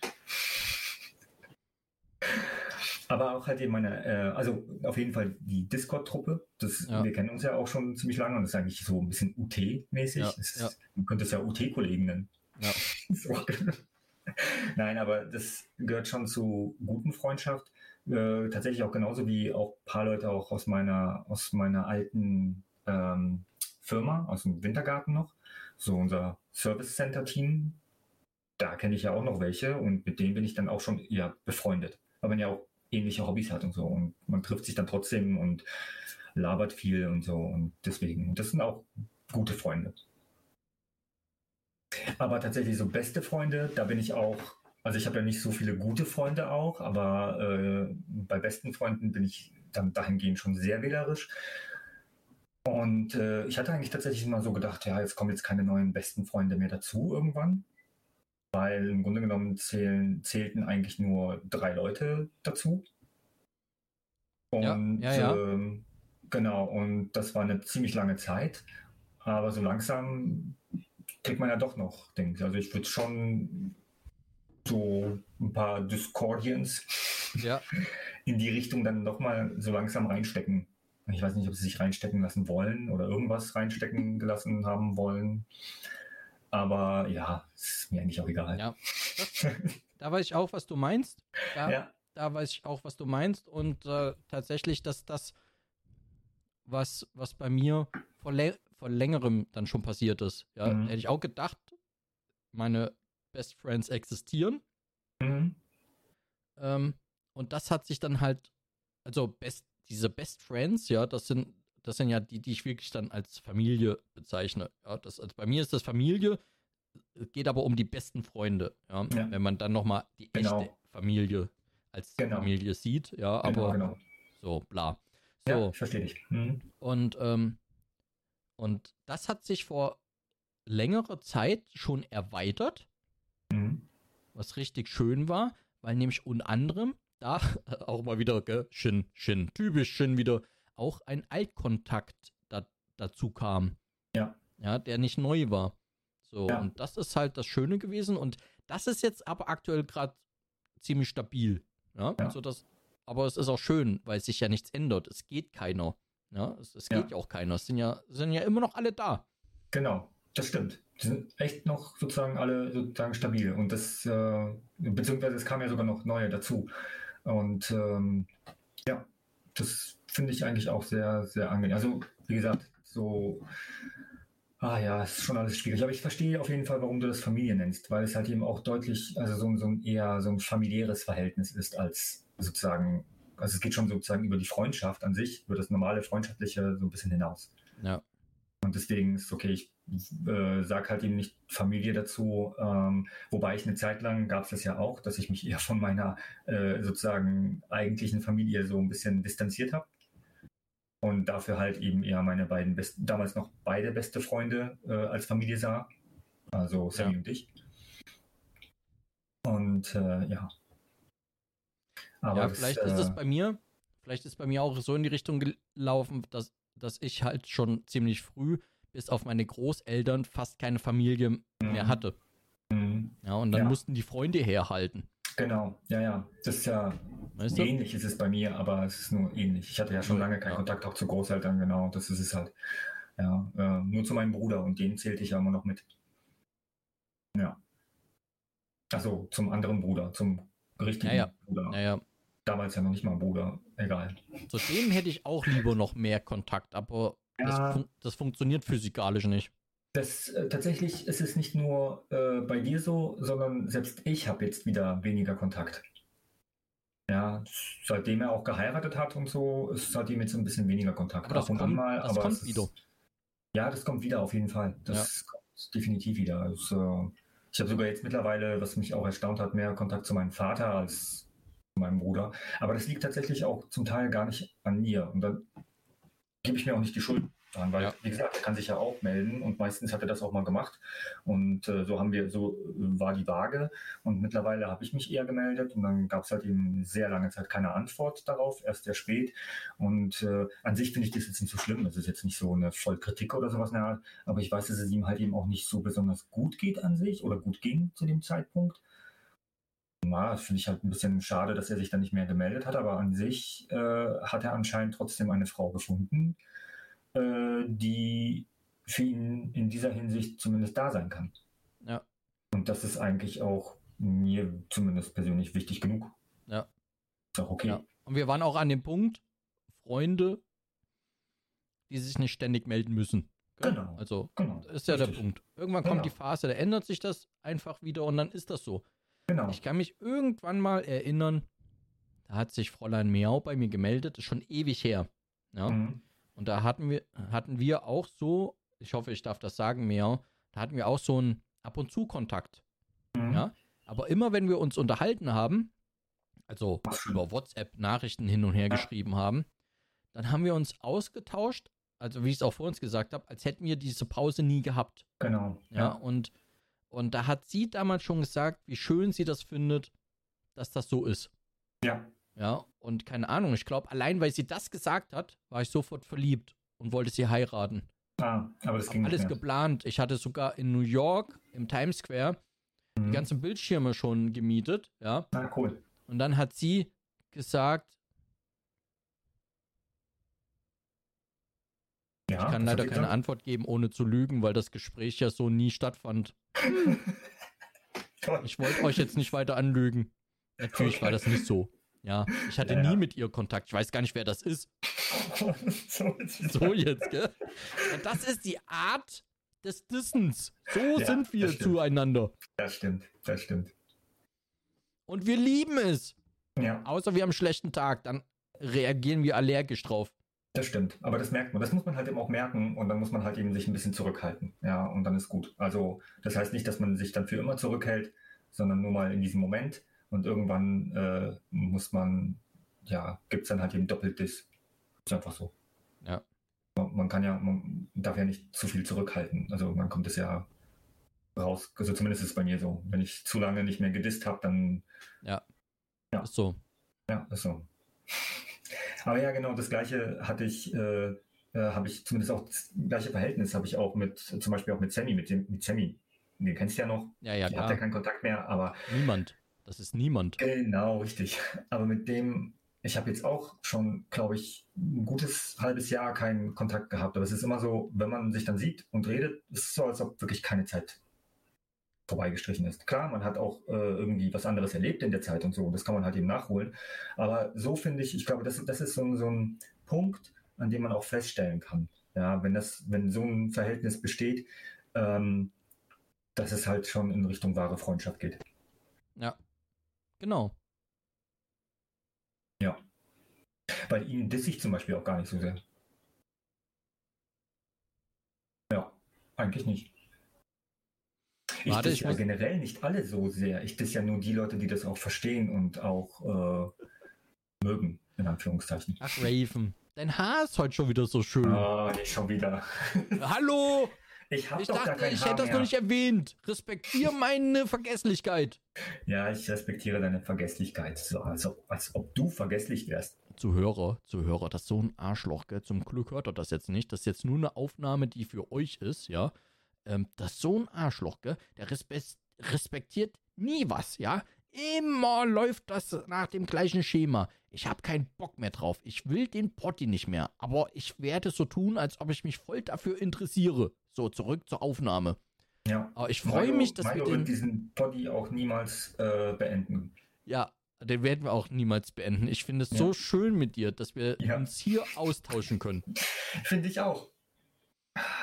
Aber auch halt eben meine, äh, also auf jeden Fall die Discord-Truppe. Das, Ja. Wir kennen uns ja auch schon ziemlich lange und das ist eigentlich so ein bisschen U T-mäßig. Ja, Das ist- ja. Man könnte es ja U T-Kollegen nennen. Ja. So. Nein, aber das gehört schon zu guten Freundschaft. Äh, tatsächlich auch genauso wie auch ein paar Leute auch aus meiner, aus meiner alten ähm, Firma, aus dem Wintergarten noch. So unser Service Center Team. Da kenne ich ja auch noch welche und mit denen bin ich dann auch schon eher befreundet. Aber man ja auch ähnliche Hobbys hat und so. Und man trifft sich dann trotzdem und labert viel und so. Und deswegen, und das sind auch gute Freunde. Aber tatsächlich so beste Freunde, da bin ich auch, also ich habe ja nicht so viele gute Freunde auch, aber äh, bei besten Freunden bin ich dann dahingehend schon sehr wählerisch. Und äh, ich hatte eigentlich tatsächlich immer so gedacht, ja, jetzt kommen jetzt keine neuen besten Freunde mehr dazu irgendwann. Weil im Grunde genommen zählen, zählten eigentlich nur drei Leute dazu. Und Ja, ja, ja. Ähm, genau, und das war eine ziemlich lange Zeit. Aber so langsam kriegt man ja doch noch Dinge. Also ich würde schon so ein paar Discordians Ja. in die Richtung dann doch mal so langsam reinstecken. Ich weiß nicht, ob sie sich reinstecken lassen wollen oder irgendwas reinstecken gelassen haben wollen. Aber ja, ist mir eigentlich auch egal. Ja. Das, da weiß ich auch, was du meinst. Da, Ja. da weiß ich auch, was du meinst. Und äh, tatsächlich, dass das, was, was bei mir vor, lä- vor längerem dann schon passiert ist. Ja, Mhm. hätte ich auch gedacht, meine Best Friends existieren. Mhm. Ähm, und das hat sich dann halt, also best, diese Best Friends, ja, das sind, das sind ja die, die ich wirklich dann als Familie bezeichne. Ja, das, also bei mir ist das Familie, es geht aber um die besten Freunde, ja, Ja. wenn man dann nochmal die Genau. echte Familie als Genau. Familie sieht, ja, Genau, aber genau. so, bla. Ja, So, ich verstehe dich. Mhm. und, ähm, und das hat sich vor längerer Zeit schon erweitert, Mhm. was richtig schön war, weil nämlich unter anderem da auch mal wieder, gell, Shin, Shin, typisch Shin wieder, auch ein Altkontakt da, dazu kam. Ja. Ja, der nicht neu war. So, Ja. und das ist halt das Schöne gewesen und das ist jetzt aber aktuell gerade ziemlich stabil. Ja, Ja. so das, aber es ist auch schön, weil sich ja nichts ändert. Es geht keiner. Ja, es, es Ja. geht ja auch keiner. Es sind ja, sind ja immer noch alle da. Genau, das stimmt. Die sind echt noch sozusagen alle sozusagen stabil. Und das, äh, beziehungsweise es kamen ja sogar noch neue dazu. Und ähm, ja, das finde ich eigentlich auch sehr, sehr angenehm. Also, wie gesagt, so, ah ja, es ist schon alles schwierig. Aber ich verstehe auf jeden Fall, warum du das Familie nennst, weil es halt eben auch deutlich, also so, ein- so ein eher so ein familiäres Verhältnis ist als sozusagen, also es geht schon sozusagen über die Freundschaft an sich, über das normale Freundschaftliche so ein bisschen hinaus. Ja. Und deswegen ist okay, ich äh, sage halt eben nicht Familie dazu, ähm, wobei ich eine Zeit lang gab es das ja auch, dass ich mich eher von meiner äh, sozusagen eigentlichen Familie so ein bisschen distanziert habe und dafür halt eben eher meine beiden besten, damals noch beide beste Freunde äh, als Familie sah, also Sammy Ja. und ich. Und äh, ja. Aber Ja, das, vielleicht äh, ist es bei mir, vielleicht ist bei mir auch so in die Richtung gelaufen, dass, dass ich halt schon ziemlich früh bis auf meine Großeltern fast keine Familie mehr Mhm. hatte. mh, Ja, und dann Ja. mussten die Freunde herhalten. genau, ja, ja. Das ist ja Weißt du? ähnlich ist es bei mir, aber es ist nur ähnlich. Ich hatte ja schon Nur- lange keinen ja. Kontakt auch zu Großeltern, genau. Das ist es halt. Ja, äh, nur zu meinem Bruder und den zählte ich ja immer noch mit. Ja. Also zum anderen Bruder, zum richtigen Ja, ja. Bruder. Naja, Damals ja noch nicht mal Bruder, egal. zu dem hätte ich auch lieber noch mehr Kontakt, aber Das, Ja. fun das funktioniert physikalisch nicht. Das, äh, tatsächlich ist es nicht nur äh, bei dir so, sondern selbst ich habe jetzt wieder weniger Kontakt. Ja, seitdem er auch geheiratet hat und so, ist seitdem jetzt ein bisschen weniger Kontakt. Aber das Ab und an kommt, mal, das aber kommt es ist, wieder. Ja, das kommt wieder auf jeden Fall. Das kommt definitiv wieder. Also, ich habe sogar jetzt mittlerweile, was mich auch erstaunt hat, mehr Kontakt zu meinem Vater als zu meinem Bruder. Aber das liegt tatsächlich auch zum Teil gar nicht an mir. Und dann gebe ich mir auch nicht die Schuld dran, weil, Ja. wie gesagt, er kann sich ja auch melden und meistens hat er das auch mal gemacht. Und äh, so haben wir, so äh, war die Waage. Und mittlerweile habe ich mich eher gemeldet und dann gab es halt eben sehr lange Zeit keine Antwort darauf, erst sehr spät. Und äh, an sich finde ich das jetzt nicht so schlimm. Das ist jetzt nicht so eine Vollkritik oder sowas in der Art, aber ich weiß, dass es ihm halt eben auch nicht so besonders gut geht an sich oder gut ging zu dem Zeitpunkt. Na, das finde ich halt ein bisschen schade, dass er sich dann nicht mehr gemeldet hat, aber an sich äh, hat er anscheinend trotzdem eine Frau gefunden, äh, die für ihn in dieser Hinsicht zumindest da sein kann. Ja. Und das ist eigentlich auch mir zumindest persönlich wichtig genug. Ja. Ist auch okay. Ja. Und wir waren auch an dem Punkt, Freunde, die sich nicht ständig melden müssen. Gell? Genau. Also, Genau. das ist ja Richtig. der Punkt. Irgendwann kommt Genau. die Phase, da ändert sich das einfach wieder und dann ist das so. Genau. Ich kann mich irgendwann mal erinnern, da hat sich Fräulein Miau bei mir gemeldet, ist schon ewig her. Ja. Mhm. Und da hatten wir, hatten wir auch so, ich hoffe, ich darf das sagen, Miau, da hatten wir auch so einen ab und zu Kontakt. Mhm. Ja. Aber immer wenn wir uns unterhalten haben, also Ach, schön. über WhatsApp Nachrichten hin und her Ja. geschrieben haben, dann haben wir uns ausgetauscht, also wie ich es auch vor uns gesagt habe, als hätten wir diese Pause nie gehabt. Genau. Ja, und, und da hat sie damals schon gesagt, wie schön sie das findet, dass das so ist. Ja. Ja, und keine Ahnung, ich glaube, allein weil sie das gesagt hat, war ich sofort verliebt und wollte sie heiraten. Ah, aber das Hab ging alles nicht mehr. geplant. Ich hatte sogar in New York, im Times Square, Mhm. die ganzen Bildschirme schon gemietet, ja. Ah, cool. Und dann hat sie gesagt, Ja, ich kann das leider hat sie keine gesagt. Antwort geben, ohne zu lügen, weil das Gespräch ja so nie stattfand. Toll. Ich wollte euch jetzt nicht weiter anlügen. Natürlich war das nicht so. Ja, ich hatte Ja, ja. nie mit ihr Kontakt. Ich weiß gar nicht, wer das ist. so ist es. So jetzt, gell? Und das ist die Art des Dissens. So Ja, sind wir das stimmt. zueinander. Das stimmt, das stimmt. Und wir lieben es. Ja, Außer wir haben einen schlechten Tag. Dann reagieren wir allergisch drauf. das stimmt. Aber das merkt man. Das muss man halt eben auch merken und dann muss man halt eben sich ein bisschen zurückhalten. Ja, und dann ist gut. Also, das heißt nicht, dass man sich dann für immer zurückhält, sondern nur mal in diesem Moment. Und irgendwann äh, muss man, ja, gibt es dann halt eben Doppeldiss. Ist einfach so. Ja. Man, man kann ja, man darf ja nicht zu viel zurückhalten. Also, man kommt es ja raus. Also, zumindest ist es bei mir so. Wenn ich zu lange nicht mehr gedisst habe, dann, Ja. Ist so. ja, ist so. Aber ja, genau, das gleiche hatte ich, äh, äh, habe ich zumindest auch das gleiche Verhältnis habe ich auch mit, zum Beispiel auch mit Sammy, mit dem, mit Sammy. Den kennst du ja noch. Ja, ja, Ihr habt ja klar. keinen Kontakt mehr, aber Niemand. Das ist niemand. genau, richtig. Aber mit dem, ich habe jetzt auch schon, glaube ich, ein gutes halbes Jahr keinen Kontakt gehabt. Aber es ist immer so, wenn man sich dann sieht und redet, ist es so, als ob wirklich keine Zeit vorbeigestrichen ist. Klar, man hat auch äh, irgendwie was anderes erlebt in der Zeit und so, das kann man halt eben nachholen. Aber so finde ich, ich glaube, das, das ist so, ein- so ein Punkt, an dem man auch feststellen kann, ja, wenn das, wenn so ein Verhältnis besteht, ähm, dass es halt schon in Richtung wahre Freundschaft geht. Ja. Genau. Bei ihm disse ich zum Beispiel auch gar nicht so sehr. Ja, eigentlich nicht. Ich Warte, diss ich ja muss- generell nicht alle so sehr. Ich diss ja nur die Leute, die das auch verstehen und auch äh, mögen, in Anführungszeichen. Ach, Raven. Dein Haar ist heute schon wieder so schön. Oh, nicht schon wieder. Hallo! Ich hab Ich doch gar dachte, kein ich Haar hätte das mehr. noch nicht erwähnt. Respektier meine Vergesslichkeit. Ja, ich respektiere deine Vergesslichkeit. So, als, ob, als ob du vergesslich wärst. Zuhörer, Zuhörer, das ist so ein Arschloch, gell? Zum Glück hört er das jetzt nicht. Das ist jetzt nur eine Aufnahme, die für euch ist, ja. Ähm, das ist so ein Arschloch, gell? Der respe respektiert nie was, ja. Immer läuft das nach dem gleichen Schema. Ich habe keinen Bock mehr drauf. Ich will den Potti nicht mehr. Aber ich werde so tun, als ob ich mich voll dafür interessiere. So, zurück zur Aufnahme. Ja. Aber ich freue Mario- mich, dass Mario wir wird den... diesen Poddy auch niemals äh, beenden. Ja, den werden wir auch niemals beenden. Ich finde es Ja. so schön mit dir, dass wir Ja. uns hier austauschen können. Finde ich auch.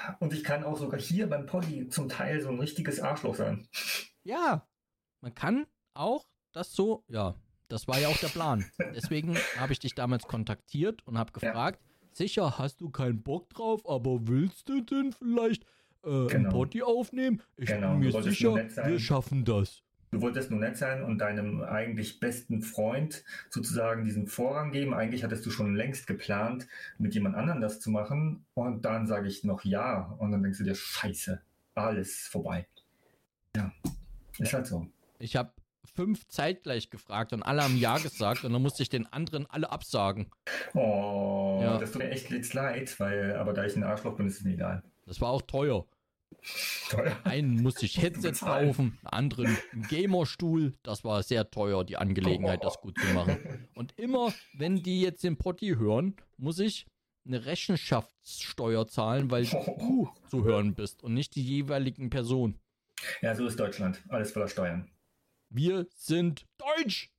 Und ich kann auch sogar hier beim Poddy zum Teil so ein richtiges Arschloch sein. Ja, man kann auch das so, ja, das war ja auch der Plan. Deswegen habe ich dich damals kontaktiert und habe gefragt, ja. Sicher, hast du keinen Bock drauf, aber willst du denn vielleicht äh, genau. ein Poddy aufnehmen? Ich genau. bin mir sicher, wir schaffen das. Du wolltest nur nett sein und deinem eigentlich besten Freund sozusagen diesen Vorrang geben. Eigentlich hattest du schon längst geplant, mit jemand anderem das zu machen. Und dann sage ich noch ja. Und dann denkst du dir, scheiße, alles vorbei. Ja, ist halt so. Ich habe fünf zeitgleich gefragt und alle haben ja gesagt und dann musste ich den anderen alle absagen. Oh, ja. Das tut mir echt jetzt leid, weil, aber da ich ein Arschloch bin, ist es mir egal. Das war auch teuer. Teuer? Einen musste ich Headset kaufen, einen anderen einen Gamerstuhl. Das war sehr teuer, die Angelegenheit, oh. das gut zu machen. Und immer, wenn die jetzt den Poddy hören, muss ich eine Rechenschaftssteuer zahlen, weil du zu hören bist und nicht die jeweiligen Personen. Ja, so ist Deutschland. Alles voller Steuern. Wir sind deutsch!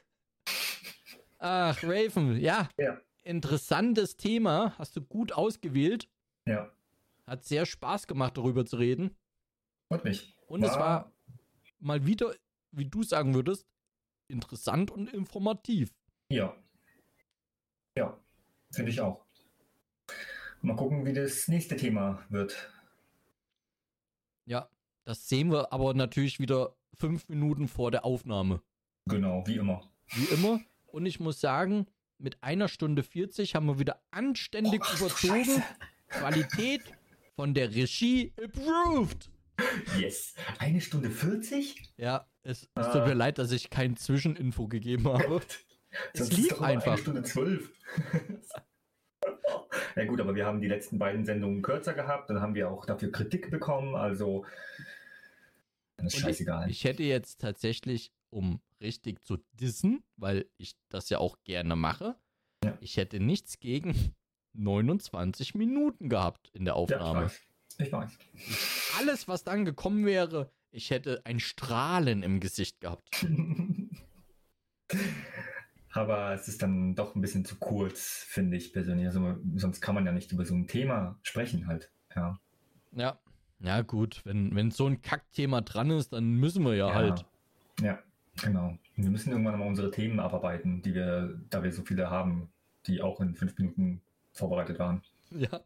Ach, Raven, ja. ja. Interessantes Thema. Hast du gut ausgewählt. Ja. Hat sehr Spaß gemacht, darüber zu reden. Und mich. Und war... es war mal wieder, wie du sagen würdest, interessant und informativ. Ja. Ja, finde ich auch. Mal gucken, wie das nächste Thema wird. Ja, das sehen wir aber natürlich wieder fünf Minuten vor der Aufnahme. Genau, wie immer. Wie immer. Und ich muss sagen, mit einer Stunde vierzig haben wir wieder anständig oh, überzogen. Qualität von der Regie approved. Yes. Eine Stunde vierzig? Ja, es, es tut mir leid, dass ich kein Zwischeninfo gegeben habe. Es lief einfach. Eine Stunde zwölf. Ja gut, aber wir haben die letzten beiden Sendungen kürzer gehabt, dann haben wir auch dafür Kritik bekommen, also das ist scheißegal. Ich, ich hätte jetzt tatsächlich, um richtig zu dissen, weil ich das ja auch gerne mache, ja. ich hätte nichts gegen neunundzwanzig Minuten gehabt in der Aufnahme. Ja, ich weiß. Ich weiß. Ich, alles, was dann gekommen wäre, ich hätte ein Strahlen im Gesicht gehabt. Aber es ist dann doch ein bisschen zu kurz, finde ich persönlich. Also, sonst kann man ja nicht über so ein Thema sprechen halt. Ja, ja, ja gut. Wenn, wenn so ein Kackthema dran ist, dann müssen wir ja, ja halt. Ja, genau. Wir müssen irgendwann mal unsere Themen abarbeiten, die wir, da wir so viele haben, die auch in fünf Minuten vorbereitet waren. Ja.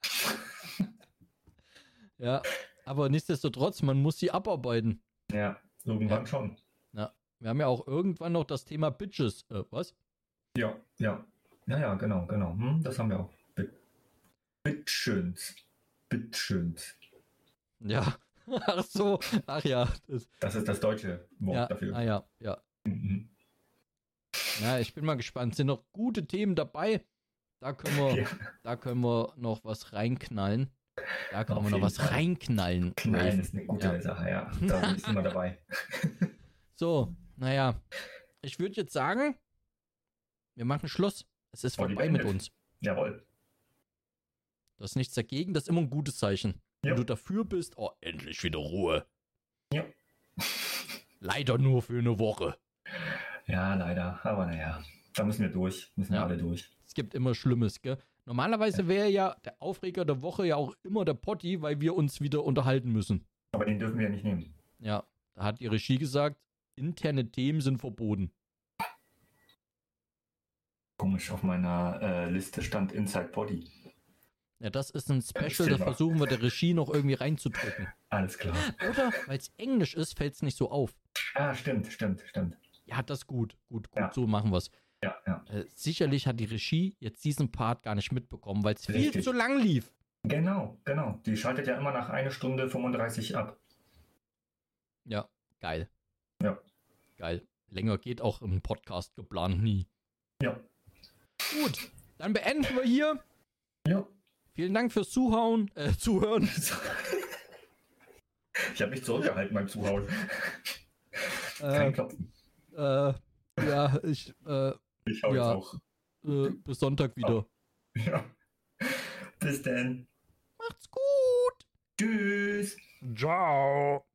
Ja, aber nichtsdestotrotz, man muss sie abarbeiten. Ja, irgendwann ja. schon. Ja. Wir haben ja auch irgendwann noch das Thema Bitches. Äh, was? Ja, ja. Ja, ja, genau, genau. Hm, das haben wir auch. Bitschöns. Bitschöns. Ja. Ach so. Ach ja. Das, das ist das deutsche Wort ja. dafür. Ah ja, ja. Mhm. Ja, ich bin mal gespannt. Sind noch gute Themen dabei? Da können wir, ja. da können wir noch was reinknallen. Da können Auf wir noch was Fall. reinknallen. Knallen ist eine gute ja. Sache, ja. Da bin ich immer dabei. So, naja. Ich würde jetzt sagen, wir machen Schluss. Es ist vorbei mit uns. Jawohl. Du hast nichts dagegen, das ist immer ein gutes Zeichen. Ja. Wenn du dafür bist, oh, endlich wieder Ruhe. Ja. Leider nur für eine Woche. Ja, leider. Aber naja, da müssen wir durch. Müssen wir ja. alle durch. Es gibt immer Schlimmes, gell? Normalerweise wäre ja der Aufreger der Woche ja auch immer der Poddy, weil wir uns wieder unterhalten müssen. Aber den dürfen wir ja nicht nehmen. Ja, da hat die Regie gesagt, interne Themen sind verboten. Komisch, auf meiner äh, Liste stand Inside Body. Ja, das ist ein Special, da versuchen wir der Regie noch irgendwie reinzudrücken. Alles klar. Oder, weil es Englisch ist, fällt es nicht so auf. Ah, stimmt, stimmt, stimmt. Ja, das ist gut, gut, gut, ja. so machen wir es. Ja, ja. Äh, sicherlich hat die Regie jetzt diesen Part gar nicht mitbekommen, weil es viel zu lang lief. Genau, genau. Die schaltet ja immer nach einer Stunde fünfunddreißig ab. Ja, geil. Ja. Geil. Länger geht auch im Podcast geplant nie. Ja. Gut, dann beenden wir hier. Ja. Vielen Dank fürs Zuhauen, äh, Zuhören. Ich habe mich zurückgehalten beim Zuhauen. Kein Klopfen. Äh, ja, ich, äh, ich hau ja, jetzt auch. Äh, bis Sonntag wieder. Ja. Bis dann. Macht's gut. Tschüss. Ciao.